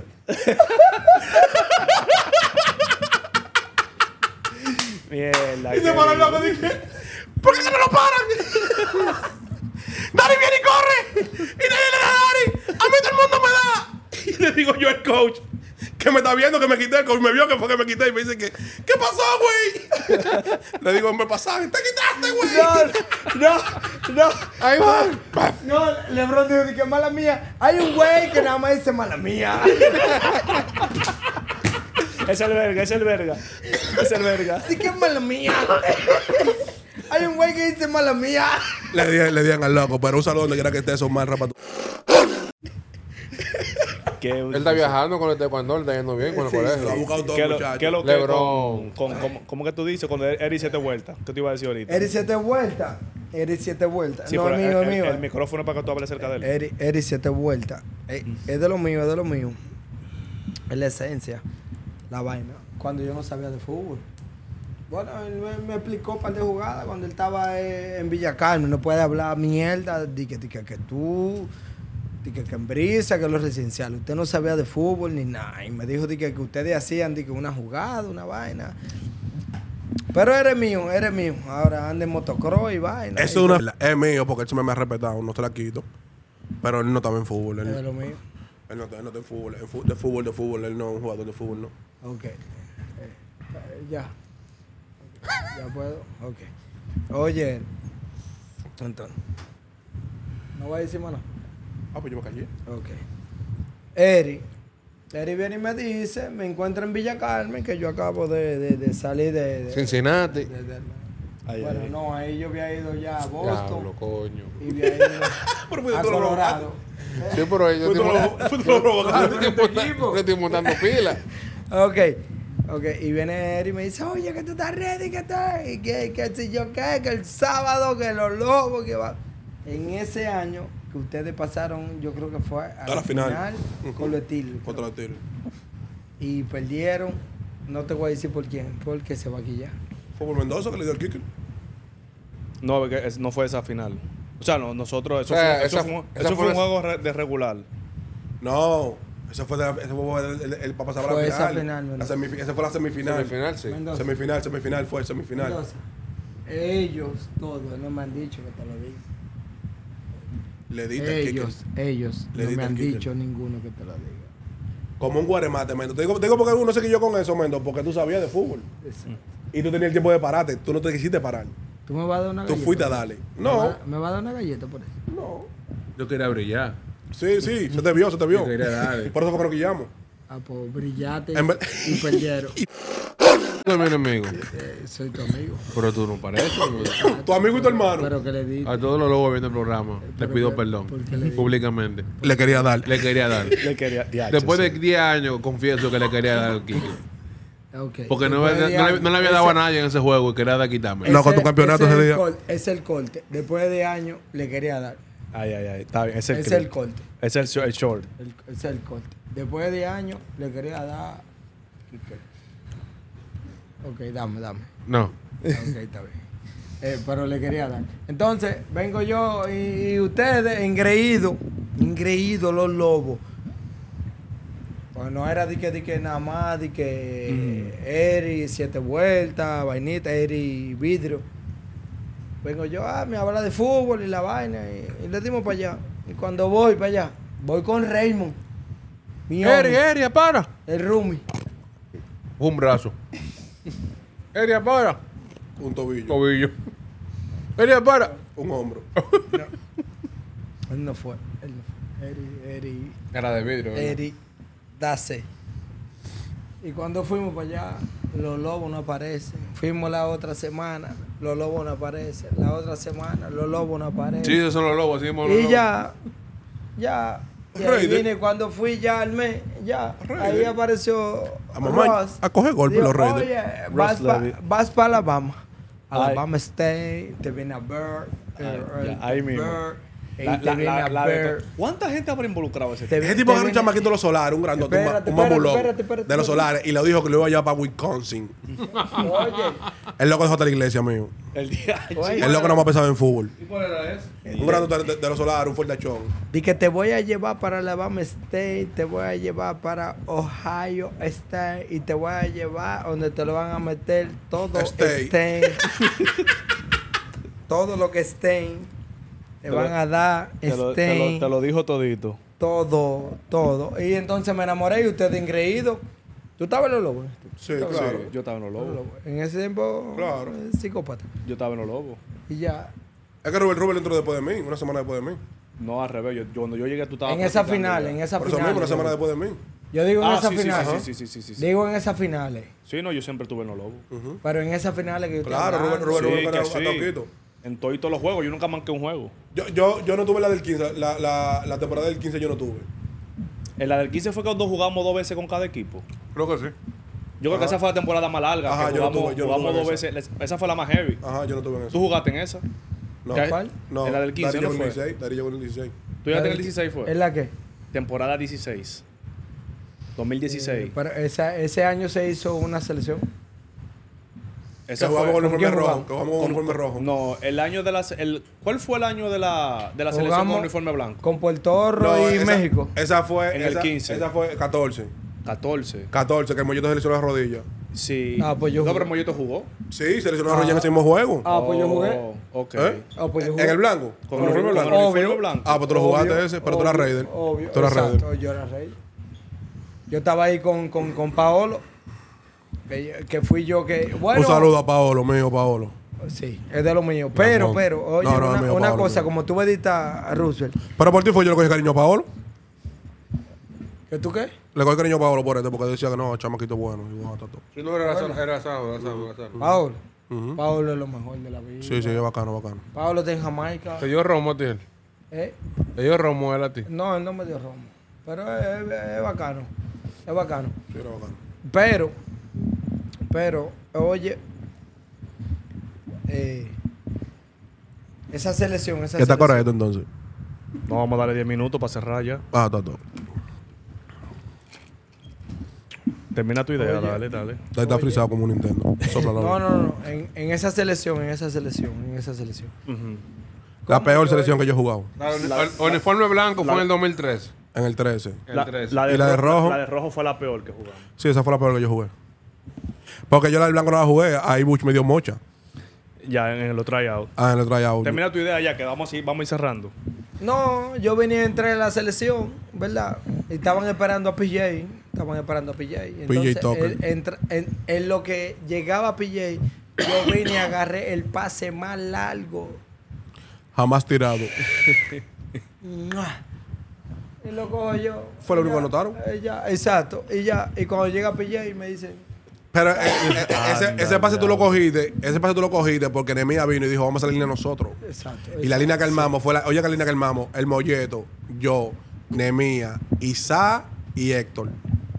Mierda. Y se qué paró el lindo. loco y dije, ¿por qué que no lo paran? Dari viene y corre. Y nadie le da a Dari. A mí todo el mundo me da. Y le digo yo al coach, que me está viendo que me quité. El coach me vio que fue que me quité. Y me dice que, ¿qué pasó, güey? Le digo, me pasaste. Te quitaste, güey. No, no, no. Ahí van. No, Lebron dijo que mala mía. Hay un güey que nada más dice mala mía. Es el verga, es el verga. Es el verga. Así que mala mía. Hay un güey que dice mala mía. Le di, le digan al loco, pero un saludo donde quiera que esté, son más rapatos. Qué- Él está viajando con el taekwondo, él está yendo bien con el Se lo ha colegio. buscado todo, ¿Qué lo, muchacho. qué lo que Lebron. con, con, con- ¿Cómo que tú dices cuando Eri siete vueltas? ¿Qué te iba a decir ahorita? Eri siete vueltas. Eri siete vueltas. Sí, no, pero es mío, el, es mío. el- el micrófono es para que tú hables cerca de él. Eri, Eri siete vueltas. Eh, Es de lo mío, es de lo mío. Es la esencia. La vaina. Cuando yo no sabía de fútbol. Bueno, él me, me explicó un par de jugadas cuando él estaba eh, en Villa Carmen. No puede hablar mierda de que, de que, que tú, de que, que en brisa, que los residenciales. Usted no sabía de fútbol ni nada. Y me dijo de que, que ustedes hacían de que una jugada, una vaina. Pero eres mío, eres mío. Ahora anda en motocross y vaina. Eso es una. Es mío porque él se me ha respetado, no se la quito. Pero él no estaba en fútbol. Es de Él, lo mío. él no, está- él no está en fútbol. En fu- de fútbol, de fútbol. Él no es un jugador de fútbol, no. Ok. Eh, eh, ya. Ok, ya puedo. Ok. Oye, entonces. No voy a decir más nada. Ah, pues yo me callé. Ok. Eri. Eri viene y me dice, me encuentra en Villa Carmen, que yo acabo de, de- de salir de... de- Cincinnati. de- de- Ay, bueno, ay. no, ahí yo había ido ya a Boston Diablo, coño. y había ido Pero fue a tú lo Colorado. Sí, pero yo Fue estoy todo montando- lo- fue todo lo provocado. yo estoy montando- yo estoy montando pila. Ok, ok. Y viene Eri y me dice, oye, que tú estás ready, que estás, y que, que si yo qué, que el sábado, que los lobos, que va. En ese año que ustedes pasaron, yo creo que fue a, la final. con los Steelers. Contra los tiros. Y perdieron, no te voy a decir por quién, porque se va a quillar. Fue por Mendoza que le dio el kicker. No, porque es- no fue esa final. O sea, no, nosotros, eso, O sea, fue, eso esa- fue un- esa eso fue fue un una- juego re- de regular. No, ese fue, de, ese fue el, el, el, para pasar a la Fue final. esa final, la Mendoza. semifi- esa fue la semifinal. Semifinal, sí. Mendoza. Semifinal, semifinal, fue semifinal. Mendoza, ellos, todos, no me han dicho que te lo diga. Le diste el kicker. Ellos, ellos, Le no diste me el han kicker. dicho ninguno que te lo diga. Como un guaremate, Mendo. Te digo, te digo porque uno se quilló con eso, Mendo, porque tú sabías de fútbol. Eso. Y tú tenías el tiempo de pararte. Tú no te quisiste parar. ¿Tú me vas a dar una Tú galleta? fuiste a darle. ¿Me No, va- ¿Me vas a dar una galleta por eso? no. Yo quería brillar. Sí, sí, se te vio, se te vio. Yo quería darle. Por eso fue que nos quillamos. Ah, pues brillate En ver- y perdieron. Tú eres mi enemigo. Eh, soy tu amigo. Pero tú no pareces. güey. Tu amigo y tu hermano. Pero que le di. A todos los lobos viendo el programa, les Pero pido que- perdón. porque le- Públicamente. Le quería dar. Le quería dar. Le quería. diache, Después de sí. diez años, confieso que le quería dar al Kike. Okay. Porque no, Después no de le, años, no le había dado a ese- nadie en ese juego y quería dar quitarme. No, con tu campeonato ese ese es el día. col- Es el corte. Después de años le quería dar. Ay, ay, ay. Está bien. Es el, Es clip. el corte. Es el, sh- el short. El- Ese es el corte. Después de años le quería dar. Ok, dame, dame. No. Ok, está bien. Eh, pero le quería dar. Entonces, vengo yo y, y ustedes, engreídos, engreídos los lobos. Pues no era de que, de que nada más, de que Eri, siete vueltas, vainita, Eri, vidrio. Vengo yo, ah, me habla de fútbol y la vaina, y, y le dimos para allá. Y cuando voy para allá, voy con Raymond. Mi Eri, hombre, Eri, para. el Rumi. Un brazo. Eri, para. Un tobillo. Tobillo. Eri, para. Un hombro. Él no fue, él no fue. Eri, Eri. Era de vidrio. ¿verdad? Eri, dase. Y cuando fuimos para allá, los lobos no aparecen. Fuimos la otra semana, los lobos no aparecen. La otra semana, los lobos no aparecen. Sí, esos son los lobos. Así mismo los y lobos. ya, ya. Y ahí Raider. vine cuando fui ya al mes, ya. Ahí Raider. apareció A mamá, Ross. a coger golpe Dijo, los Raiders. Oye, Ross vas para Levy. Alabama. Ay. Alabama State, te viene a Bird. Ay, eh, ya, eh, ahí mismo. Bird. y La- te la- viene la- a la de ver. to- ¿Cuánta gente habrá involucrado ese Te tipo? Ese vi- tipo te agarró un viene- chamaquito de los solares, un grandote, un, ma- Espérate, un mamulón espérate, espérate, de los espérate. solares, y le dijo que lo iba a llevar para Wisconsin. Oye, El loco dejó hasta la iglesia, mío. El día. Oye. El loco no me pensaba en fútbol. ¿Y cuál era ese? Un grandote de, de los solares, un fortachón. di que te voy a llevar para Alabama State, te voy a llevar para Ohio State y te voy a llevar donde te lo van a meter todo State. estén. Todo lo que estén. Te Te van lo- a dar Te lo, te, estén. lo, te lo dijo todito. Todo, todo. Y entonces me enamoré y ustedes engreídos. ¿Tú estabas en los lobos? Sí, ¿Tú estabas claro. Sí, yo estaba en los en los lobos. lobos? En ese tiempo, Claro. eh, psicópata. Yo estaba en los lobos. Y ya. Es que Rubén Rubén entró después de mí, una semana después de mí. No, al revés. Yo, yo- cuando yo llegué, tú estabas. En esa practicando final, ya. en esa Por eso final. mismo, una semana después de mí. Yo digo en Ah, esas sí, sí, finales. sí, sí, sí, sí, sí, sí. Digo en esas finales. Sí, no, yo siempre estuve en los lobos. Pero en esas finales que yo estoy Claro, Rubén, hablando. Rubén, Sí, Rubén que era sí. Tauquito. En todos los juegos, yo nunca manqué un juego. Yo, yo, yo no tuve la del quince, la, la, la temporada del quince yo no tuve. En la del quince fue cuando jugamos dos veces con cada equipo. Creo que sí. Yo creo que esa fue la temporada más larga. Ajá, que yo no jugamos, tuve- yo no jugamos tuve dos esa. veces. Esa fue la más heavy. Ajá, yo no tuve en eso. ¿Tú jugaste en esa? No, ¿Qué? ¿Cuál? no. En la del quince, Dari ¿no llegó en fue? el dieciséis. Dari llegó en el dieciséis. ¿Tú llegaste en el dieciséis fue? ¿Es la qué? Temporada dieciséis. dos mil dieciséis. Eh, pero esa- ese año se hizo una selección. Que Esa jugamos con fue. uniforme quién rojo. jugamos? Que jugamos con uniforme rojo. No, el año de la. El, ¿Cuál fue el año de la, de la selección Jugamos con uniforme blanco? Con Puerto Rico No, y esa- México. Esa fue. En el esa, quince. Esa fue catorce. catorce. catorce, que el Mollito se lesionó las rodillas. Sí. Ah, pues yo no, jugué. pero Mollito jugó. Sí, se lesionó las rodillas en ese mismo juego. Ah, pues yo jugué. Oh, ok. ¿Eh? Ah, pues yo jugué. ¿En el blanco? Con ¿Con el el uniforme uniforme blanco. blanco? Con el uniforme Obvio. blanco. Ah, pues tú lo jugaste Obvio, ese, pero tú eras obvio, Raider. Obvio, Tú eras exacto, Raider. yo era Raider. Yo estaba ahí con, con, con Paolo, que, que fui yo que... Bueno, Un saludo a Paolo, mío, Paolo. Sí, es de lo mío. Pero, No. pero, oye, No, no, una, es mío, una Paolo, cosa, mío. como tú editas a Roosevelt, Pero por ti fue yo le cogí cariño a Paolo. ¿que tú qué? Le cogí cariño a Paolo por este, porque decía que no, chamaquito bueno. Y bueno, está todo. Si no era sano, era sano, era sano, era sano. Paolo. Ujú. Paolo es lo mejor de la vida. Sí, sí, es bacano, bacano. Paolo está en Jamaica. ¿Te dio romo a ti? él? ¿Eh? ¿Te dio romo él a ti? No, él no me dio romo. Pero es, es- es bacano. Es bacano. Sí, era bacano. Pero, pero, oye, eh, esa selección, esa ¿Qué está selección. correcto entonces? No, vamos a darle diez minutos para cerrar ya. Ah, está todo. Termina tu idea, Oye. dale, dale. Está, está frisado como un Nintendo. Sopla la No, luz. no, no. En, en esa selección, en esa selección, en esa selección. Ujú. La peor selección que yo he jugado. La- el uniforme blanco fue en el dos mil tres. En el trece. En el La, trece. la de ¿Y la de rojo? La de rojo fue la peor que jugamos. Sí, esa fue la peor que yo jugué. Porque yo la del blanco no la jugué. Ahí Bush me dio mocha. Ya en, en los tryouts. Ah, en el tryout. Termina tu idea ya, que vamos a ir, vamos a ir cerrando. No, yo venía entre la selección, ¿verdad? Y estaban esperando a P J. Estaban esperando a P J. Entonces, Tucker. él- entra- en, en lo que llegaba P J, yo vine y agarré el pase más largo. Jamás tirado. ¡Mua! Y lo cojo yo. Fue lo Y único ya, que anotaron. eh, ya, exacto. Y ya, y cuando llega P J me dicen, Pero eh, eh, eh, ese, Anda, ese pase tú lo diablo. cogiste. Ese pase tú lo cogiste porque Nemia vino y dijo, vamos a hacer la línea nosotros. exacto. Y la línea que armamos fue la. Oye, que línea que armamos. El Molleto, yo, Nemia, Isa y Héctor.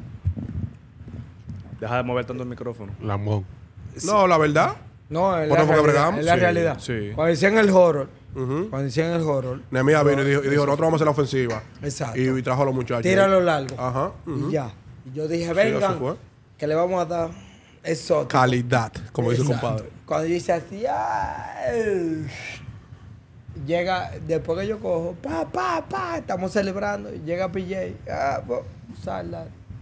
Deja de mover tanto el micrófono. Lambón. No, la verdad. No, es ¿Por la qué fue que realidad. bregamos? Es la Sí, realidad. sí. Cuando decían el horror, Ujú. cuando decían el horror, Nemia vino y dijo, y dijo, nosotros vamos a hacer la ofensiva. exacto. Y, y trajo a los muchachos. Tíralo largo. Ajá. ujú. Y ya. Y yo dije, así vengan, fue. que le vamos a dar exótico. Calidad, como dice el Exacto. compadre. Cuando yo hice así, ¡ay! Llega, después que yo cojo, pa, pa, pa, estamos celebrando, y llega P J, ah, pues, salda.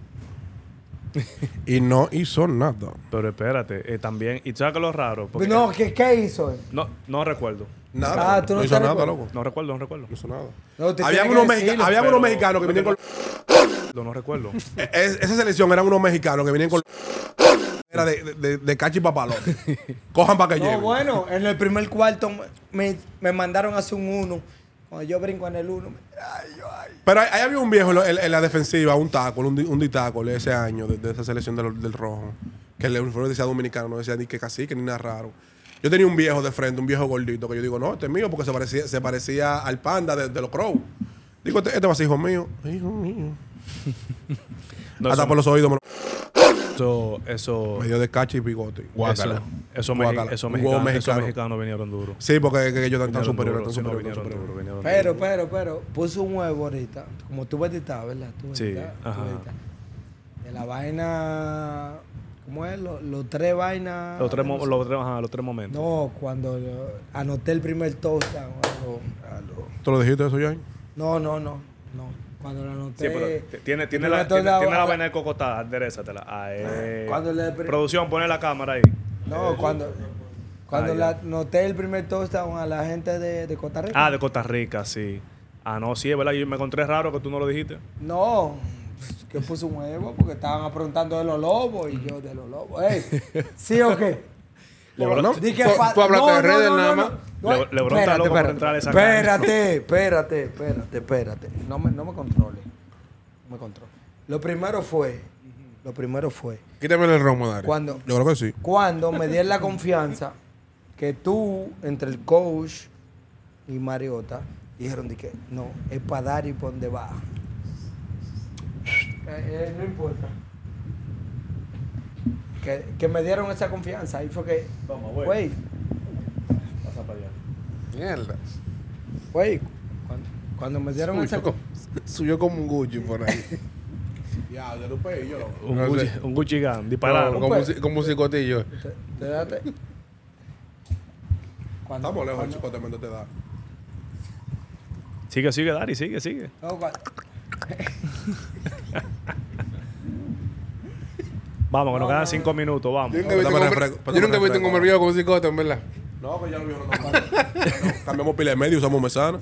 Y no hizo nada. Pero espérate, eh, también, y tú sabes que lo raro, porque No, ¿qué, ¿qué hizo él? no, no recuerdo. Nada. Ah, tú no hizo te nada, recuerdas. loco. No recuerdo, no recuerdo. No hizo nada. No, te Habían tiene unos, que mexica- decirlo, habían pero- unos mexicanos que venían con. No, no recuerdo. Es- esa selección eran unos mexicanos que venían con. Era de, de, de, de cachi y papalote. Cojan para que No, lleguen. bueno, en el primer cuarto me, me mandaron a hacer un uno. Cuando yo brinco en el uno, me- ay, yo, ay. Pero ahí, ahí había un viejo en, la- en- en la defensiva, un tackle, un, di- un D-tackle ese año de, de esa selección del, del rojo. Que el uniforme decía dominicano, no decía ni que cacique ni nada raro. Yo tenía un viejo de frente, un viejo gordito, que yo digo, no, este es mío porque se parecía, se parecía al panda de, de los Crows. Digo, este, este va a ser hijo mío. Hijo mío. No, Hasta eso- por los oídos me lo- Eso, eso, Medio de cacha y bigote. eso, Guácala. esos, Guácala. meji- esos Un huevo mexicanos, esos mexicano. mexicanos vinieron duros. Sí, porque que ellos están Vinieron superiores, duros, están sí, no, superiores, están vinieron superiores. duros, vinieron Pero, duros. pero, pero, puso un huevo ahorita. Como tú editas, ¿verdad? Tú Sí, editas, tú ajá. editas. De la vaina. ¿Cómo es? Los, los tres vainas. Los tres, mo- los, tres, ajá, los tres momentos. No, cuando yo anoté el primer touchdown. a lo- a lo- ¿Tú lo dijiste eso, Jan? No, no, no. No. Cuando lo anoté. Sí, pero t- tiene, tiene, el la, primer tiene, touchdown, tiene la a- vaina de cocotá, enderezatela. Ah, eh. Cuando le- Producción, pone la cámara ahí. No, cuando. Cuando Ah, la, ya. anoté el primer touchdown a la gente de, de Costa Rica. Ah, de Costa Rica, sí. Ah, no, sí, es verdad. Yo me encontré raro que tú no lo dijiste. No, que puse un huevo porque estaban preguntando de los lobos y yo de los lobos. Ey, ¿sí o qué? Lebron- Di que Tú- fa- tú hablaste de Redder nada más. Le- Lebron está loco por entrar a esa Espérate, espérate, espérate, espérate. No me, no me controle. No me controle. Lo primero fue, lo primero fue, Quítame el romo, Dari. cuando, Yo creo que sí. cuando me dieron la confianza que tú, entre el coach y Mariota, dijeron de que no, es para dar y por donde va. Eh, eh, no importa. Que, que me dieron esa confianza. Ahí fue que, Toma, güey. güey, Pasa para allá. Mierda. güey, cuando, cuando me dieron esa Suyo como, suyo como un Gucci por ahí. Ya, de Lupe y yo. Un No Gucci, sé. un Gucci Gang, disparado. como, como, un ci- como un cicotillo. Te- te date. Cuando- Estamos lejos, cuando- chico, tremendo te da. Sigue, sigue, Dari, sigue, sigue. no, cuando- Vamos, que nos quedan cinco minutos, vamos. Yo nunca he visto Dame un hombre- refresco, yo nunca he visto un refresco. hombre viejo con un cicote, en verdad. No, que ya lo vieron. No, cambiamos pila de medio, usamos mesana.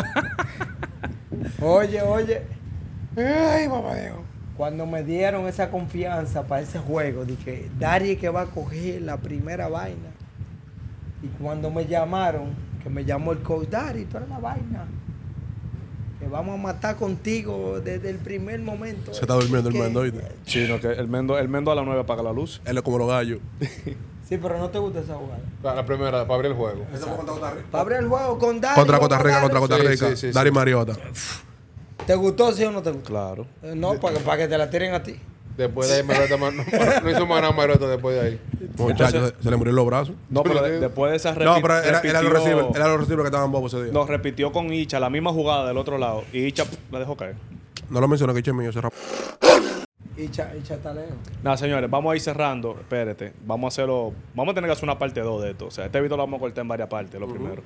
Oye, oye, Ay, mamá Dios. cuando me dieron esa confianza para ese juego, de que Dari es que va a coger la primera vaina. Y cuando me llamaron, que me llamó el coach, Dari, tú eres la vaina. Que vamos a matar contigo desde el primer momento. Se está durmiendo el Que- Mendo, ¿oíste? Sí, no, que el Mendo, el Mendo a las nueve apaga la luz. Él es como los gallos. Sí, pero no te gusta esa jugada. La, la primera, para abrir el juego. Para abrir el juego con Dari. Contra vamos Costa a Rica, darle. contra Costa Sí, Rica. sí, sí, Dari sí. Mariota. ¿Te gustó, sí o no te gustó? Claro. Eh, No, para, para que te la tiren a ti. Después de ahí, Mariota, no, no hizo más nada Mariota después de ahí. Muchachos, se, se le murieron los brazos. No, pero Pero- de- después de esa repi- No, pero era, era los repitió- receivers, era los receivers que estaban bobos ese día. Nos repitió con Icha la misma jugada del otro lado. Y Icha pf, la dejó caer. No lo mencioné, que eche mío, ese rap- Y cha, y cha taleo. Nada, señores, vamos a ir cerrando. Espérate. Vamos a hacerlo. Vamos a tener que hacer una parte dos de esto. O sea, este video lo vamos a cortar en varias partes, lo primero.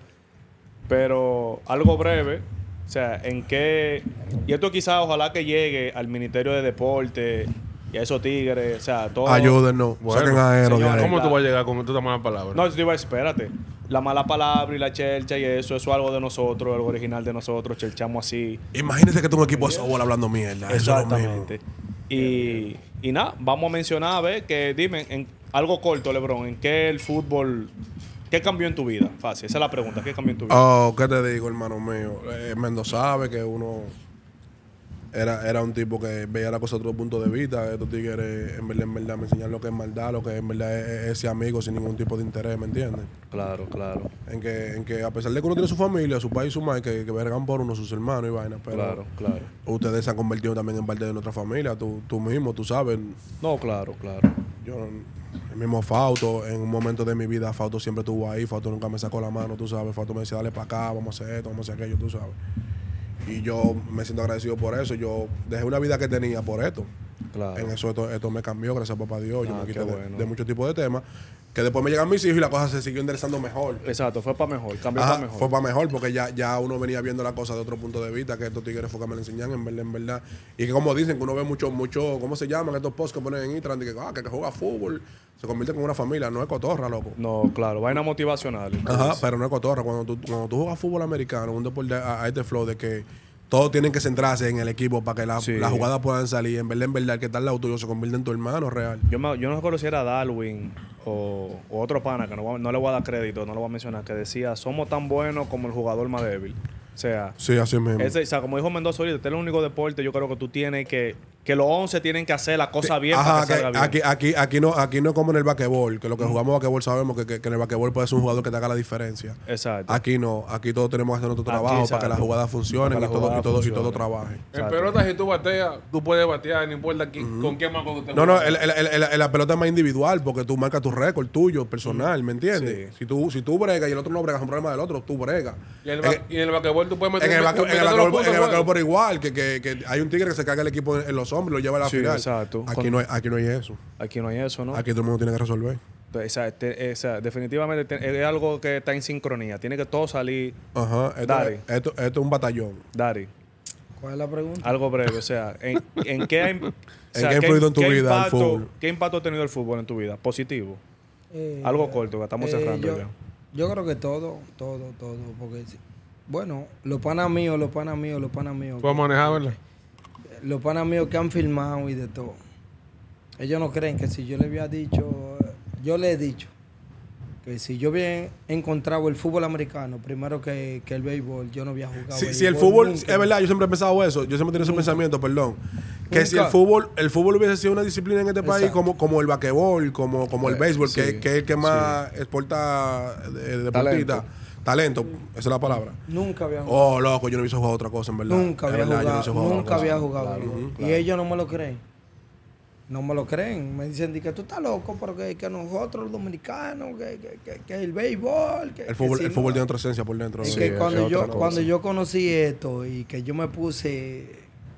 Pero algo breve. O sea, en qué. Y esto quizás ojalá que llegue al Ministerio de Deporte y a esos tigres. O sea, todo. Ayúdennos, Bueno, saquen a Aero de señores, ahí. ¿Cómo la- tú vas a llegar con toda mala palabra? No, yo te iba a decir, espérate. La mala palabra y la chelcha y eso, eso es algo de nosotros, algo original de nosotros. Chelchamos así. Imagínense que tú un equipo de softball hablando mierda. Eso es lo mismo. Exactamente. Y, y nada, vamos a mencionar, a ver, que dime, en algo corto, Lebron, ¿en qué el fútbol, qué cambió en tu vida? Fácil, esa es la pregunta, ¿qué cambió en tu vida? Oh, ¿qué te digo, hermano mío? Eh, Mendo sabe que uno era, era un tipo que veía la cosa de otro punto de vista. Estos tigres, en verdad, en verdad, me enseñan lo que es maldad, lo que en verdad es, es ese amigo sin ningún tipo de interés, ¿me entiendes? Claro, claro, En que, en que a pesar de que uno tiene su familia, su país, su madre, que, que vergan por uno, sus hermanos y vainas, pero claro, claro. ustedes se han convertido también en parte de nuestra familia. Tú, tú mismo, tú sabes. No, claro, claro. Yo, el mismo Fausto, en un momento de mi vida, Fausto siempre estuvo ahí. Fausto nunca me sacó la mano, tú sabes. Fausto me decía, dale para acá, vamos a hacer esto, vamos a hacer aquello, tú sabes. Y yo me siento agradecido por eso. Yo dejé una vida que tenía por esto. Claro. En eso esto, esto me cambió, gracias a papá Dios. Yo Ah, me quité qué de, bueno. de muchos tipos de temas. Que después me llegan mis hijos y la cosa se siguió enderezando mejor. Exacto, fue para mejor, cambió Ajá, para mejor. fue para mejor porque ya, ya uno venía viendo la cosa de otro punto de vista, que estos tigres fue que me lo enseñan en verdad, en verdad. Y que como dicen, que uno ve mucho, mucho, ¿cómo se llaman estos posts que ponen en Instagram? De que, ah, que, que juega fútbol, se convierte en una familia, no es cotorra, loco. No, claro, vaina motivacional. Ajá, entonces. pero no es cotorra. Cuando tú, cuando tú juegas fútbol americano, un deporte a, a este flow de que todos tienen que centrarse en el equipo para que la- Sí. las jugadas puedan salir. En verdad, en verdad, el que está al lado tuyo se convierte en tu hermano real. Yo, me, yo no recuerdo si era Darwin o, o otro pana, que no, voy a- no le voy a dar crédito, no lo voy a mencionar, que decía, somos tan buenos como el jugador más débil. O sea, Sí, así mismo. ese, o sea como dijo Mendoza ahorita, este es el único deporte yo creo que tú tienes que, que los once tienen que hacer la cosa bien Ajá, para que, que salga bien. aquí, aquí, aquí, no, aquí no es como en el basquetbol, que lo que jugamos basquetbol sabemos que, que, que en el basquetbol puede ser un jugador que te haga la diferencia. Exacto. Aquí no, aquí todos tenemos que hacer nuestro Aquí, trabajo para que exacto. las jugadas funcionen Para y que las todo, y, jugadas todo, y funcionen. todo trabaje. En Exacto. pelota, si tú bateas, tú puedes batear, no importa quién, con qué mango tú te No, no, juegas. el, el, el, el- la pelota es más individual porque tú marcas tu récord tuyo, personal, ¿me entiendes? Sí. Si tú si tú bregas y el otro no brega, es un problema del otro, tú bregas. Y en el, ba- En- y en el basquetbol tú puedes meter En el, un- basque- un en el millón de basquetbol- puntos en el de basquetbol juego. por igual, que, que, que hay un tigre que se carga el equipo en, en los hombros y lo lleva a la Sí, final. exacto. Aquí, Con- no hay, aquí no hay eso. Aquí no hay eso, ¿no? Aquí todo el mundo tiene que resolver. O sea, te- o sea, definitivamente te- es algo que está en sincronía. Tiene que todo salir. Ajá. Esto, Dale. es- esto, esto es un batallón. Dari, ¿Cuál es la pregunta? algo breve. O sea, ¿en, en qué, ha im- o sea, qué ha influido en tu qué vida el impacto- fútbol? ¿Qué impacto ha tenido el fútbol en tu vida? Positivo. Eh, Algo corto, que estamos eh, cerrando yo, ya. yo creo que todo, todo, todo. Porque, sí. Bueno, los panas míos, los panas míos, los panas míos. Puedes manejar, ¿verdad? Los panas míos que han filmado y de todo. Ellos no creen que si yo le había dicho, yo le he dicho que si yo había encontrado el fútbol americano primero que, que el béisbol, yo no había jugado. Si, béisbol si el fútbol, nunca. es verdad, yo siempre he pensado eso, yo siempre he tenido ese pensamiento, perdón, que Nunca. si el fútbol, el fútbol hubiese sido una disciplina en este país Exacto. como, como el basquetbol, como, como el Eh, béisbol, sí, que, que es el que más exporta de, de deportista, talento, esa es la palabra. Nunca había jugado. Oh, loco, yo no hubiese jugado otra cosa, en verdad. Nunca Es había verdad, yo no jugado. hubiese jugado Nunca otra había cosa. jugado. Claro, béisbol. claro. Y ellos no me lo creen. No me lo creen. Me dicen di que tú estás loco porque que nosotros los dominicanos, que, que, que, que el béisbol. Que, El que fútbol, si el fútbol no- tiene otra esencia por dentro. Es ¿no? Sí, que es cuando otra yo, cosa. cuando yo conocí esto y que yo me puse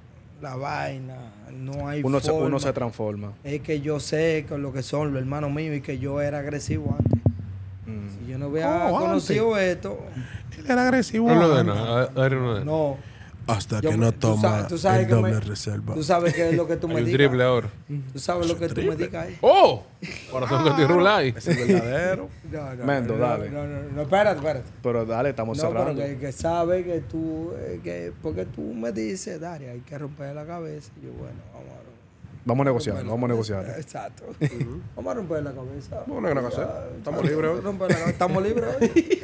la vaina, no hay Uno se, forma. uno se transforma. Es que yo sé con lo que son los hermanos míos y que yo era agresivo antes. Mm. Si yo no hubiera ¿Cómo conocido esto, Él era agresivo. No lo de antes. nada. Dari no de nada. no. Hasta Yo que me- no tú toma sabes- tú sabes el que doble me- reserva. Tú sabes qué es lo que tú me Hay un digas. triple ahora. Tú sabes lo que tú me digas ahí. ¡Oh! Corazón que te rula ahí. Es el verdadero. No, no, Mendo, no, dale. No, no, no, espérate, espérate. Pero dale, estamos No, pero cerrando. que, que sabe que tú, eh, que, porque tú me dices, Daria, hay que romper la cabeza. Y yo, bueno, vamos a romper. Vamos a negociar, romper la vamos a cabeza. negociar. Exacto. Vamos a romper la cabeza. Bueno, ¿qué no hay que hacer? Estamos libres hoy. Romper la cabeza. Estamos libres hoy.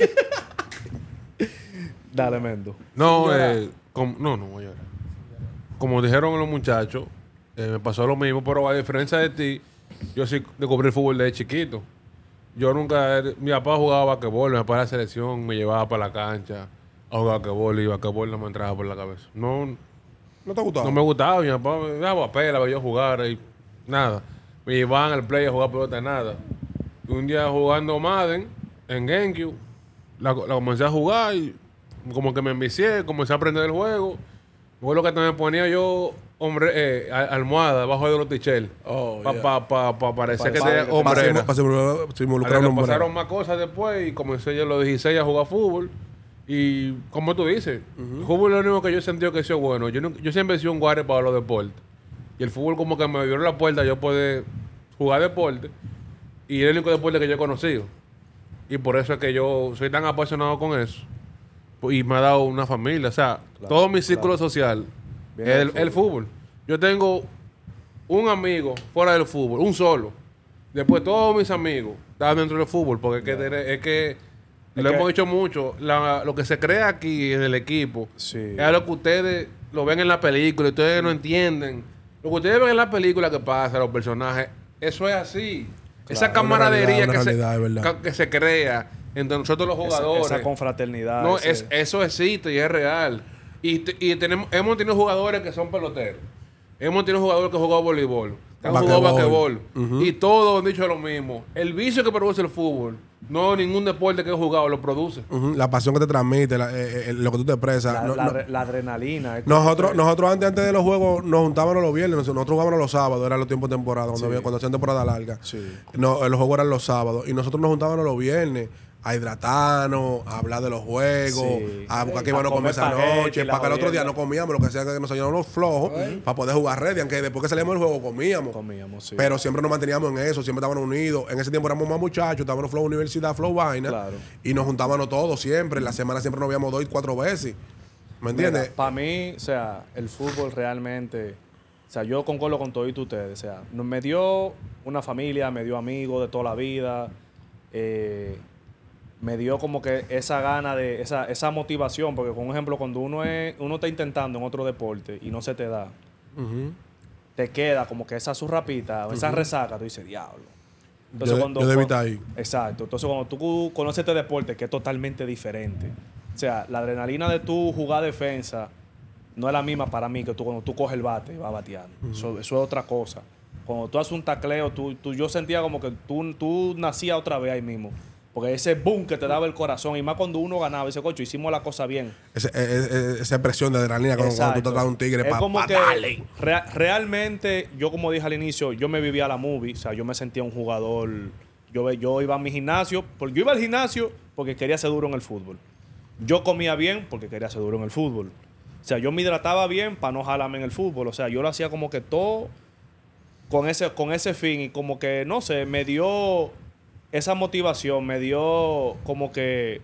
Dale, Mendo. No, Señora. eh, com- no, no voy a llorar. Como dijeron los muchachos, eh, me pasó lo mismo, pero a diferencia de ti, yo sí descubrí el fútbol desde chiquito. Yo nunca, mi papá jugaba basquetbol, mi papá era de la selección, me llevaba para la cancha a jugar basquetbol y basquetbol no me entraba por la cabeza. No, ¿No te ha gustado? no me gustaba, mi papá me daba pela, veía yo jugar y nada. Me llevaban al play a jugar pelota, nada. Y un día jugando Madden en GameCube, la, la comencé a jugar y como que me envicié, comencé a aprender el juego. Fue lo que también ponía yo, hombre, eh, a- almohada debajo de los tichel. Oh, para yeah. pa, pa, pa parecer que Pa- tenía pa- hombrera. Para simular Hasta involucrar que un hombre. pasaron más cosas después y comencé yo a los dieciséis a jugar fútbol. Y como tú dices, el fútbol es lo único que yo he sentido que ha sido bueno. Yo, no- yo siempre he sido un guardia para los deportes. Y el fútbol como que me abrió la puerta a yo poder jugar deporte. Y es el único deporte que yo he conocido. Y por eso es que yo soy tan apasionado con eso. Y me ha dado una familia. O sea, todo mi círculo social Viene es del el, el fútbol. Yo tengo un amigo fuera del fútbol, un solo. Después todos mis amigos están dentro del fútbol. Porque es que, tener- es que lo que- hemos dicho mucho. la- lo que se crea aquí en el equipo Sí. es lo que ustedes lo ven en la película y ustedes no entienden. Lo que ustedes ven en la película que pasa, los personajes, eso es así. Esa una camaradería realidad, una que, realidad, es se, verdad. ca- que se crea entre nosotros los Esa, jugadores. esa confraternidad. no, ese- es, eso existe y es real. Y, te- y tenemos, hemos tenido jugadores que son peloteros. Hemos tenido jugadores que han jugado voleibol. Que han jugado Basquetbol. basquetbol. Y todos han dicho lo mismo. El vicio que produce el fútbol, no ningún deporte que he jugado lo produce. Ujú, la pasión que te transmite, la- eh, eh, lo que tú te expresas. la, No- la no- adre- la adrenalina. es como nosotros, que- nosotros antes, antes de los juegos nos juntábamos los viernes, nosotros jugábamos los sábados, eran los tiempos de temporada, cuando, Sí. había- cuando hacían temporada larga. Sí. No, eh, los juegos eran los sábados y nosotros nos juntábamos los viernes a hidratarnos, a hablar de los juegos, Sí. a buscar Sí. qué íbamos a A comer esa comer espagueti, noche, la para que el otro día jodienda. no comíamos, lo que sea que nos salíamos flojos, para poder jugar ready, aunque después que salíamos del juego comíamos. Comíamos, sí. Pero siempre nos manteníamos en eso, siempre estábamos unidos. En ese tiempo éramos más muchachos, estábamos Flow Universidad, Flow Vaina. Claro. Y nos juntábamos todos siempre. En la semana siempre nos veíamos dos y cuatro veces. ¿Me entiendes? Para mí, o sea, el fútbol realmente, o sea, yo concuerdo con todos ustedes, o sea, nos- me dio una familia, me dio amigos de toda la vida, eh, me dio como que esa gana de, esa, esa motivación, porque por ejemplo, cuando uno es, uno está intentando en otro deporte y no se te da, Ujú. te queda como que esa surrapita, o esa resaca, tú dices, diablo. Entonces, Yo- cuando, yo debí cuando- estar ahí. Exacto. Entonces, cuando tú conoces este deporte, que es totalmente diferente. O sea, la adrenalina de tú jugar defensa no es la misma para mí que tú cuando tú coges el bate y vas bateando. eso, eso es otra cosa. Cuando tú haces un tacleo, tú, tú, yo sentía como que tú, tú nacías otra vez ahí mismo. Porque ese boom que te daba el corazón, y más cuando uno ganaba, ese cocho, hicimos la cosa bien. Ese- e- e- esa presión de adrenalina cuando, cuando tú Exacto. tratas de un tigre Es para como que darle. rea- realmente, yo como dije al inicio, yo me vivía la movie, o sea, yo me sentía un jugador, yo, ve- yo iba a mi gimnasio, porque yo iba al gimnasio porque quería ser duro en el fútbol. Yo comía bien porque quería ser duro en el fútbol. O sea, yo me hidrataba bien para no jalarme en el fútbol. O sea, yo lo hacía como que todo con ese, con ese fin y como que, no sé, me dio esa motivación, me dio como que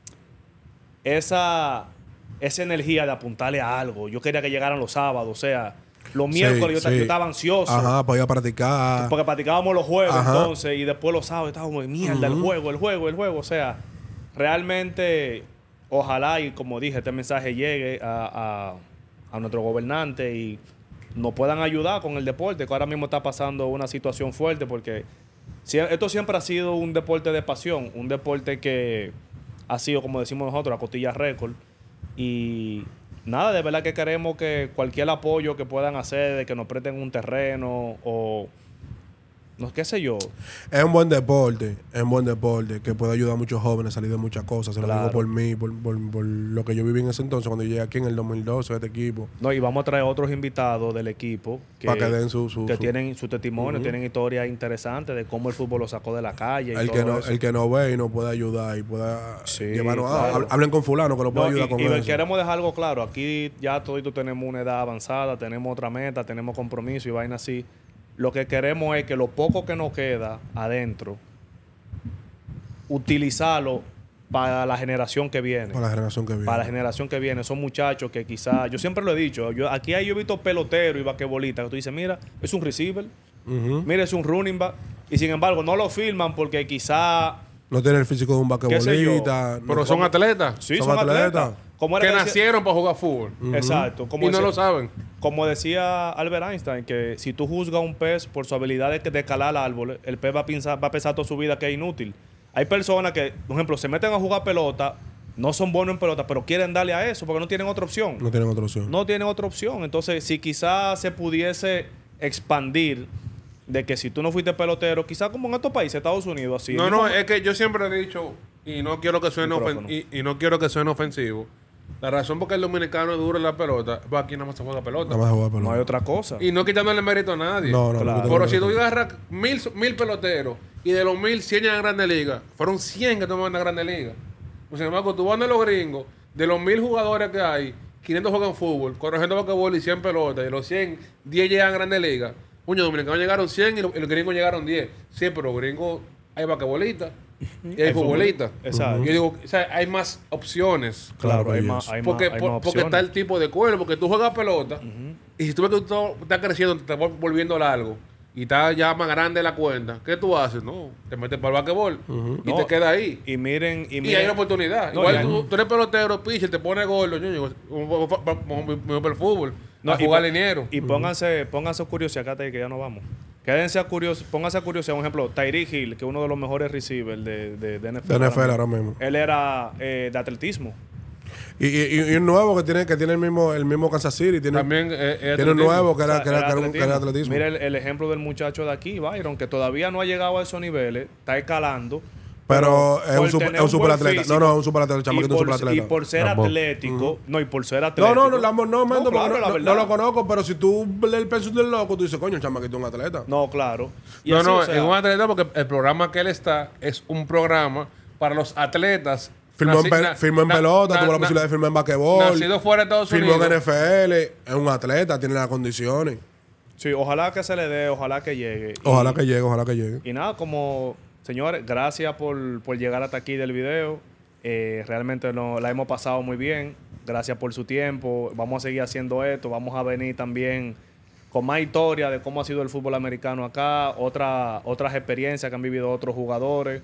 esa, esa energía de apuntarle a algo. Yo quería que llegaran los sábados, o sea, los miércoles yo, Sí, ta- sí. yo estaba ansioso. Ajá, para ir a practicar. Porque practicábamos los juegos Ajá. entonces y después los sábados estábamos como, mierda, el Ujú. juego, el juego, el juego. O sea, realmente, ojalá y como dije, este mensaje llegue a, a, a nuestro gobernante y nos puedan ayudar con el deporte, que ahora mismo está pasando una situación fuerte porque sie- esto siempre ha sido un deporte de pasión, un deporte que ha sido, como decimos nosotros, a costilla récord. Y nada, de verdad que queremos que cualquier apoyo que puedan hacer, de que nos presten un terreno o no qué sé yo. Es un buen deporte, es un buen deporte que puede ayudar a muchos jóvenes a salir de muchas cosas. Se lo Claro. digo por mí, por, por- por lo que yo viví en ese entonces, cuando yo llegué aquí en el dos mil doce a este equipo. No, y vamos a traer otros invitados del equipo que, Pa' que den su- su- que su- tienen su testimonio, Ujú. tienen historias interesantes de cómo el fútbol lo sacó de la calle. y El todo que, no, eso. el que no ve y no puede ayudar y pueda Sí, llevarnos a... claro. Hablen con fulano que lo puede No, y, ayudar con y eso. queremos dejar algo claro. Aquí ya todito tenemos una edad avanzada, tenemos otra meta, tenemos compromiso y vaina así. Lo que queremos es que lo poco que nos queda adentro, utilizarlo para la generación que viene. Para la generación que viene. Para la generación que viene. Son muchachos que quizás, yo siempre lo he dicho, yo, aquí hay, yo he visto peloteros y basquetbolistas que tú dices, mira, es un receiver, Ujú. mira, es un running back. Y sin embargo, no lo firman porque quizá... No tiene el físico de un ¿Qué sé yo? basquetbolista. no- Pero son atletas Sí, Son son, atletas. atletas. Como que era que decía- nacieron para jugar fútbol. Exacto. Como Y no decía- lo saben. Como decía Albert Einstein, que si tú juzgas a un pez por su habilidad de, de escalar árboles, el pez va a, pensar, va a pensar toda su vida que es inútil. Hay personas que, por ejemplo, se meten a jugar pelota, no son buenos en pelota, pero quieren darle a eso porque no tienen otra opción. No tienen otra opción. No tienen otra opción. Entonces, si quizás se pudiese expandir de que si tú no fuiste pelotero, quizás como en otros países, Estados Unidos, así. No, el no, mismo- es que yo siempre he dicho, y no quiero que suene, ofen- Micrófono. y, y no quiero que suene ofensivo, la razón por qué el dominicano es duro en la pelota, pues aquí nada más se juega pelota. Nada más jugar no hay pelota. otra cosa. Y no quitándole mérito a nadie. No, no, Claro. no. Pero si tú agarras mil, mil peloteros y de los mil, cien llegan a Grandes Ligas, fueron cien que toman a Grandes Ligas. Pues, sin embargo, tú vas de los gringos, de los mil jugadores que hay, quinientos juegan fútbol, corrigiendo basquetbol y cien pelotas, y de los cien, diez llegan a Grandes Ligas. Uño, dominicanos llegaron cien y los, y los gringos llegaron diez. Sí, pero los gringos hay basquetbolistas y hay Hay futbolistas. fútbol. Exacto. Yo digo, o sea, hay más opciones. Claro, Claro, hay ellos. más, hay Porque, más, hay por- más porque opciones. está el tipo de cuerpo, porque tú juegas pelota y si tú ves que tú to- estás creciendo, te estás volviendo largo y estás ya más grande la cuenta, ¿qué tú haces? No, te metes para el basquetbol y No, te quedas ahí. Y miren, y Y, miren, hay una oportunidad. No, Igual y hay- tú, tú eres pelotero, pitcher, te pones gordo, yo digo, vamos para el fútbol, No, a y jugar pon- liniero. Y pónganse, pónganse curiosidad, Cate, que ya no vamos. Quédense a curios, pónganse a curiosidad. Un ejemplo, Tyreek Hill, que es uno de los mejores receivers de, de, de N F L. De N F L ahora ahora mismo. Él era eh, de atletismo. Y, y, y un nuevo que tiene, que tiene el mismo, el mismo Kansas City. Tiene, También eh, es tiene un atletismo. nuevo que O era, sea, que era, era que era un- que era atletismo. Mira el, el ejemplo del muchacho de aquí, Byron, que todavía no ha llegado a esos niveles, está escalando. Pero es por un, super, tener es un buen superatleta. físico No, no, es un superatleta. El y chamaquito es un por, y superatleta. por ser Lambo. atlético, no, y por ser atlético. No, no, no, Lambo, no, Mendo, porque claro, no, la no- verdad. no lo conozco, pero si tú lees el peso del loco, tú dices, coño, el chamaquito es un atleta. No, claro. Y No, así, no, o sea, es un atleta porque el programa que él está es un programa para los atletas. Firmó, en, naci- pe- na- firmó en na- pelota, na- tuvo la na- posibilidad de firmar en basquetbol. Nacido fuera de Estados Firmó en Unidos. N F L. Es un atleta, tiene las condiciones. Sí, ojalá que se le dé, ojalá que llegue. Y- Ojalá que llegue, ojalá que llegue. Y nada, como señores, gracias por, por llegar hasta aquí del video. Eh, realmente no, la hemos pasado muy bien. Gracias por su tiempo. Vamos a seguir haciendo esto. Vamos a venir también con más historia de cómo ha sido el fútbol americano acá, otra, otras experiencias que han vivido otros jugadores.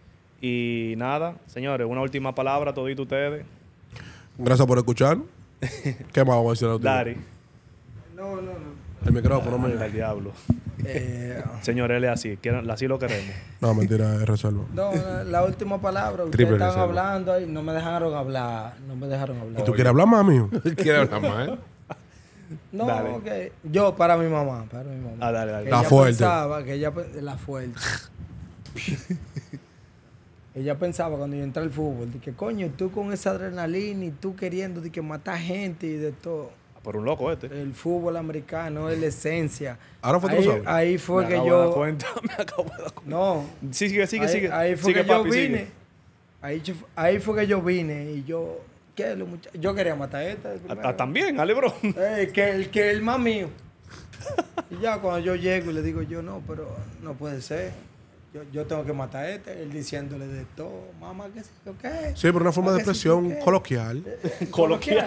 Y nada, señores, una última palabra a todos ustedes. Gracias por escuchar. ¿Qué más vamos a decir a ustedes? Dari. No, no, no. El micrófono, Anda mira. el diablo. Eh, Señor, él es así. quieren- Así lo queremos. No, mentira, es reserva. no, la, la última palabra. Ustedes Triple están reserva. hablando ahí. No me dejaron hablar. No me dejaron hablar. ¿Tú quieres hablar más, mijo? ¿Quiere hablar más? eh? No, Dale. que yo para mi mamá, para mi mamá. Ah, dale, dale. Que La ella fuerte. Pensaba que ella pe- la fuerte. Ella pensaba cuando yo entré al fútbol, de que coño, tú con esa adrenalina y tú queriendo de que matar gente y de todo. Por un loco este. El fútbol americano es la esencia. Ahora fue tú ahí, lo sabes. ahí fue Me que acabo de dar yo. cuenta. Me acabo de dar cuenta. No. Sigue, sigue, ahí, sigue. ahí fue sigue, que yo papi, vine. sigue. Ahí, yo- ahí fue que yo vine y yo. ¿Qué? Los mucha- Yo quería matar a esta. de Ah, primera. ah, también, Ale, bro. Eh, que el que el más mío. Y ya cuando yo llego y le digo yo, no, pero no puede ser. Yo, yo tengo que matar a este. Él diciéndole de todo. Mamá, ¿qué sé yo qué? Sí, pero una forma Ah, de que sí, expresión ¿qué? coloquial. Coloquial.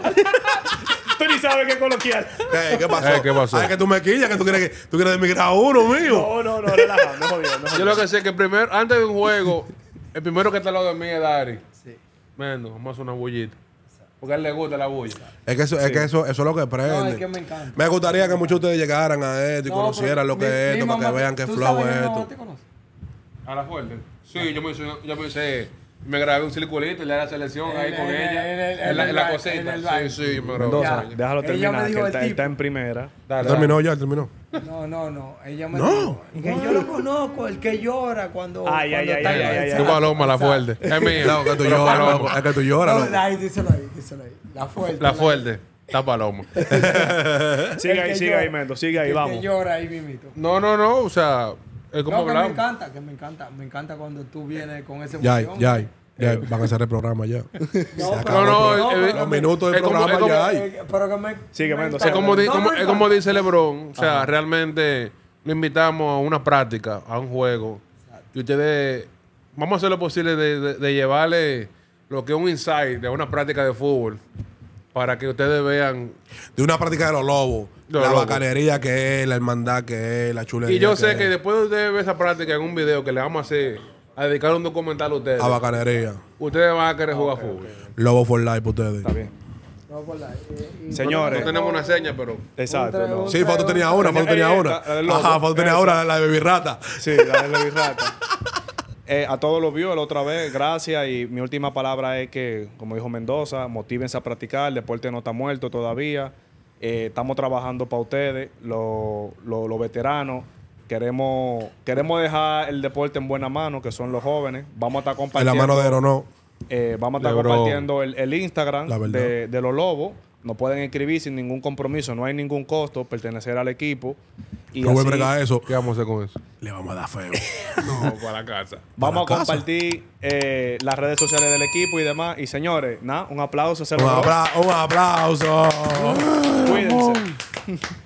Tú ni sabes qué es coloquial. ¿Qué, ¿Qué pasó? Eh, ¿qué pasó? Ah, que tú me quillas, que tú quieres, que, tú quieres emigrar a uno, mío. No, no, no, relaja, no jodiendo, no Yo jodiendo. lo que sé es que primero, antes de un juego, el primero que está al lado de mí es Dari. Sí. Menos, vamos a hacer una bullita. Porque a él le gusta la bulla. Es que, eso, es, que eso, eso es lo que prende. No, es que me encanta. Me gustaría que muchos de ustedes llegaran a esto y No, conocieran pero lo que mi- es mi esto, para mamá- que vean qué ¿tú flow sabes es que mi mamá esto. te conoce? ¿A la fuerte? Sí, yo me hice, yo me hice, me grabé un circulito y le di la selección En ahí el- con en ella. el- en el- En la, en la en el- cosita. en el Sí, baile. sí, yo me grabé Mendoza, con ella. déjalo Ella terminar, me que dijo él el está, él tipo. está en primera. Dale, Terminó ya, terminó. No, no, no. Ella me No. dijo que yo lo conozco, el que llora cuando. Ay, cuando ay, está ay, ay, ay, cansado. Tú paloma, la fuerte. Es mía. No, que tú Pero lloras, paloma. loco. Es que tú lloras, No, loco. ahí, díselo ahí, díselo ahí. La fuerte. La fuerte. Está paloma. Sigue El ahí, que sigue llora. ahí, Mendo, sigue ahí, El vamos. que llora ahí mismito. No, no, no. O sea, es como No, que me hablamos. encanta, que me encanta. Me encanta cuando tú vienes con esa Ya, emoción. ya, ya. Van a hacer el programa ya. No, Se pero- acabó No, el no, programa. eh, Los minutos del es como- programa es como- ya hay. Eh, Pero que me. Sigue, me Mendo, encanta. Es como, di- No, como- me es como encanta. dice LeBron. O sea, realmente lo invitamos a una práctica, a un juego. Y ustedes, vamos a hacer lo posible de, de- de llevarle lo que es un insight de una práctica de fútbol para que ustedes vean. De una práctica de los lobos. De los la lobos. bacanería que es, la hermandad que es, la chulería Y yo sé es. que después de ustedes ver esa práctica en un video que le vamos a hacer, a dedicar un documental a ustedes, A bacanería. ustedes van a querer jugar fútbol. Lobo for life para ustedes. Está bien. No, por la- y- y- Señores. No tenemos una seña, pero. Exacto. no. Sí, Foto tenía una, Foto tenía Eh, eh, una. la del lobo. Ajá, Foto tenía Esa. una, la de Baby Rata. Sí, la de la birrata. Eh, a todos los vio la otra vez, gracias. Y mi última palabra es que, como dijo Mendoza, motívense a practicar. El deporte no está muerto todavía. Eh, estamos trabajando para ustedes, los los- los veteranos. Queremos, queremos dejar el deporte en buena mano, que son los jóvenes. Vamos a estar En compartiendo. la mano de Ronó. Eh, vamos a estar Lebron. compartiendo el, el Instagram La verdad. de, de los Lobos. Nos pueden escribir sin ningún compromiso, no hay ningún costo pertenecer al equipo. Y No voy a así bregar eso. ¿Qué vamos a hacer con eso? Le vamos a dar feo. No, para la casa. vamos a Para la casa. compartir eh, las redes sociales del equipo y demás. Y señores, nada, un aplauso. Se Un, logró. apla- un aplauso. Cuídense.